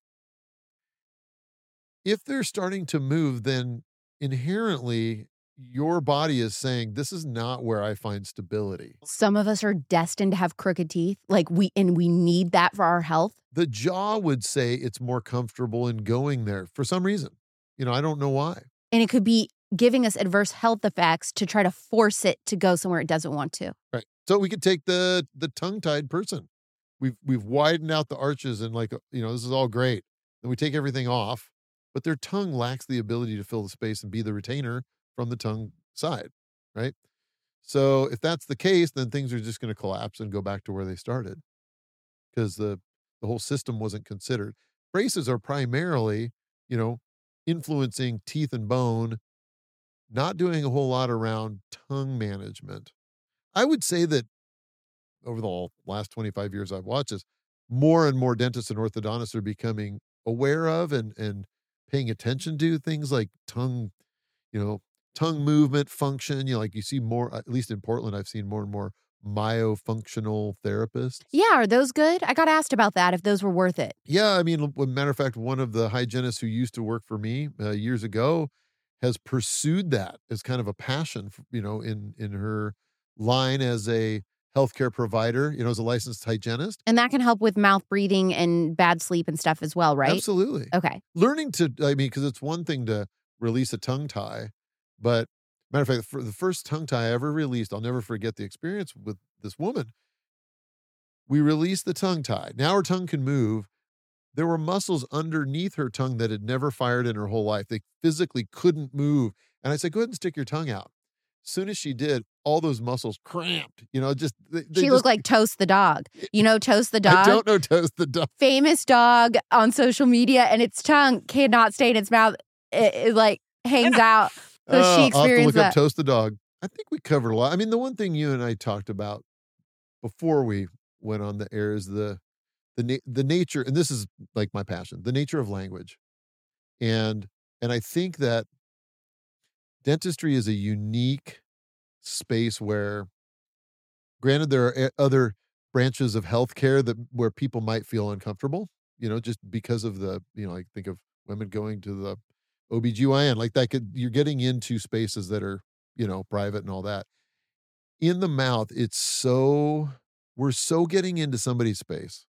If they're starting to move, then inherently your body is saying, this is not where I find stability. Some of us are destined to have crooked teeth, like we and we need that for our health. The jaw would say it's more comfortable in going there for some reason. You know, I don't know why. And it could be giving us adverse health effects to try to force it to go somewhere it doesn't want to. Right. So we could take the the tongue-tied person. We've we've widened out the arches and like, you know, this is all great. Then we take everything off, but their tongue lacks the ability to fill the space and be the retainer from the tongue side, right? So if that's the case, then things are just going to collapse and go back to where they started because the the whole system wasn't considered. Braces are primarily, you know, influencing teeth and bone, not doing a whole lot around tongue management. I would say that over the last twenty-five years I've watched this, more and more dentists and orthodontists are becoming aware of and and paying attention to things like tongue, you know, tongue movement function. You know, like you see more, at least in Portland, I've seen more and more myofunctional therapists. Yeah, are those good? I got asked about that, if those were worth it. Yeah, I mean, a matter of fact, one of the hygienists who used to work for me uh, years ago has pursued that as kind of a passion, you know, in in her line as a healthcare provider, you know, as a licensed hygienist. And that can help with mouth breathing and bad sleep and stuff as well, right? Absolutely. Okay. Learning to, I mean, because it's one thing to release a tongue tie, but matter of fact, for the first tongue tie I ever released, I'll never forget the experience with this woman. We released the tongue tie. Now her tongue can move. There were muscles underneath her tongue that had never fired in her whole life. They physically couldn't move. And I said, go ahead and stick your tongue out. As soon as she did, all those muscles cramped, you know, just. They, they she just, looked like Toast the dog. You know Toast the dog? I don't know Toast the dog. Famous dog on social media, and its tongue cannot stay in its mouth. It, it like hangs out. So uh, she experienced I'll have to look that. up Toast the dog. I think we covered a lot. I mean, the one thing you and I talked about before we went on the air is the the na- the nature, and this is like my passion, the nature of language. And and I think that dentistry is a unique space where, granted, there are other branches of healthcare that where people might feel uncomfortable, you know, just because of the, you know, like think of women going to the O B G Y N, like that could, you're getting into spaces that are, you know, private and all that. In the mouth, it's so, we're so getting into somebody's space.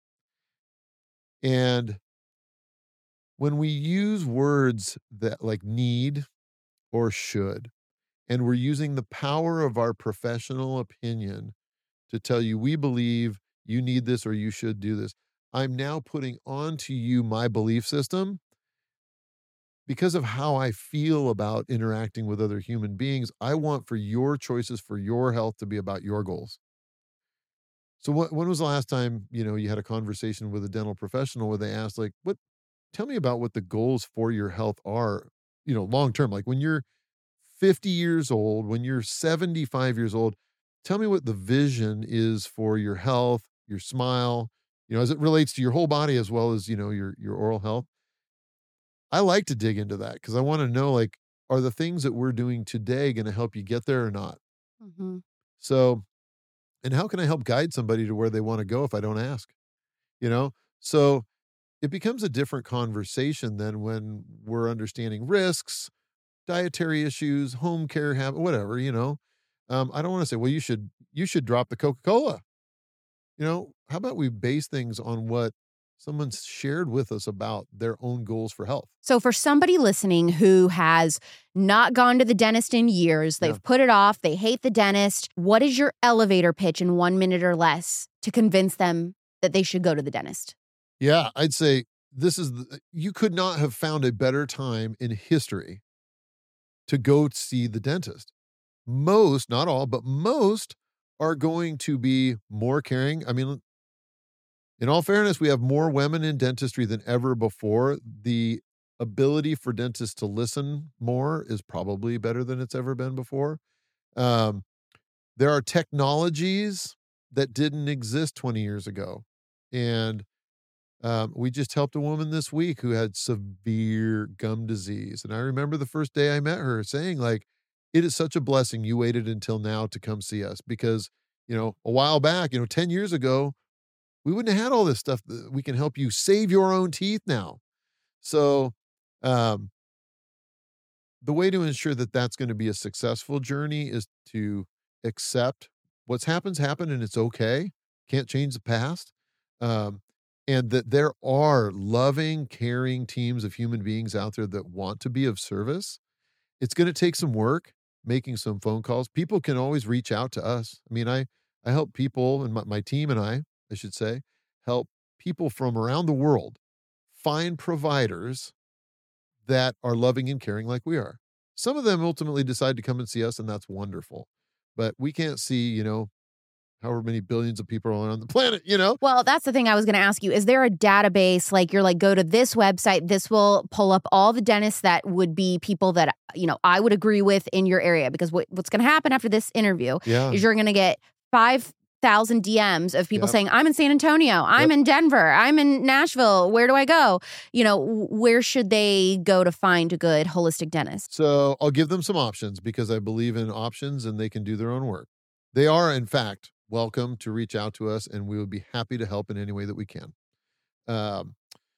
And when we use words that like need or should, and we're using the power of our professional opinion to tell you, we believe you need this or you should do this, I'm now putting onto you my belief system because of how I feel about interacting with other human beings. I want for your choices, for your health to be about your goals. So what, when was the last time, you know, you had a conversation with a dental professional where they asked, like, what, tell me about what the goals for your health are, you know, long term, like when you're fifty years old, when you're seventy-five years old, tell me what the vision is for your health, your smile, you know, as it relates to your whole body as well as, you know, your your oral health. I like to dig into that because I want to know, like, are the things that we're doing today going to help you get there or not? Mm-hmm. So, and how can I help guide somebody to where they want to go if I don't ask? You know, so it becomes a different conversation than when we're understanding risks, dietary issues, home care habit, whatever, you know. Um, I don't want to say, well, you should you should drop the Coca-Cola. You know, how about we base things on what someone's shared with us about their own goals for health? So for somebody listening who has not gone to the dentist in years, they've Yeah. put it off, they hate the dentist, what is your elevator pitch in one minute or less to convince them that they should go to the dentist? Yeah, I'd say this is, the, you could not have found a better time in history to go see the dentist. Most, not all, but most are going to be more caring. I mean, in all fairness, we have more women in dentistry than ever before. The ability for dentists to listen more is probably better than it's ever been before. Um, there are technologies that didn't exist twenty years ago. And um, we just helped a woman this week who had severe gum disease. And I remember the first day I met her saying, like, it is such a blessing you waited until now to come see us because, you know, a while back, you know, ten years ago, we wouldn't have had all this stuff that we can help you save your own teeth now. So, um, the way to ensure that that's going to be a successful journey is to accept what's happened's happened and it's okay. Can't change the past. Um, and that there are loving, caring teams of human beings out there that want to be of service. It's going to take some work, making some phone calls. People can always reach out to us. I mean, I, I help people, and my, my team and I, I should say, help people from around the world find providers that are loving and caring like we are. Some of them ultimately decide to come and see us, and that's wonderful. But we can't see, you know, however many billions of people are on the planet, you know? Well, that's the thing I was going to ask you. Is there a database, like you're like, go to this website, this will pull up all the dentists that would be people that, you know, I would agree with in your area? Because what, what's going to happen after this interview Yeah. is you're going to get five thousand D Ms of people Yep. saying, I'm in San Antonio, I'm Yep. in Denver, I'm in Nashville, where do I go? You know, where should they go to find a good holistic dentist? So I'll give them some options because I believe in options and they can do their own work. They are, in fact, welcome to reach out to us, and we would be happy to help in any way that we can. Um,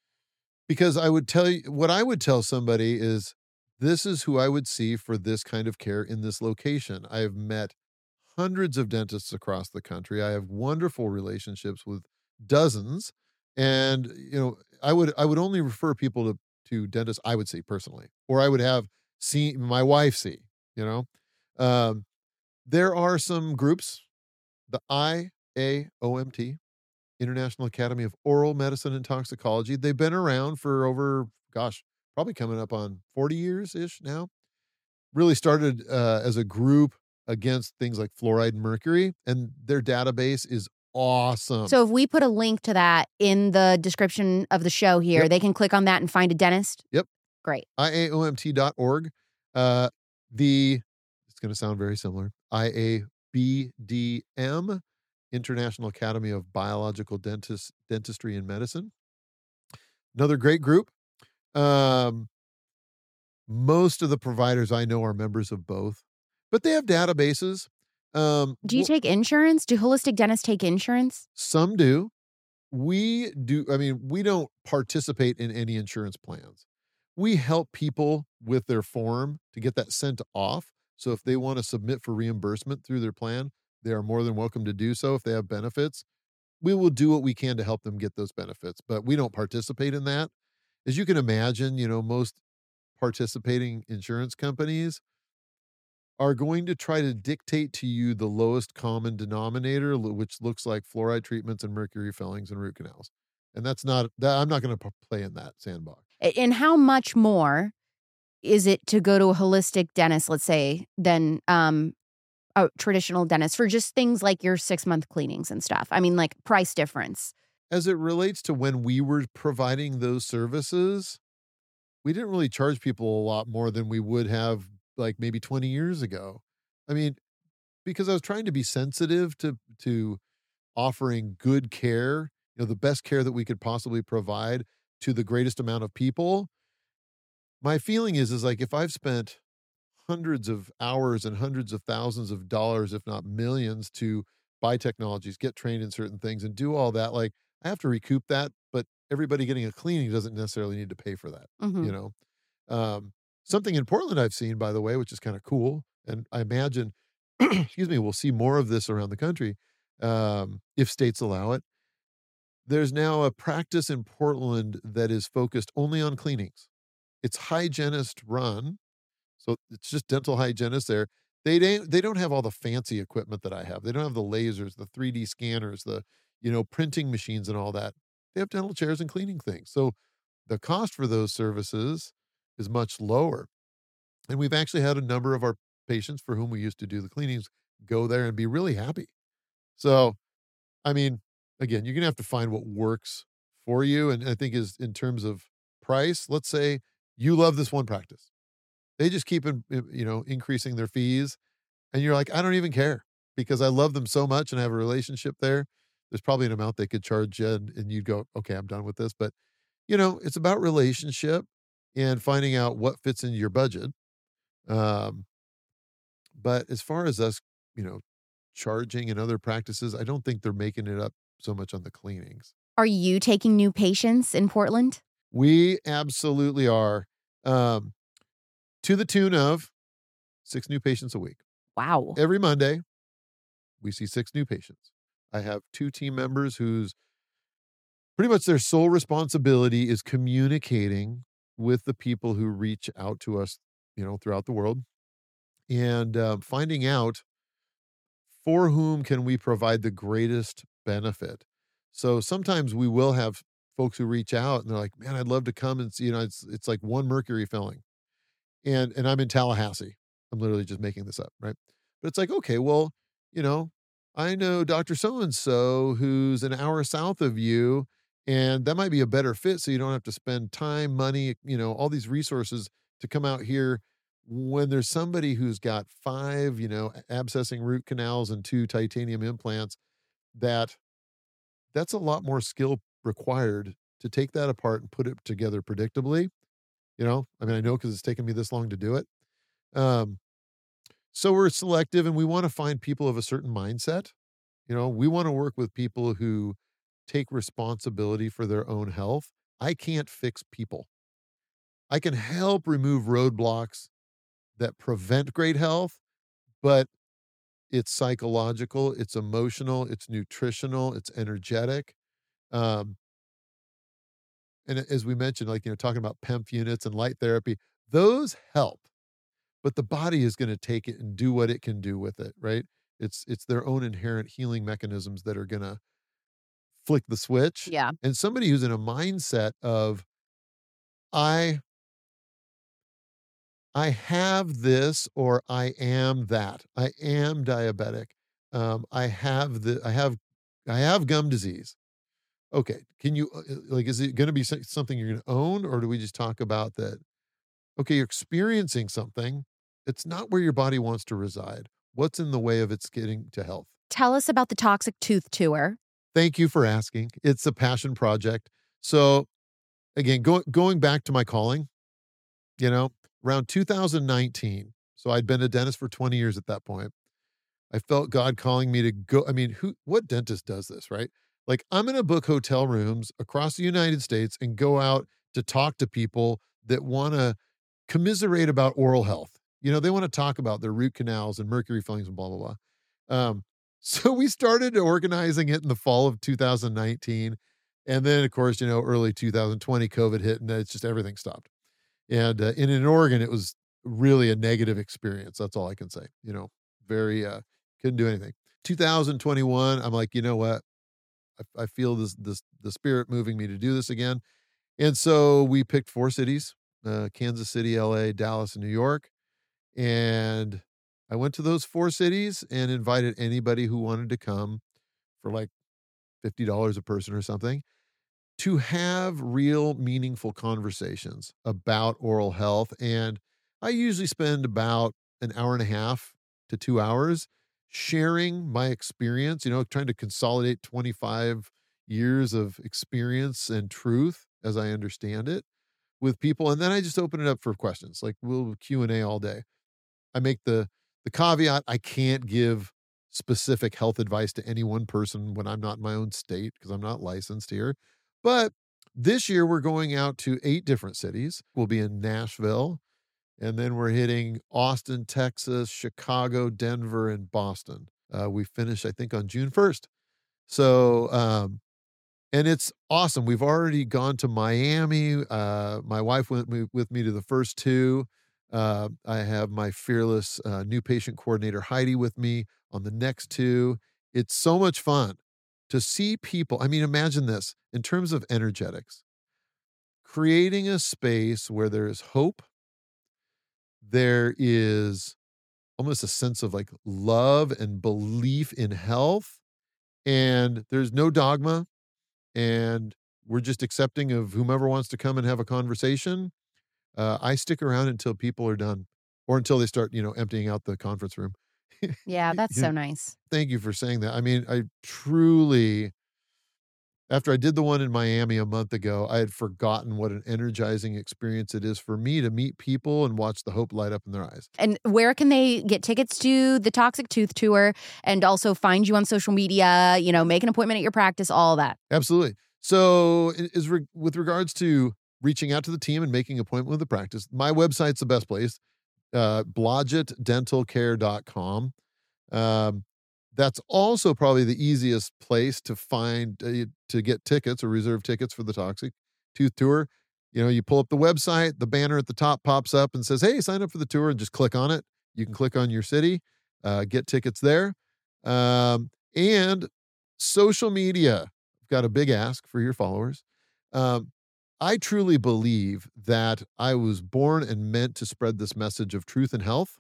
because I would tell you, what I would tell somebody is, this is who I would see for this kind of care in this location. I have met hundreds of dentists across the country. I have wonderful relationships with dozens. And, you know, I would, I would only refer people to, to dentists I would see personally, or I would have seen my wife see, you know. Um, there are some groups, the I A O M T, International Academy of Oral Medicine and Toxicology. They've been around for over, gosh, probably coming up on forty years-ish now. Really started uh, as a group against things like fluoride and mercury, and their database is awesome. So if we put a link to that in the description of the show here, Yep. they can click on that and find a dentist? Yep. Great. I A O M T dot org. Uh, the, it's going to sound very similar, I A B D M, International Academy of Biological Dentist, Dentistry and Medicine. Another great group. Um, most of the providers I know are members of both, but they have databases. Um, Do you wh- take insurance? Do holistic dentists take insurance? Some do. We do. I mean, we don't participate in any insurance plans. We help people with their form to get that sent off. So if they want to submit for reimbursement through their plan, they are more than welcome to do so. If they have benefits, we will do what we can to help them get those benefits, but we don't participate in that. As you can imagine, you know, most participating insurance companies are going to try to dictate to you the lowest common denominator, l- which looks like fluoride treatments and mercury fillings and root canals. And that's not that I'm not going to play in that sandbox. A- And how much more is it to go to a holistic dentist, let's say, than um, a traditional dentist for just things like your six-month cleanings and stuff? I mean, like price difference. As it relates to when we were providing those services, we didn't really charge people a lot more than we would have like maybe twenty years ago. I mean, because I was trying to be sensitive to to offering good care, you know, the best care that we could possibly provide to the greatest amount of people. My feeling is is like if I've spent hundreds of hours and hundreds of thousands of dollars, if not millions, to buy technologies, get trained in certain things, and do all that, like I have to recoup that. But everybody getting a cleaning doesn't necessarily need to pay for that. Mhm. You know, um, something in Portland I've seen, by the way, which is kind of cool, and I imagine, excuse me, we'll see more of this around the country um, if states allow it. There's now a practice in Portland that is focused only on cleanings. It's hygienist run. So it's just dental hygienists there. They don't they don't have all the fancy equipment that I have. They don't have the lasers, the three D scanners, the, you know, printing machines and all that. They have dental chairs and cleaning things. So the cost for those services is much lower. And we've actually had a number of our patients for whom we used to do the cleanings go there and be really happy. So, I mean, again, you're going to have to find what works for you. And I think is in terms of price, let's say you love this one practice. They just keep, in- you know, increasing their fees. And you're like, I don't even care because I love them so much and I have a relationship there. There's probably an amount they could charge you and, and you'd go, okay, I'm done with this. But, you know, it's about relationship and finding out what fits into your budget. Um, but as far as us, you know, charging and other practices, I don't think they're making it up so much on the cleanings. Are you taking new patients in Portland? We absolutely are. Um, to the tune of six new patients a week. Wow. Every Monday, we see six new patients. I have two team members whose pretty much their sole responsibility is communicating with the people who reach out to us, you know, throughout the world, and uh, finding out for whom can we provide the greatest benefit. So sometimes we will have folks who reach out and they're like, "Man, I'd love to come and see." You know, it's it's like one mercury filling, and and I'm in Tallahassee. I'm literally just making this up, right? But it's like, okay, well, you know, I know Doctor So and So who's an hour south of you, and that might be a better fit. So you don't have to spend time, money, you know, all these resources to come out here when there's somebody who's got five, you know, abscessing root canals and two titanium implants. That that's a lot more skill required to take that apart and put it together predictably. You know, I mean, I know because it's taken me this long to do it. Um, so we're selective and we want to find people of a certain mindset. You know, we want to work with people who take responsibility for their own health. I can't fix people. I can help remove roadblocks that prevent great health, but it's psychological, it's emotional, it's nutritional, it's energetic. Um, and as we mentioned, like, you know, talking about P E M F units and light therapy, those help, but the body is going to take it and do what it can do with it, right? It's it's their own inherent healing mechanisms that are going to flick the switch. Yeah. And somebody who's in a mindset of, I I have this or I am that. I am diabetic. Um, I have the I have I have gum disease. Okay, can you uh, uh, like is it going to be so- something you're going to own, or do we just talk about that? Okay, you're experiencing something. It's not where your body wants to reside. What's in the way of its getting to health? Tell us about the Toxic Tooth Tour. Thank you for asking. It's a passion project. So again, going going back to my calling, you know, around two thousand nineteen. So I'd been a dentist for twenty years at that point. I felt God calling me to go. I mean, who, what dentist does this, right? Like, I'm going to book hotel rooms across the United States and go out to talk to people that want to commiserate about oral health. You know, they want to talk about their root canals and mercury fillings and blah, blah, blah. Um, so we started organizing it in the fall of two thousand nineteen. And then, of course, you know, early two thousand twenty, COVID hit and it's just everything stopped. And uh, in, in Oregon, it was really a negative experience. That's all I can say. You know, very, uh, couldn't do anything. two thousand twenty-one, I'm like, you know what? I, I feel this, this, the spirit moving me to do this again. And so we picked four cities, uh, Kansas City, L A, Dallas, and New York. And I went to those four cities and invited anybody who wanted to come for like fifty dollars a person or something to have real meaningful conversations about oral health. And I usually spend about an hour and a half to two hours sharing my experience, you know, trying to consolidate twenty-five years of experience and truth as I understand it with people. And then I just open it up for questions. Like, we'll Q and A all day. I make the the caveat, I can't give specific health advice to any one person when I'm not in my own state because I'm not licensed here. But this year we're going out to eight different cities. We'll be in Nashville, and then we're hitting Austin, Texas, Chicago, Denver, and Boston. Uh, we finish, I think, on June first. So, um, and it's awesome. We've already gone to Miami. Uh, my wife went me- with me to the first two. Uh, I have my fearless uh, new patient coordinator, Heidi, with me on the next two. It's so much fun to see people. I mean, imagine this in terms of energetics, creating a space where there is hope. There is almost a sense of like love and belief in health, and there's no dogma, and we're just accepting of whomever wants to come and have a conversation. Uh, I stick around until people are done or until they start, you know, emptying out the conference room. Yeah, that's You so know, nice. Thank you for saying that. I mean, I truly, After I did the one in Miami a month ago, I had forgotten what an energizing experience it is for me to meet people and watch the hope light up in their eyes. And where can they get tickets to the Toxic Tooth Tour and also find you on social media, you know, make an appointment at your practice, all that? Absolutely. So is re- with regards to reaching out to the team and making an appointment with the practice, my website's the best place, uh, blodgett dental care dot com. Um, That's also probably the easiest place to find, uh, to get tickets or reserve tickets for the Toxic Tooth Tour. You know, you pull up the website, the banner at the top pops up and says, hey, sign up for the tour, and just click on it. You can click on your city, uh, get tickets there. Um, and social media, I've got a big ask for your followers. Um, I truly believe that I was born and meant to spread this message of truth and health.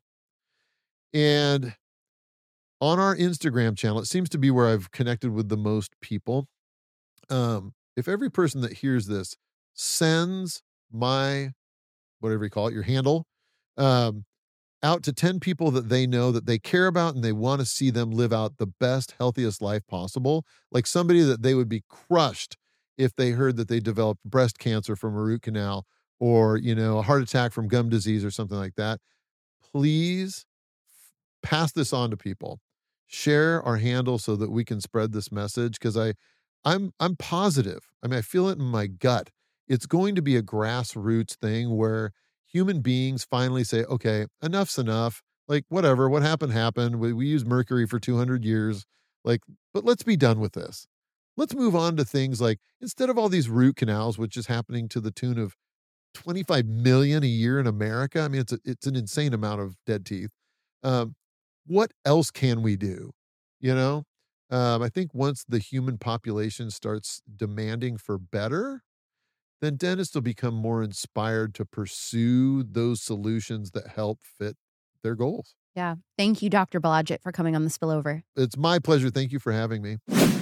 And on our Instagram channel, it seems to be where I've connected with the most people. Um, if every person that hears this sends my, whatever you call it, your handle, um, out to ten people that they know that they care about and they want to see them live out the best, healthiest life possible, like somebody that they would be crushed if they heard that they developed breast cancer from a root canal or, you know, a heart attack from gum disease or something like that, please pass this on to people. Share our handle so that we can spread this message, because I, I'm I'm positive. I mean, I feel it in my gut. It's going to be a grassroots thing where human beings finally say, okay, enough's enough. Like, whatever, what happened, happened. We, we used mercury for two hundred years. Like, but let's be done with this. Let's move on to things like, instead of all these root canals, which is happening to the tune of twenty-five million a year in America. I mean, it's a, it's an insane amount of dead teeth. Um, What else can we do? You know, um, I think once the human population starts demanding for better, then dentists will become more inspired to pursue those solutions that help fit their goals. Yeah. Thank you, Doctor Blodgett, for coming on The Spillover. It's my pleasure. Thank you for having me.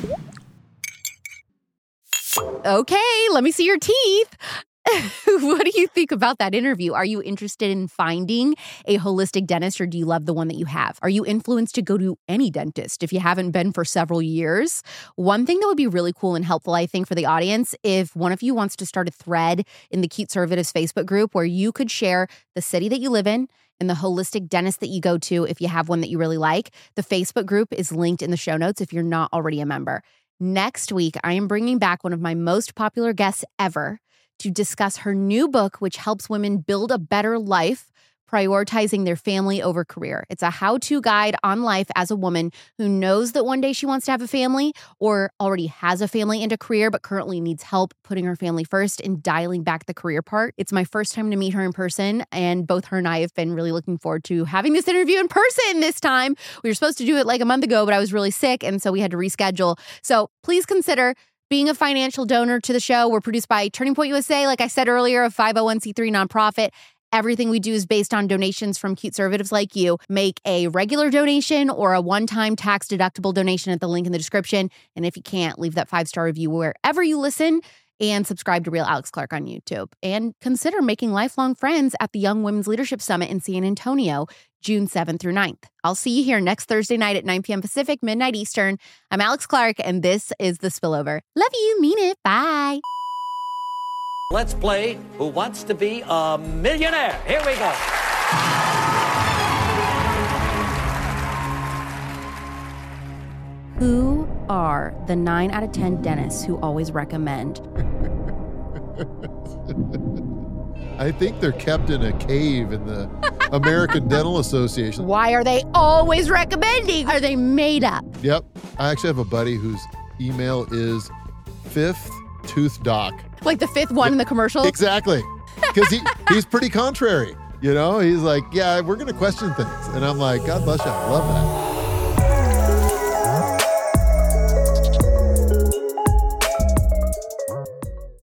Okay, let me see your teeth. What do you think about that interview? Are you interested in finding a holistic dentist, or do you love the one that you have? Are you influenced to go to any dentist if you haven't been for several years? One thing that would be really cool and helpful, I think, for the audience, if one of you wants to start a thread in the Cute Conservatives Facebook group where you could share the city that you live in and the holistic dentist that you go to if you have one that you really like. The Facebook group is linked in the show notes if you're not already a member. Next week, I am bringing back one of my most popular guests ever to discuss her new book, which helps women build a better life, prioritizing their family over career. It's a how-to guide on life as a woman who knows that one day she wants to have a family or already has a family and a career, but currently needs help putting her family first and dialing back the career part. It's my first time to meet her in person, and both her and I have been really looking forward to having this interview in person this time. We were supposed to do it like a month ago, but I was really sick, and so we had to reschedule. So please consider being a financial donor to the show. We're produced by Turning Point U S A, like I said earlier, a five oh one c three nonprofit. Everything we do is based on donations from cute conservatives like you. Make a regular donation or a one-time tax-deductible donation at the link in the description. And if you can't, leave that five-star review wherever you listen, and subscribe to Real Alex Clark on YouTube. And consider making lifelong friends at the Young Women's Leadership Summit in San Antonio, June seventh through ninth. I'll see you here next Thursday night at nine p.m. Pacific, midnight Eastern. I'm Alex Clark, and this is The Spillover. Love you. Mean it. Bye. Let's play Who Wants to Be a Millionaire? Here we go. Who are the nine out of ten dentists who always recommend? I think they're kept in a cave in the American Dental Association. Why are they always recommending? Are they made up? Yep. I actually have a buddy whose email is fifth tooth doc. Like the fifth one in the commercial? Exactly. Because he, he's pretty contrary. You know, he's like, yeah, we're going to question things. And I'm like, God bless you. I love that.